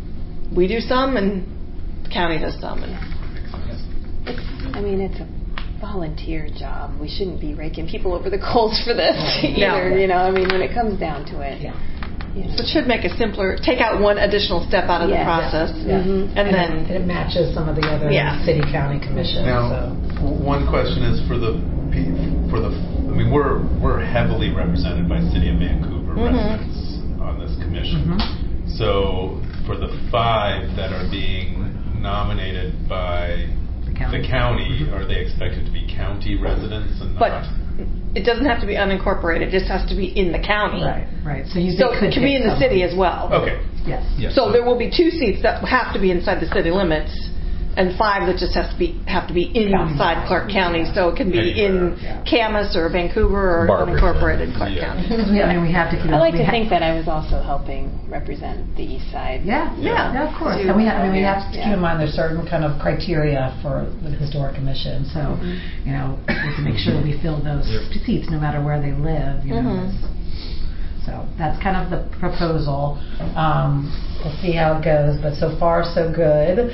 Speaker 12: we do some and the county does some. And
Speaker 1: I mean, it's a volunteer job. We shouldn't be raking people over the coals for this
Speaker 3: No.
Speaker 1: either. You know, I mean, when it comes down to it.
Speaker 3: Yeah.
Speaker 1: You know.
Speaker 12: So it should make it simpler. Take out one additional step out of
Speaker 1: Yeah.
Speaker 12: the process,
Speaker 3: Yeah.
Speaker 1: Mhm.
Speaker 12: and,
Speaker 3: And
Speaker 12: then
Speaker 3: it, it matches some of the other
Speaker 12: Yeah.
Speaker 3: city county commissions.
Speaker 2: Now,
Speaker 3: so.
Speaker 2: w- one question is for the pe- for the. I mean, we're we're heavily represented by City of Vancouver
Speaker 12: Mhm.
Speaker 2: residents on this commission.
Speaker 3: Mhm.
Speaker 2: So for the five that are being nominated by
Speaker 3: The county.
Speaker 2: the county, are they expected to be county residents and
Speaker 12: but
Speaker 2: not?
Speaker 12: it doesn't have to be unincorporated. It just has to be in the county.
Speaker 3: Right, right. So you
Speaker 12: So
Speaker 3: they could
Speaker 12: it can be
Speaker 3: pick
Speaker 12: in the
Speaker 3: someone.
Speaker 12: city as well.
Speaker 2: Okay.
Speaker 3: Yes.
Speaker 2: Yes.
Speaker 12: So there will be two seats that have to be inside the city limits, and five that just has to be have to be inside
Speaker 3: Countywide.
Speaker 12: Clark County.
Speaker 3: Yeah.
Speaker 12: So it can be
Speaker 2: Anywhere.
Speaker 12: in
Speaker 3: Yeah.
Speaker 12: Camas or Vancouver or
Speaker 10: Barberton.
Speaker 12: unincorporated Clark
Speaker 2: Yeah.
Speaker 12: County.
Speaker 3: Because we, I mean, we have to keep.
Speaker 1: I like
Speaker 3: we
Speaker 1: to
Speaker 3: ha-
Speaker 1: think that I was also helping represent the east side.
Speaker 3: Yeah,
Speaker 12: Yeah.
Speaker 3: yeah, of course.
Speaker 1: Do
Speaker 3: And we, ha- I mean, we
Speaker 1: yeah.
Speaker 3: have to
Speaker 1: Yeah.
Speaker 3: keep in mind there's certain kind of criteria for the historic commission. So,
Speaker 1: Mhm.
Speaker 3: you know, we have to make sure that we fill those seats no matter where they live. You know.
Speaker 12: Mhm.
Speaker 3: So that's kind of the proposal. Um, we'll see how it goes, but so far so good.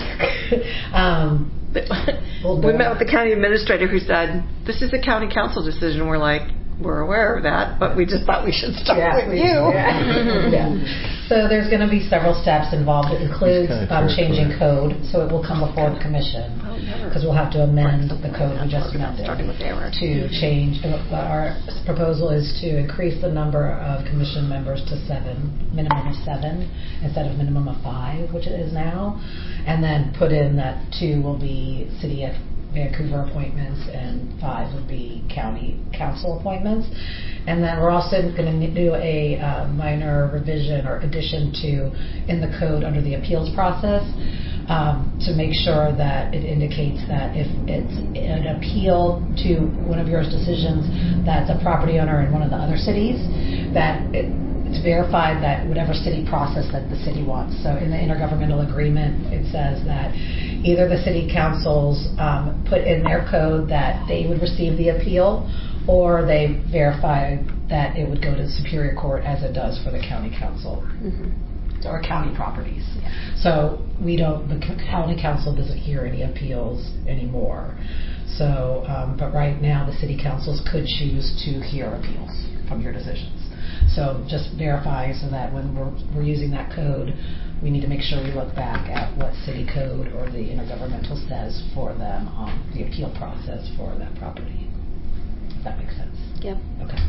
Speaker 3: um,
Speaker 12: We met with the county administrator who said, "This is a county council decision." We're like, "We're aware of that, but we just thought we should start
Speaker 3: Yeah,
Speaker 12: with
Speaker 3: we-
Speaker 12: you."
Speaker 3: Yeah. Yeah. So there's going to be several steps involved. It includes
Speaker 10: It's kinda
Speaker 3: um, changing
Speaker 10: territorial.
Speaker 3: code, so it will come before the commission
Speaker 12: Oh, never.
Speaker 3: because we'll have to amend the code we just amended
Speaker 12: Starting with Aaron.
Speaker 3: to change. uh, Our proposal is to increase the number of commission members to seven, minimum of seven, instead of minimum of five, which it is now, and then put in that two will be city of Vancouver appointments and five would be county council appointments. And then we're also going to do a uh, minor revision or addition to in the code under the appeals process um, to make sure that it indicates that if it's an appeal to one of your decisions that's a property owner in one of the other cities, that it, it's verified that whatever city process that the city wants. So in the intergovernmental agreement, it says that either the city councils um, put in their code that they would receive the appeal, or they verify that it would go to the Superior Court as it does for the county council.
Speaker 1: Mm-hmm.
Speaker 3: Or county properties.
Speaker 1: Yeah.
Speaker 3: So we don't, the c- county council doesn't hear any appeals anymore. So, um, but right now the city councils could choose to hear appeals from your decisions. So just verify so that when we're, we're using that code, we need to make sure we look back at what city code or the intergovernmental says for them on the appeal process for that property. If that makes sense.
Speaker 1: Yep.
Speaker 3: Okay.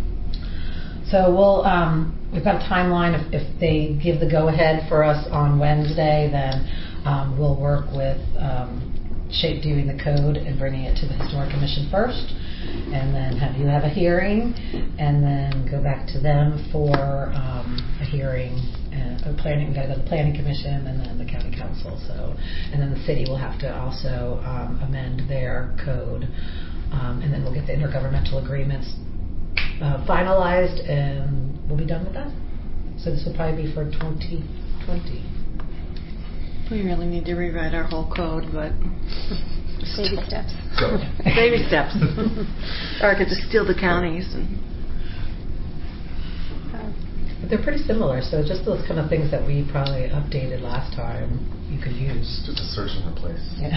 Speaker 3: So we'll, um, we've got a timeline. If, if they give the go-ahead for us on Wednesday, then um, we'll work with um, shape doing the code and bringing it to the Historic Commission first, and then have you have a hearing, and then go back to them for um, a hearing. Uh, a planning, we got to go to the Planning Commission and then the County Council. So, and then the city will have to also um, amend their code, um, and then we'll get the intergovernmental agreements Uh, finalized, and we'll be done with that. So this will probably be for twenty twenty.
Speaker 12: We really need to rewrite our whole code, but
Speaker 1: Baby steps.
Speaker 2: So,
Speaker 12: baby steps. Or I could just steal the counties. And
Speaker 3: But they're pretty similar, so just those kind of things that we probably updated last time, you could use.
Speaker 2: just a search and replace.
Speaker 3: Yeah.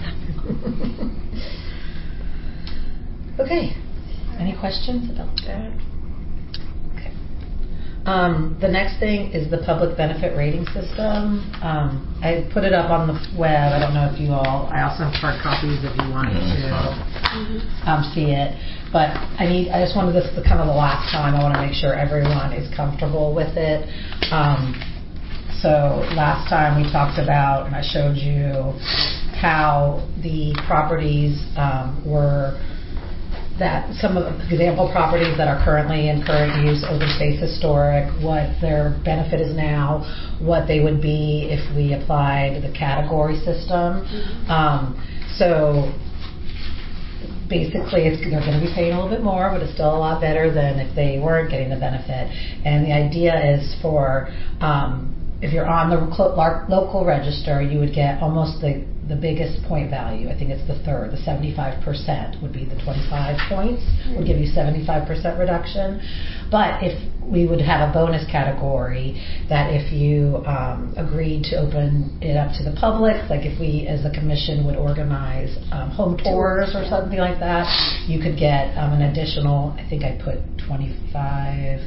Speaker 3: Okay. Any questions about that? Okay. Um, the next thing is the public benefit rating system. Um, I put it up on the web. I don't know if you all. I also have hard copies if you want to um, see it. But I need. I just wanted this to kind of the last time. I want to make sure everyone is comfortable with it. Um, so last time we talked about, and I showed you how the properties um, were. That some of the example properties that are currently in current use, open space historic, what their benefit is now, what they would be if we applied the category system. Mm-hmm. Um, so basically, it's, they're going to be paying a little bit more, but it's still a lot better than if they weren't getting the benefit. And the idea is for um, if you're on the clo- lar- local register, you would get almost the, the biggest point value. I think it's the third. The seventy-five percent would be the twenty-five points, would give you seventy-five percent reduction. But if we would have a bonus category that if you um, agreed to open it up to the public, like if we as a commission would organize um, home tours or something like that, you could get um, an additional, I think I put twenty-five,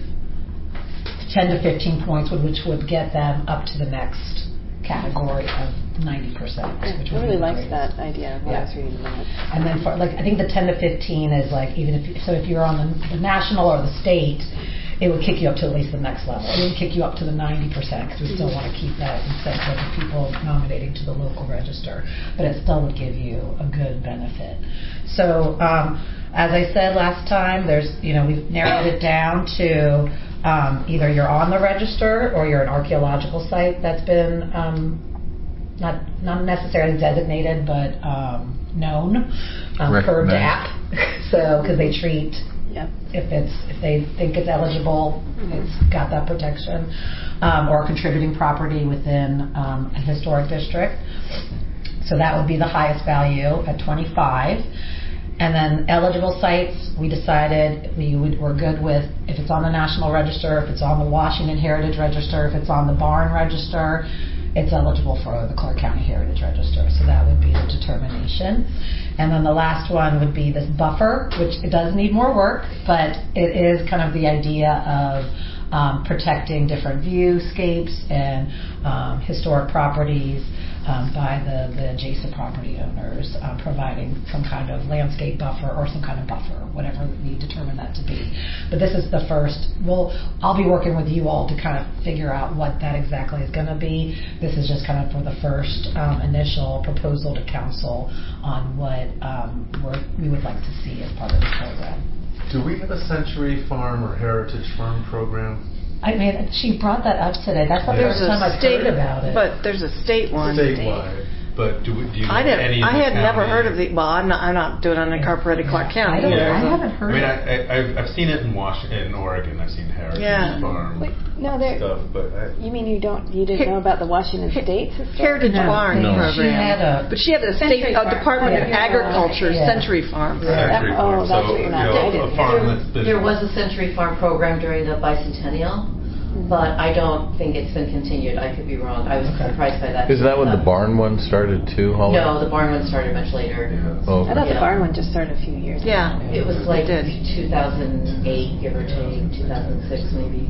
Speaker 3: ten to fifteen points, which would get them up to the next category of ninety percent.
Speaker 1: I really liked that idea when I was reading that.
Speaker 3: And then for like, I think the ten to fifteen is like, even if, you, so if you're on the, the national or the state, it would kick you up to at least the next level. It would kick you up to the ninety percent because we still want to keep that incentive of people nominating to the local register, but it still would give you a good benefit. So um, as I said last time, there's, you know, we've narrowed it down to um, either you're on the register or you're an archaeological site that's been um, not not necessarily designated, but um, known um, per D A P. So because they treat.
Speaker 1: Yep.
Speaker 3: If it's if they think it's eligible, mm-hmm. it's got that protection, um, or contributing property within um, a historic district. So that would be the highest value at twenty-five. And then eligible sites, we decided we would, we're good with if it's on the National Register, if it's on the Washington Heritage Register, if it's on the Barn Register, it's eligible for the Clark County Heritage Register. So that would be the determination. And then the last one would be this buffer, which it does need more work, but it is kind of the idea of um, protecting different viewscapes and um, historic properties um, by the, the adjacent property owners, um, providing some kind of landscape buffer or some kind of buffer, whatever we determine that to be. But this is the first. Well, I'll be working with you all to kind of figure out what that exactly is going to be. This is just kind of for the first um, initial proposal to council on what um, we're, we would like to see as part of the program.
Speaker 2: Do we have a Century Farm or Heritage Farm program?
Speaker 3: I mean, she brought that up today. That's the
Speaker 2: Yeah.
Speaker 3: first time I've heard about it.
Speaker 12: But there's a state one.
Speaker 2: Statewide. But do, we, do you know
Speaker 12: I didn't.
Speaker 2: any
Speaker 12: I had
Speaker 2: in the
Speaker 12: never
Speaker 2: county?
Speaker 12: heard of the. Well, I'm not. I'm not doing unincorporated Clark County.
Speaker 3: I, don't,
Speaker 12: either,
Speaker 3: I
Speaker 12: so.
Speaker 3: haven't heard.
Speaker 2: I mean,
Speaker 3: of
Speaker 2: I, I, I've, I've seen it in Washington, in Oregon. I've seen Heritage
Speaker 12: Yeah.
Speaker 2: Farm
Speaker 1: Wait, no, there.
Speaker 2: stuff, but I,
Speaker 1: You mean you don't? You didn't know about the Washington State Historic?
Speaker 12: Heritage
Speaker 3: No,
Speaker 12: Barn
Speaker 10: no.
Speaker 12: program.
Speaker 3: She had a.
Speaker 12: But she had a state
Speaker 6: Century
Speaker 12: uh,
Speaker 6: Farm.
Speaker 12: Department of
Speaker 3: Yeah.
Speaker 12: Agriculture
Speaker 3: Yeah.
Speaker 12: Century Farm.
Speaker 2: Century
Speaker 1: Yeah.
Speaker 2: Farm.
Speaker 1: Oh, that's
Speaker 2: so,
Speaker 1: what you're not-
Speaker 2: you know,
Speaker 1: I didn't
Speaker 2: a farm
Speaker 7: There,
Speaker 2: that's been
Speaker 7: there was a Century Farm program during the bicentennial, but I don't think it's been continued. I could be wrong. I was
Speaker 3: Okay.
Speaker 7: surprised by that.
Speaker 10: Is that when the barn one started too, Holly?
Speaker 7: No, the barn one started much later.
Speaker 2: Yeah.
Speaker 10: Oh,
Speaker 1: I thought
Speaker 7: Yeah.
Speaker 1: the barn one just started a few years ago.
Speaker 12: Yeah.
Speaker 7: It was like
Speaker 12: did.
Speaker 7: two thousand eight, give or take, two thousand six maybe.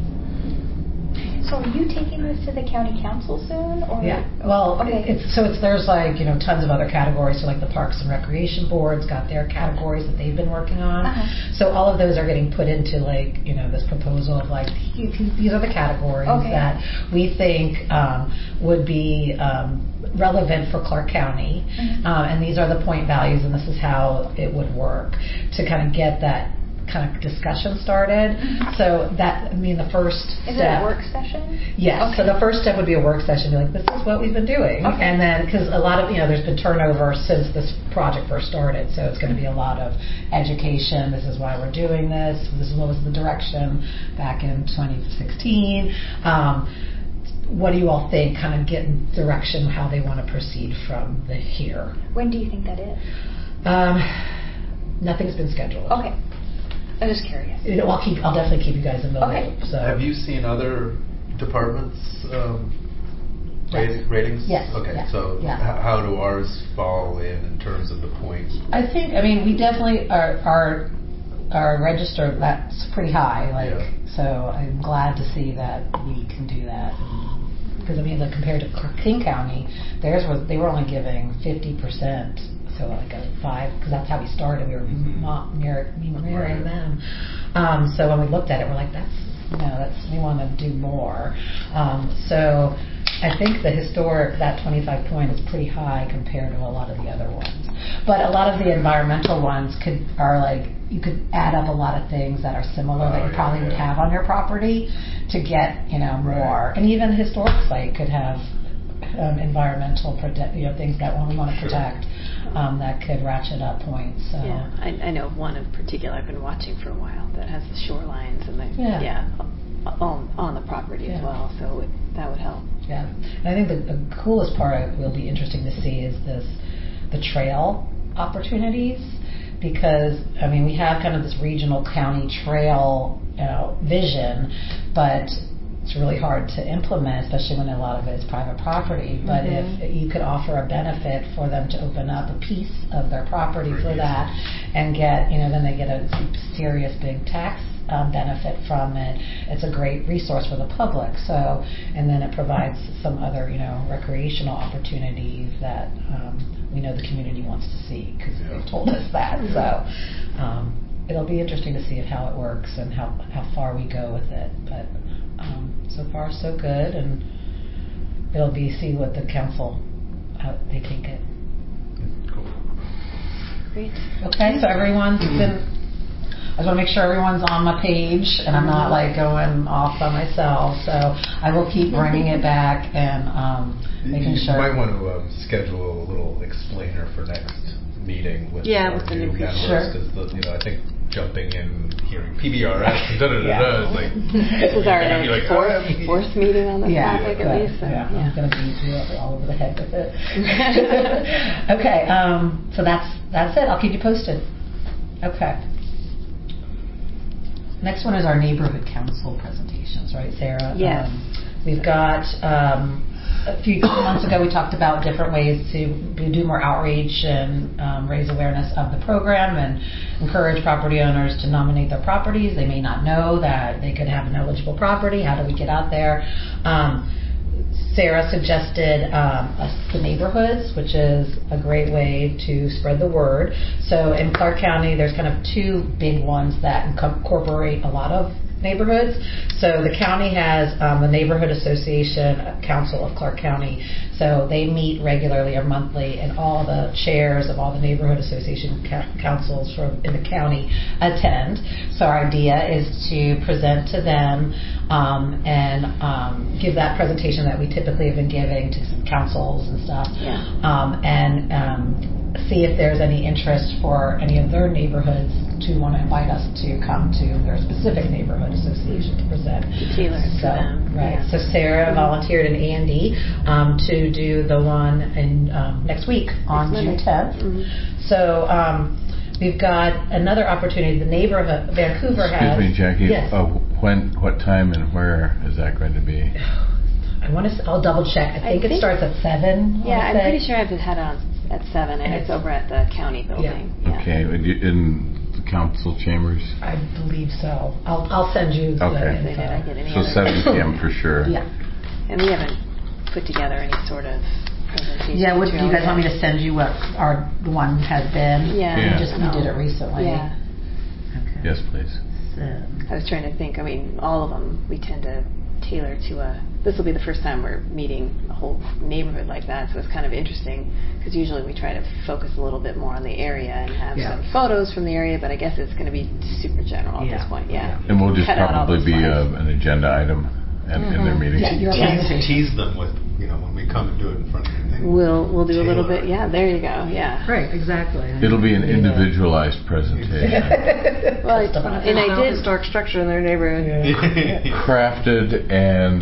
Speaker 6: So are you taking this to the county council soon, or?
Speaker 3: Yeah. Well,
Speaker 6: Okay.
Speaker 3: it's so it's there's like you know tons of other categories. So like the Parks and Recreation Board's got their categories that they've been working on.
Speaker 6: Uh-huh.
Speaker 3: So all of those are getting put into like you know this proposal of like you can, these are the categories
Speaker 6: Okay.
Speaker 3: that we think um, would be um, relevant for Clark County,
Speaker 6: Mhm.
Speaker 3: um, and these are the point values, and this is how it would work to kind of get that kind of discussion started.
Speaker 6: Mhm.
Speaker 3: So that I mean the first
Speaker 6: Is
Speaker 3: step.
Speaker 6: it a work session?
Speaker 3: Yes. So
Speaker 6: Okay.
Speaker 3: the first step would be a work session. Be like, this is what we've been doing,
Speaker 6: Okay.
Speaker 3: and then because a lot of you know, there's been turnover since this project first started, so it's going to be a lot of education. This is why we're doing this. This is what was the direction back in twenty sixteen. Um, what do you all think? Kind of get direction how they want to proceed from the here.
Speaker 6: When do you think that is?
Speaker 3: Um, nothing's been scheduled.
Speaker 6: Okay. I'm just curious.
Speaker 3: You know, I'll keep. I'll definitely keep you guys in the
Speaker 6: Okay.
Speaker 3: loop. So.
Speaker 2: Have you seen other departments um,
Speaker 3: Yes.
Speaker 2: rate, ratings?
Speaker 3: Yes,
Speaker 2: Okay.
Speaker 3: yes,
Speaker 2: So
Speaker 3: yeah.
Speaker 2: h- how do ours fall in in terms of the points?
Speaker 3: I think, I mean, we definitely are, our, our register, that's pretty high, like,
Speaker 2: Yeah.
Speaker 3: so I'm glad to see that we can do that. Because, I mean, like, compared to King County, theirs was, they were only giving fifty percent, so like a five, because that's how we started, we were
Speaker 2: Mhm.
Speaker 3: mo- mirror, mirroring
Speaker 2: Right.
Speaker 3: them. Um, so when we looked at it, we're like, that's, you know, that's, we want to do more. Um, so I think the historic, that twenty-five point is pretty high compared to a lot of the other ones. But a lot of the environmental ones could are like, you could add up a lot of things that are similar that
Speaker 2: Oh,
Speaker 3: you
Speaker 2: yeah,
Speaker 3: probably would
Speaker 2: yeah.
Speaker 3: have on your property to get, you know, more.
Speaker 2: Right.
Speaker 3: And even a historic site could have um, environmental, prote- you know, things that we want to
Speaker 2: Sure.
Speaker 3: protect um, that could ratchet up points. So.
Speaker 1: Yeah, I, I know of one in particular I've been watching for a while that has the shorelines and the
Speaker 3: Yeah.
Speaker 1: on, on the property as
Speaker 3: Yeah.
Speaker 1: well, so it, that would help.
Speaker 3: Yeah, and I think the, the coolest part will be interesting to see is this, the trail opportunities, because I mean we have kind of this regional county trail, you know, vision, but it's really hard to implement, especially when a lot of it is private property. But mm-hmm. if you could offer a benefit for them to open up a piece of their property for that and get, you know, then they get a serious big tax um, benefit from it. It's a great resource for the public. So, and then it provides some other, you know, recreational opportunities that um, we know the community wants to see because they've told us that. Mm-hmm. So. Um, it'll be interesting to see how it works and how, how far we go with it. But um, so far, so good. And it'll be see what the council, how they take it.
Speaker 2: Cool.
Speaker 1: Great.
Speaker 3: Okay, so everyone's been, I just want to make sure everyone's on my page and I'm not like going off by myself. So I will keep bringing it back and um, making
Speaker 2: you
Speaker 3: sure.
Speaker 2: You might want to um, schedule a little explainer for next meeting with
Speaker 1: yeah,
Speaker 2: our
Speaker 1: with the
Speaker 2: new
Speaker 1: new
Speaker 2: members, because
Speaker 3: sure.
Speaker 2: you know I think jumping in, hearing P B R S and da da da da is like
Speaker 1: this is our
Speaker 2: like,
Speaker 1: fourth,
Speaker 2: oh,
Speaker 1: fourth meeting on the
Speaker 3: yeah,
Speaker 1: topic
Speaker 3: yeah,
Speaker 1: at least. So,
Speaker 3: yeah,
Speaker 1: yeah.
Speaker 3: I'm going to beat you up all over the head with it. Okay, um, so that's that's it. I'll keep you posted. Okay. Next one is our neighborhood council presentations, right, Sarah?
Speaker 1: Yes.
Speaker 3: Um, we've got. Um, A few months ago, we talked about different ways to do more outreach and um, raise awareness of the program and encourage property owners to nominate their properties. They may not know that they could have an eligible property. How do we get out there? Um, Sarah suggested um, the neighborhoods, which is a great way to spread the word. So in Clark County, there's kind of two big ones that incorporate a lot of neighborhoods. So the county has um, the Neighborhood Association Council of Clark County. So they meet regularly or monthly, and all the chairs of all the neighborhood association ca- councils from in the county attend. So our idea is to present to them um, and um, give that presentation that we typically have been giving to councils and stuff,
Speaker 1: yeah.
Speaker 3: um, and um, see if there's any interest for any of their neighborhoods to want to invite us to come to their specific neighborhood association to present.
Speaker 1: Tailor it
Speaker 3: so,
Speaker 1: to them.
Speaker 3: Right.
Speaker 1: Yeah.
Speaker 3: So Sarah
Speaker 1: Mm-hmm.
Speaker 3: volunteered in A and D um, to do the one in um, next week on June tenth.
Speaker 1: Mm-hmm.
Speaker 3: So um, we've got another opportunity. The neighborhood, Vancouver
Speaker 10: Excuse
Speaker 3: has.
Speaker 10: me, Jackie.
Speaker 3: Yes.
Speaker 10: Uh, when, what time, and where is that going to be?
Speaker 3: I want to. I'll double check. I think
Speaker 1: I
Speaker 3: it
Speaker 1: think,
Speaker 3: starts at seven.
Speaker 1: Yeah, I'm
Speaker 3: say.
Speaker 1: pretty sure I've had it on at seven, and, and it's, it's over at the county building.
Speaker 3: Yeah.
Speaker 1: Yeah.
Speaker 10: Okay, in the council chambers.
Speaker 3: I believe so. I'll I'll send you. The
Speaker 10: okay.
Speaker 3: info.
Speaker 1: Did I get any
Speaker 10: so
Speaker 1: other
Speaker 10: seven p.m. for sure.
Speaker 3: Yeah.
Speaker 1: And we haven't put together any sort of presentation.
Speaker 3: Yeah. What do you guys
Speaker 1: yet.
Speaker 3: want me to send you? What our the one has been?
Speaker 1: Yeah.
Speaker 3: We
Speaker 10: yeah.
Speaker 3: just we did it recently.
Speaker 1: Yeah.
Speaker 3: Okay.
Speaker 10: Yes, please.
Speaker 3: So.
Speaker 1: I was trying to think. I mean, all of them we tend to tailor to a. This will be the first time we're meeting a whole neighborhood like that, so it's kind of interesting because usually we try to focus a little bit more on the area and have
Speaker 3: yeah.
Speaker 1: some photos from the area, but I guess it's going to be super general
Speaker 3: yeah.
Speaker 1: at this point. Yeah.
Speaker 10: And we'll just
Speaker 1: Cut out all
Speaker 10: probably
Speaker 1: those
Speaker 10: be
Speaker 1: slides.
Speaker 10: a, an agenda item in,
Speaker 1: mm-hmm.
Speaker 10: in their meeting.
Speaker 3: Yeah, you're
Speaker 2: tease, tease them with, you know, when we come and do it in front of them.
Speaker 1: We'll we'll do a little bit. Yeah, there you go. Yeah.
Speaker 3: Right. Exactly.
Speaker 10: It'll be an individualized presentation.
Speaker 1: Well, and I did
Speaker 12: historic structure in their neighborhood.
Speaker 10: Yeah. Crafted and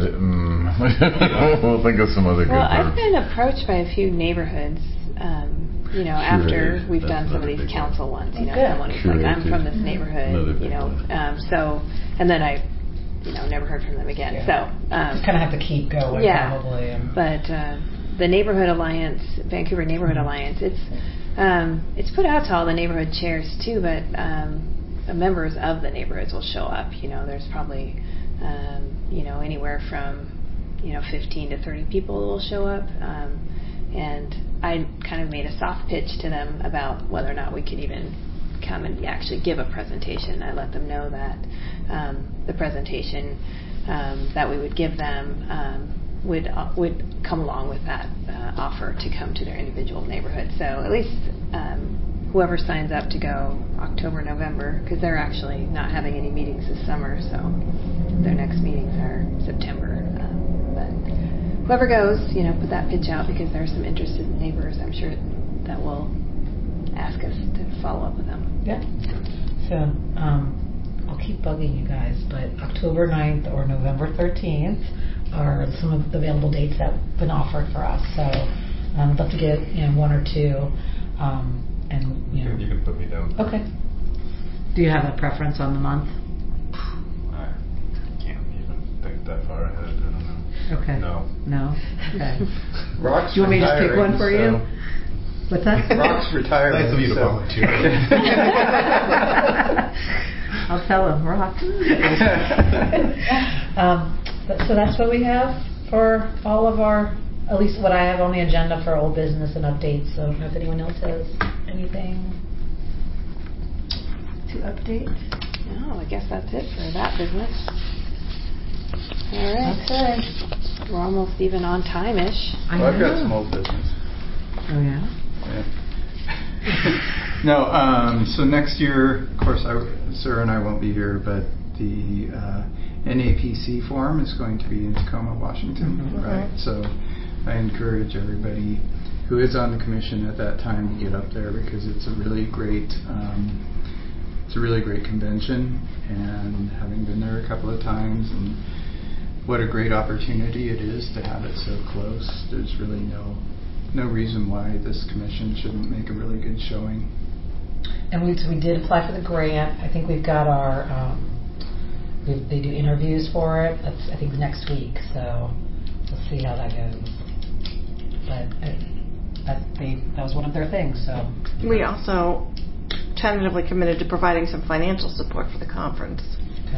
Speaker 10: mm, we'll think of some other good
Speaker 1: Well,
Speaker 10: words.
Speaker 1: I've been approached by a few neighborhoods. Um, you know,
Speaker 10: Sure
Speaker 1: after
Speaker 10: is.
Speaker 1: we've
Speaker 10: That's
Speaker 1: done some of
Speaker 10: another
Speaker 1: these
Speaker 10: big
Speaker 1: council
Speaker 10: one.
Speaker 1: ones, you know,
Speaker 3: Good.
Speaker 1: someone who's
Speaker 10: Sure
Speaker 1: like, I'm
Speaker 10: is.
Speaker 1: from this neighborhood,
Speaker 10: Another
Speaker 1: you
Speaker 10: big
Speaker 1: know,
Speaker 10: one.
Speaker 1: um, so, and then I, you know, never heard from them again.
Speaker 3: Yeah.
Speaker 1: So, um,
Speaker 3: just kind of have to keep going,
Speaker 1: yeah,
Speaker 3: probably. And
Speaker 1: but uh, the Neighborhood Alliance, Vancouver Neighborhood
Speaker 3: Mm-hmm.
Speaker 1: Alliance, it's um, it's put out to all the neighborhood chairs too, but um, the members of the neighborhoods will show up. You know, there's probably um, you know anywhere from you know fifteen to thirty people will show up. Um, And I kind of made a soft pitch to them about whether or not we could even come and actually give a presentation. I let them know that um, the presentation um, that we would give them um, would uh, would come along with that uh, offer to come to their individual neighborhood. So at least um, whoever signs up to go October, November, because they're actually not having any meetings this summer, so their next meetings are September. Um, but whoever goes, you know, put that pitch out because there are some interested neighbors, I'm sure, that will ask us to follow up with them.
Speaker 3: Yeah. So um, I'll keep bugging you guys, but October ninth or November thirteenth, are some of the available dates that have been offered for us. So um, I'd love to get you know one or two. Um, and you know.
Speaker 2: You can put me down.
Speaker 3: Okay. Do you have a preference on the month?
Speaker 2: I can't even think that far ahead. I don't know.
Speaker 3: Okay.
Speaker 2: No.
Speaker 3: No. Okay.
Speaker 11: Rock's
Speaker 3: Do you want me to just pick one for you?
Speaker 11: so-
Speaker 3: What's that?
Speaker 11: Rock's retiring.
Speaker 2: Nice of you to
Speaker 11: so-
Speaker 2: volunteer.
Speaker 3: I'll tell him, Rock. um, but- so that's what we have for all of our, at least what I have on the agenda for old business and updates. So I don't know if anyone else has anything to update.
Speaker 1: No, I guess that's it for that business. All right.
Speaker 3: Okay.
Speaker 1: We're almost even on time-ish.
Speaker 3: I
Speaker 11: Well, I've got
Speaker 3: know.
Speaker 11: some old business.
Speaker 3: Oh yeah.
Speaker 11: Yeah. no, um, so next year, of course, I, Sarah and I won't be here, but the uh, N A P C forum is going to be in Tacoma, Washington,
Speaker 3: Mm-hmm.
Speaker 11: right? So I encourage everybody who is on the commission at that time to get up there because it's a really great, um, it's a really great convention, and having been there a couple of times, and what a great opportunity it is to have it so close. There's really no no reason why this commission shouldn't make a really good showing.
Speaker 3: And we, so we did apply for the grant. I think we've got our, um, we, they do interviews for it. That's, I think, next week. So we'll see how that goes. But I, that, they, that was one of their things. So
Speaker 12: We also tentatively committed to providing some financial support for the conference.
Speaker 3: okay.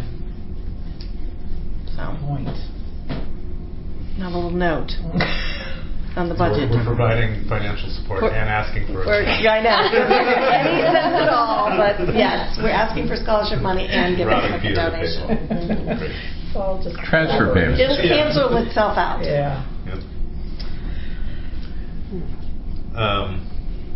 Speaker 12: So,
Speaker 3: Point.
Speaker 12: now a little note on the budget.
Speaker 2: We're, we're providing financial support
Speaker 12: We're-
Speaker 2: and asking for
Speaker 12: We're,
Speaker 2: it.
Speaker 12: yeah, I know. Any sense at all, but yes, we're asking for scholarship money and giving
Speaker 2: Robbing
Speaker 12: a
Speaker 2: Peter to pay
Speaker 12: donation.
Speaker 2: for it.
Speaker 12: Mhm.
Speaker 2: Great.
Speaker 3: So I'll just
Speaker 10: Transfer payments.
Speaker 12: It'll cancel itself out.
Speaker 3: Yeah.
Speaker 2: Yep. Um,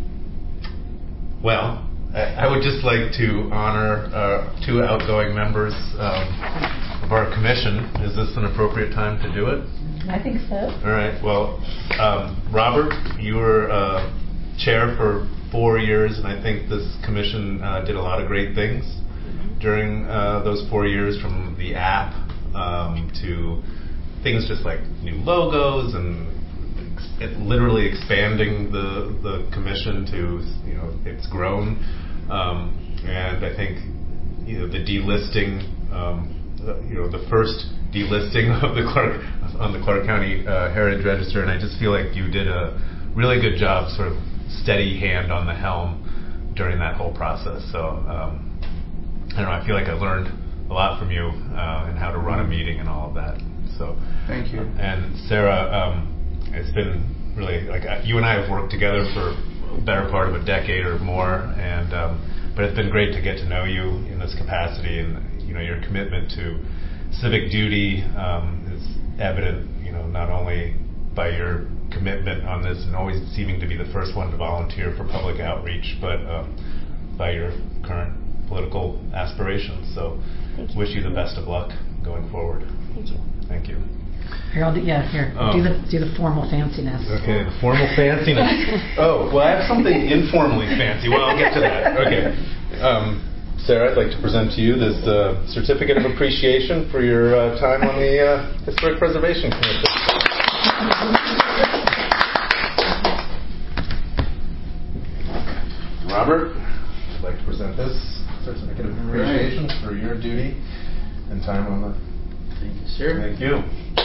Speaker 2: well, I, I would just like to honor uh, two outgoing members um, of our commission. Is this an appropriate time to do it?
Speaker 3: I think so.
Speaker 2: All right. Well, um, Robert, you were uh, chair for four years, and I think this commission uh, did a lot of great things during uh, those four years, from the app um, to things just like new logos and ex- it literally expanding the the commission to, you know, it's grown, um, and I think, you know, the delisting, um, the, you know, the first delisting of the Clark on the Clark County uh, Heritage Register, and I just feel like you did a really good job, sort of steady hand on the helm during that whole process. So um, I don't know, I feel like I learned a lot from you uh, and how to run a meeting and all of that. So
Speaker 11: Thank you.
Speaker 2: And Sarah, um, it's been really, like, uh, you and I have worked together for a better part of a decade or more, and um, but it's been great to get to know you in this capacity, and, you know, your commitment to civic duty um, is evident, you know, not only by your commitment on this and always seeming to be the first one to volunteer for public outreach, but um, by your current political aspirations. So
Speaker 1: Thank you.
Speaker 2: wish you the best of luck going forward.
Speaker 1: Thank you.
Speaker 2: Thank you.
Speaker 3: Here, I'll do, yeah, here.
Speaker 2: Oh.
Speaker 3: Do the do the formal fanciness.
Speaker 2: Okay, the formal fanciness. Oh, well, I have something informally fancy. Well, I'll get to that. Okay. Um, Sarah, I'd like to present to you this uh, certificate of appreciation for your uh, time on the uh, Historic Preservation Commission. Robert, I'd like to present this certificate of appreciation for your duty and time on the.
Speaker 9: Thank you, sir.
Speaker 2: Thank you.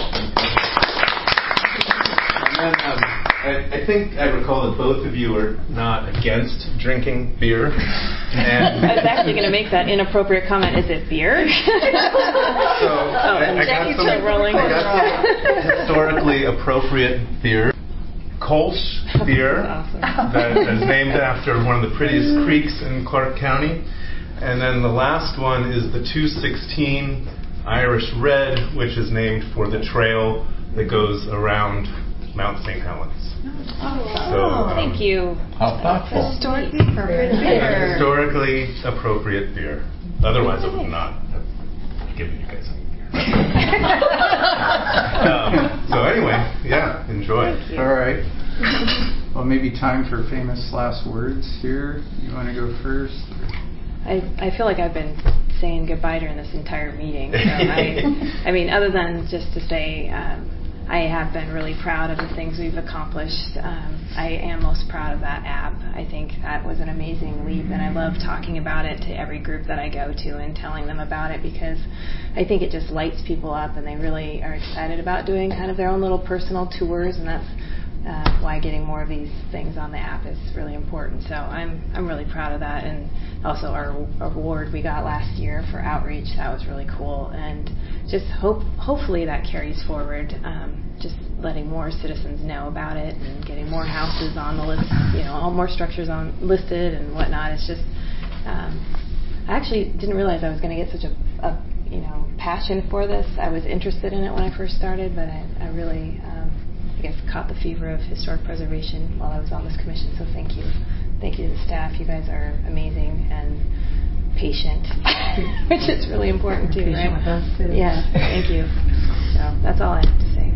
Speaker 2: And then, um, I, I think I recall that both of you are not against drinking beer. And
Speaker 1: I was actually going to make that inappropriate comment. Is it beer?
Speaker 2: So
Speaker 1: oh,
Speaker 2: I, I got
Speaker 1: Jackie's
Speaker 2: some,
Speaker 1: still rolling.
Speaker 2: I got some historically appropriate beer. Kolsch beer,
Speaker 1: Awesome.
Speaker 2: that is named after one of the prettiest creeks in Clark County. And then the last one is the two sixteen Irish Red, which is named for the trail that goes around Mount Saint Helens.
Speaker 1: Oh,
Speaker 2: So, um,
Speaker 1: thank you.
Speaker 10: How thoughtful.
Speaker 12: Historically appropriate beer.
Speaker 2: Historically appropriate beer. Otherwise, I would not have given you guys any beer. um, so anyway, yeah, enjoy.
Speaker 1: Thank you.
Speaker 11: All right. Well, maybe time for famous last words here. You want to go first?
Speaker 1: I, I feel like I've been saying goodbye during this entire meeting. So I, I mean, other than just to say, um, I have been really proud of the things we've accomplished. Um, I am most proud of that app. I think that was an amazing leap, and I love talking about it to every group that I go to and telling them about it, because I think it just lights people up, and they really are excited about doing kind of their own little personal tours, and that's uh, why getting more of these things on the app is really important. So I'm I'm really proud of that, and also our award we got last year for outreach, that was really cool, and just hope hopefully that carries forward. Um, just letting more citizens know about it and getting more houses on the list, you know, all more structures on listed and whatnot. It's just um, I actually didn't realize I was going to get such a, a you know passion for this. I was interested in it when I first started, but I, I really um, I guess caught the fever of historic preservation while I was on this commission. So thank you, thank you to the staff. You guys are amazing and patient, which is really important too,
Speaker 3: patient
Speaker 1: right?
Speaker 3: With us too.
Speaker 1: Yeah, thank you. So that's all I have to say.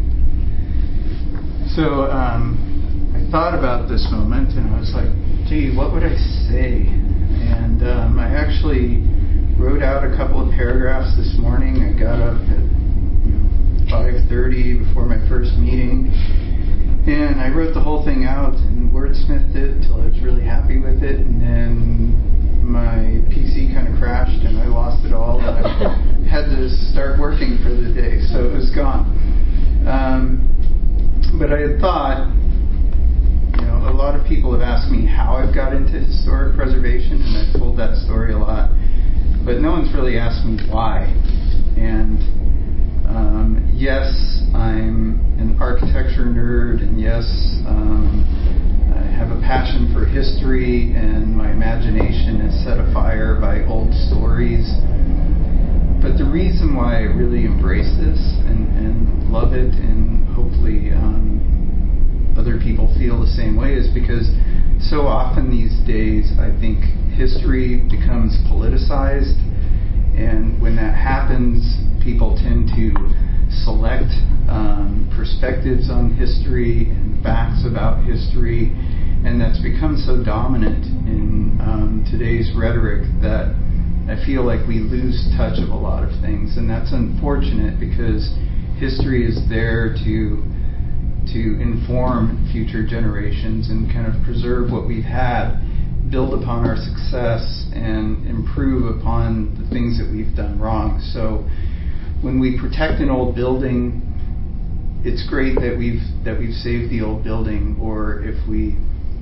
Speaker 11: So um, I thought about this moment, and I was like, gee, what would I say? And um, I actually wrote out a couple of paragraphs this morning. I got up at you know, five thirty before my first meeting, and I wrote the whole thing out and wordsmithed it until I was really happy with it, and then my P C kind of crashed and I lost it all, and I had to start working for the day, so it was gone. Um, but I had thought, you know, a lot of people have asked me how I've got into historic preservation, and I've told that story a lot, but no one's really asked me why. And um, yes, I'm an architecture nerd, and yes, um, I have a passion for history, and my imagination is set afire by old stories. But the reason why I really embrace this and, and love it, and hopefully um, other people feel the same way, is because so often these days I think history becomes politicized, and when that happens, people tend to select um, perspectives on history and facts about history, and that's become so dominant in um, today's rhetoric that I feel like we lose touch of a lot of things, and that's unfortunate, because history is there to to inform future generations and kind of preserve what we've had, build upon our success, and improve upon the things that we've done wrong. So when we protect an old building, it's great that we've that we've saved the old building, or if we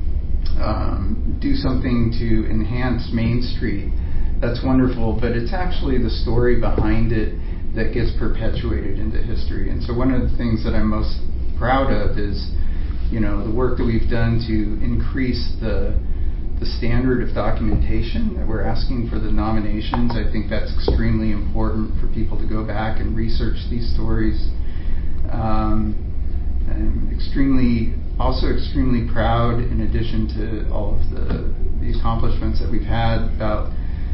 Speaker 11: um, do something to enhance Main Street, that's wonderful, but it's actually the story behind it that gets perpetuated into history. And so one of the things that I'm most proud of is, you know, the work that we've done to increase the the standard of documentation that we're asking for the nominations. I think that's extremely important for people to go back and research these stories. Um, I'm extremely, also extremely proud, in addition to all of the, the accomplishments that we've had, about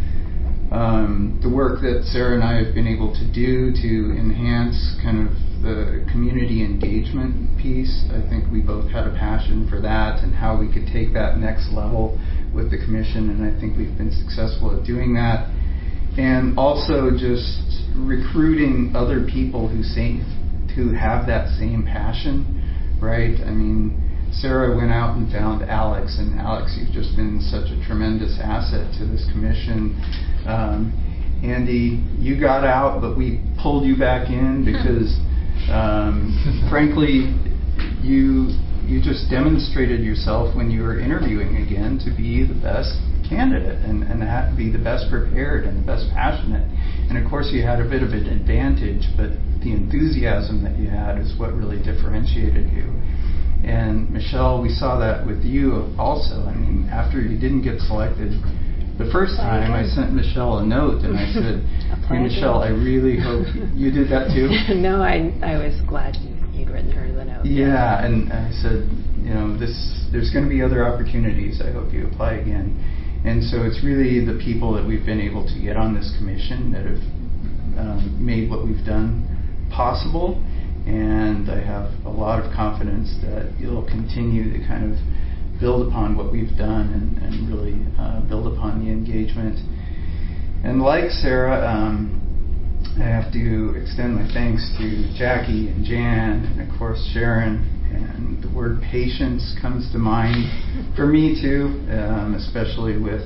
Speaker 11: um, the work that Sarah and I have been able to do to enhance kind of the community engagement piece. I think we both had a passion for that and how we could take that next level with the commission, and I think we've been successful at doing that. And also just recruiting other people who say, who have that same passion, right? I mean, Sarah went out and found Alex, and Alex, you've just been such a tremendous asset to this commission. Um, Andy, you got out, but we pulled you back in because, um, frankly, you you just demonstrated yourself when you were interviewing again to be the best candidate and, and have, be the best prepared and the best passionate. And of course you had a bit of an advantage, but the enthusiasm that you had is what really differentiated you. And Michelle, we saw that with you also. I mean, after you didn't get selected the first time, I sent Michelle a note and I said, hey Michelle, I really hope you did that too.
Speaker 1: No, I I was glad you, you'd written her the note.
Speaker 11: Yeah, and I said, you know, this there's going to be other opportunities. I hope you apply again. And so it's really the people that we've been able to get on this commission that have um, made what we've done possible. And I have a lot of confidence that you'll continue to kind of build upon what we've done and, and really uh, build upon the engagement. And like Sarah, um, I have to extend my thanks to Jackie and Jan and of course Sharon. And the word patience comes to mind for me too, um, especially with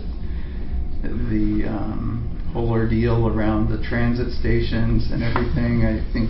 Speaker 11: the um, whole ordeal around the transit stations and everything. I think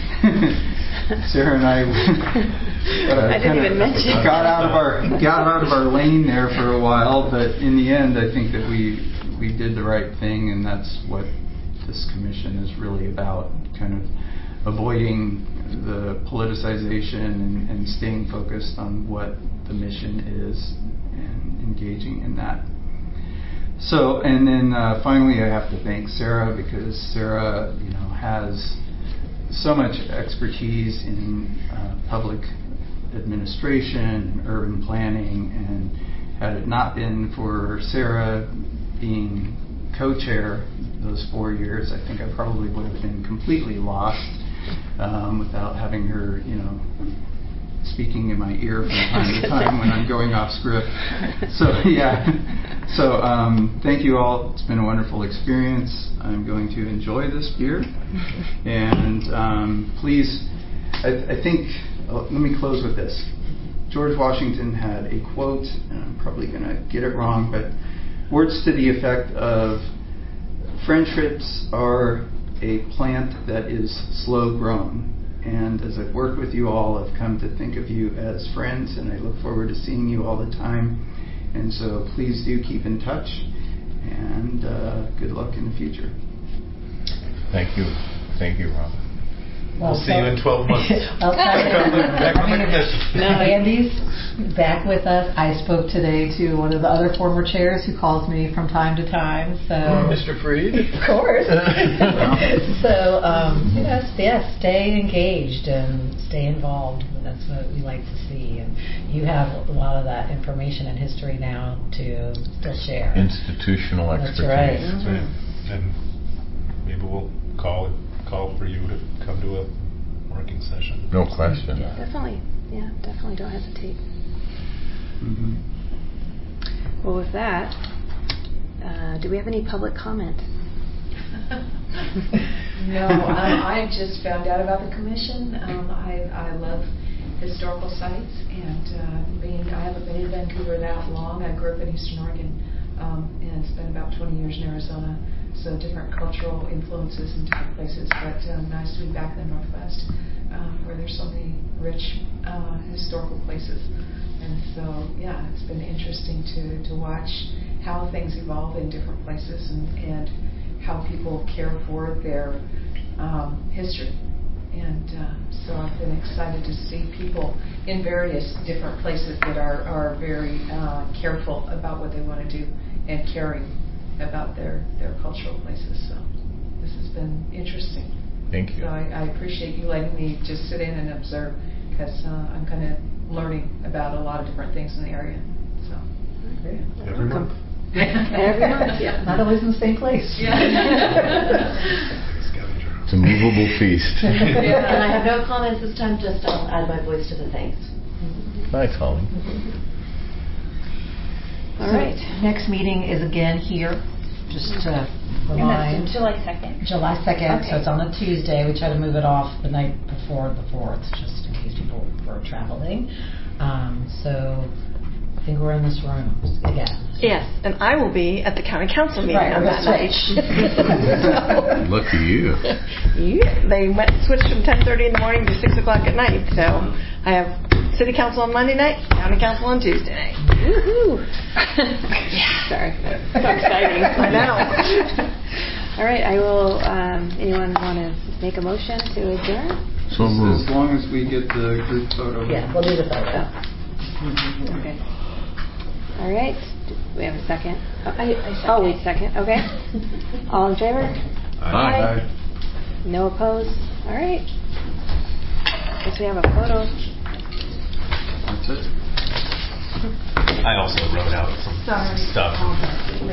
Speaker 11: Sarah and I, uh,
Speaker 1: I didn't even mention
Speaker 11: got out of our got out of our lane there for a while, but in the end, I think that we we did the right thing, and that's what this commission is really about: kind of avoiding the politicization and, and staying focused on what the mission is and engaging in that. So, and then uh, finally, I have to thank Sarah, because Sarah, you know, has so much expertise in uh, public administration and urban planning, and had it not been for Sarah being co-chair those four years, I think I probably would have been completely lost um, without having her, you know, speaking in my ear from time to time when I'm going off script. So yeah, so um, thank you all. It's been a wonderful experience. I'm going to enjoy this beer, and um, please, I, I think, uh, let me close with this. George Washington had a quote, and I'm probably going to get it wrong, but words to the effect of, friendships are a plant that is slow grown. And as I've worked with you all, I've come to think of you as friends, and I look forward to seeing you all the time. And so please do keep in touch, and uh, good luck in the future.
Speaker 10: Thank you. Thank you, Rob.
Speaker 2: We'll see you in twelve months.
Speaker 3: I'll tell you.
Speaker 2: Back on the commission.
Speaker 3: No, Andy's back with us. I spoke today to one of the other former chairs who calls me from time to time. So
Speaker 2: Mister Freed?
Speaker 3: Of course. So, um, you know, yeah, stay engaged and stay involved. That's what we like to see. And you have a lot of that information and history now to still share.
Speaker 10: Institutional
Speaker 3: That's
Speaker 10: expertise.
Speaker 3: right.
Speaker 2: That's right. And maybe we'll call call for you to come to a working session.
Speaker 10: No question.
Speaker 1: Yeah, definitely. Yeah, definitely don't hesitate.
Speaker 11: Mm-hmm.
Speaker 1: Well, with that, uh, do we have any public comment?
Speaker 13: No, um, I just found out about the commission. Um, I, I love historical sites, and uh, being I haven't been in Vancouver that long. I grew up in Eastern Oregon, um, and spent about twenty years in Arizona. So different cultural influences in different places, but um, nice to be back in the Northwest, uh, where there's so many rich uh, historical places. And so, yeah, it's been interesting to, to watch how things evolve in different places, and, and how people care for their um, history. And uh, so I've been excited to see people in various different places that are, are very uh, careful about what they want to do and caring about their, their cultural places. So this has been interesting.
Speaker 10: Thank you.
Speaker 13: So I, I appreciate you letting me just sit in and observe, because uh, I'm kind of learning about a lot of different things in the area. So
Speaker 2: Great. Every month.
Speaker 1: Every month, yeah.
Speaker 3: Not always in the same place.
Speaker 13: Yeah.
Speaker 10: It's a movable feast.
Speaker 7: And I have no comments this time, just I'll add my voice to the thanks.
Speaker 10: Nice, Holly.
Speaker 1: All right.
Speaker 3: Next meeting is again here, just to
Speaker 6: And
Speaker 3: remind.
Speaker 6: that's July second.
Speaker 3: July second,
Speaker 6: Okay.
Speaker 3: so it's on a Tuesday. We try to move it off the night before the fourth, just in case people were traveling. Um, so I think we're in this room again.
Speaker 12: Yes, and I will be at the county council meeting
Speaker 3: Right,
Speaker 12: on
Speaker 3: we're
Speaker 12: that night.
Speaker 3: switch.
Speaker 10: Lucky you.
Speaker 12: Yeah, they went switched from ten thirty in the morning to six o'clock at night. So I have city council on Monday night, county council on Tuesday night.
Speaker 1: Woohoo! Yeah. Sorry. So exciting.
Speaker 12: I know.
Speaker 1: All right, I will, um, anyone want to make a motion to adjourn?
Speaker 10: So
Speaker 11: As
Speaker 10: moved.
Speaker 11: long as we get the group photo.
Speaker 3: Yeah, we'll do the photo.
Speaker 1: Okay. All right. Do we have a second? Oh,
Speaker 6: I, I second.
Speaker 1: oh wait, second. Okay. All in favor?
Speaker 10: Hi.
Speaker 1: No opposed? All right. Guess we have a photo.
Speaker 11: That's it.
Speaker 2: I also wrote out some
Speaker 6: Sorry.
Speaker 2: stuff.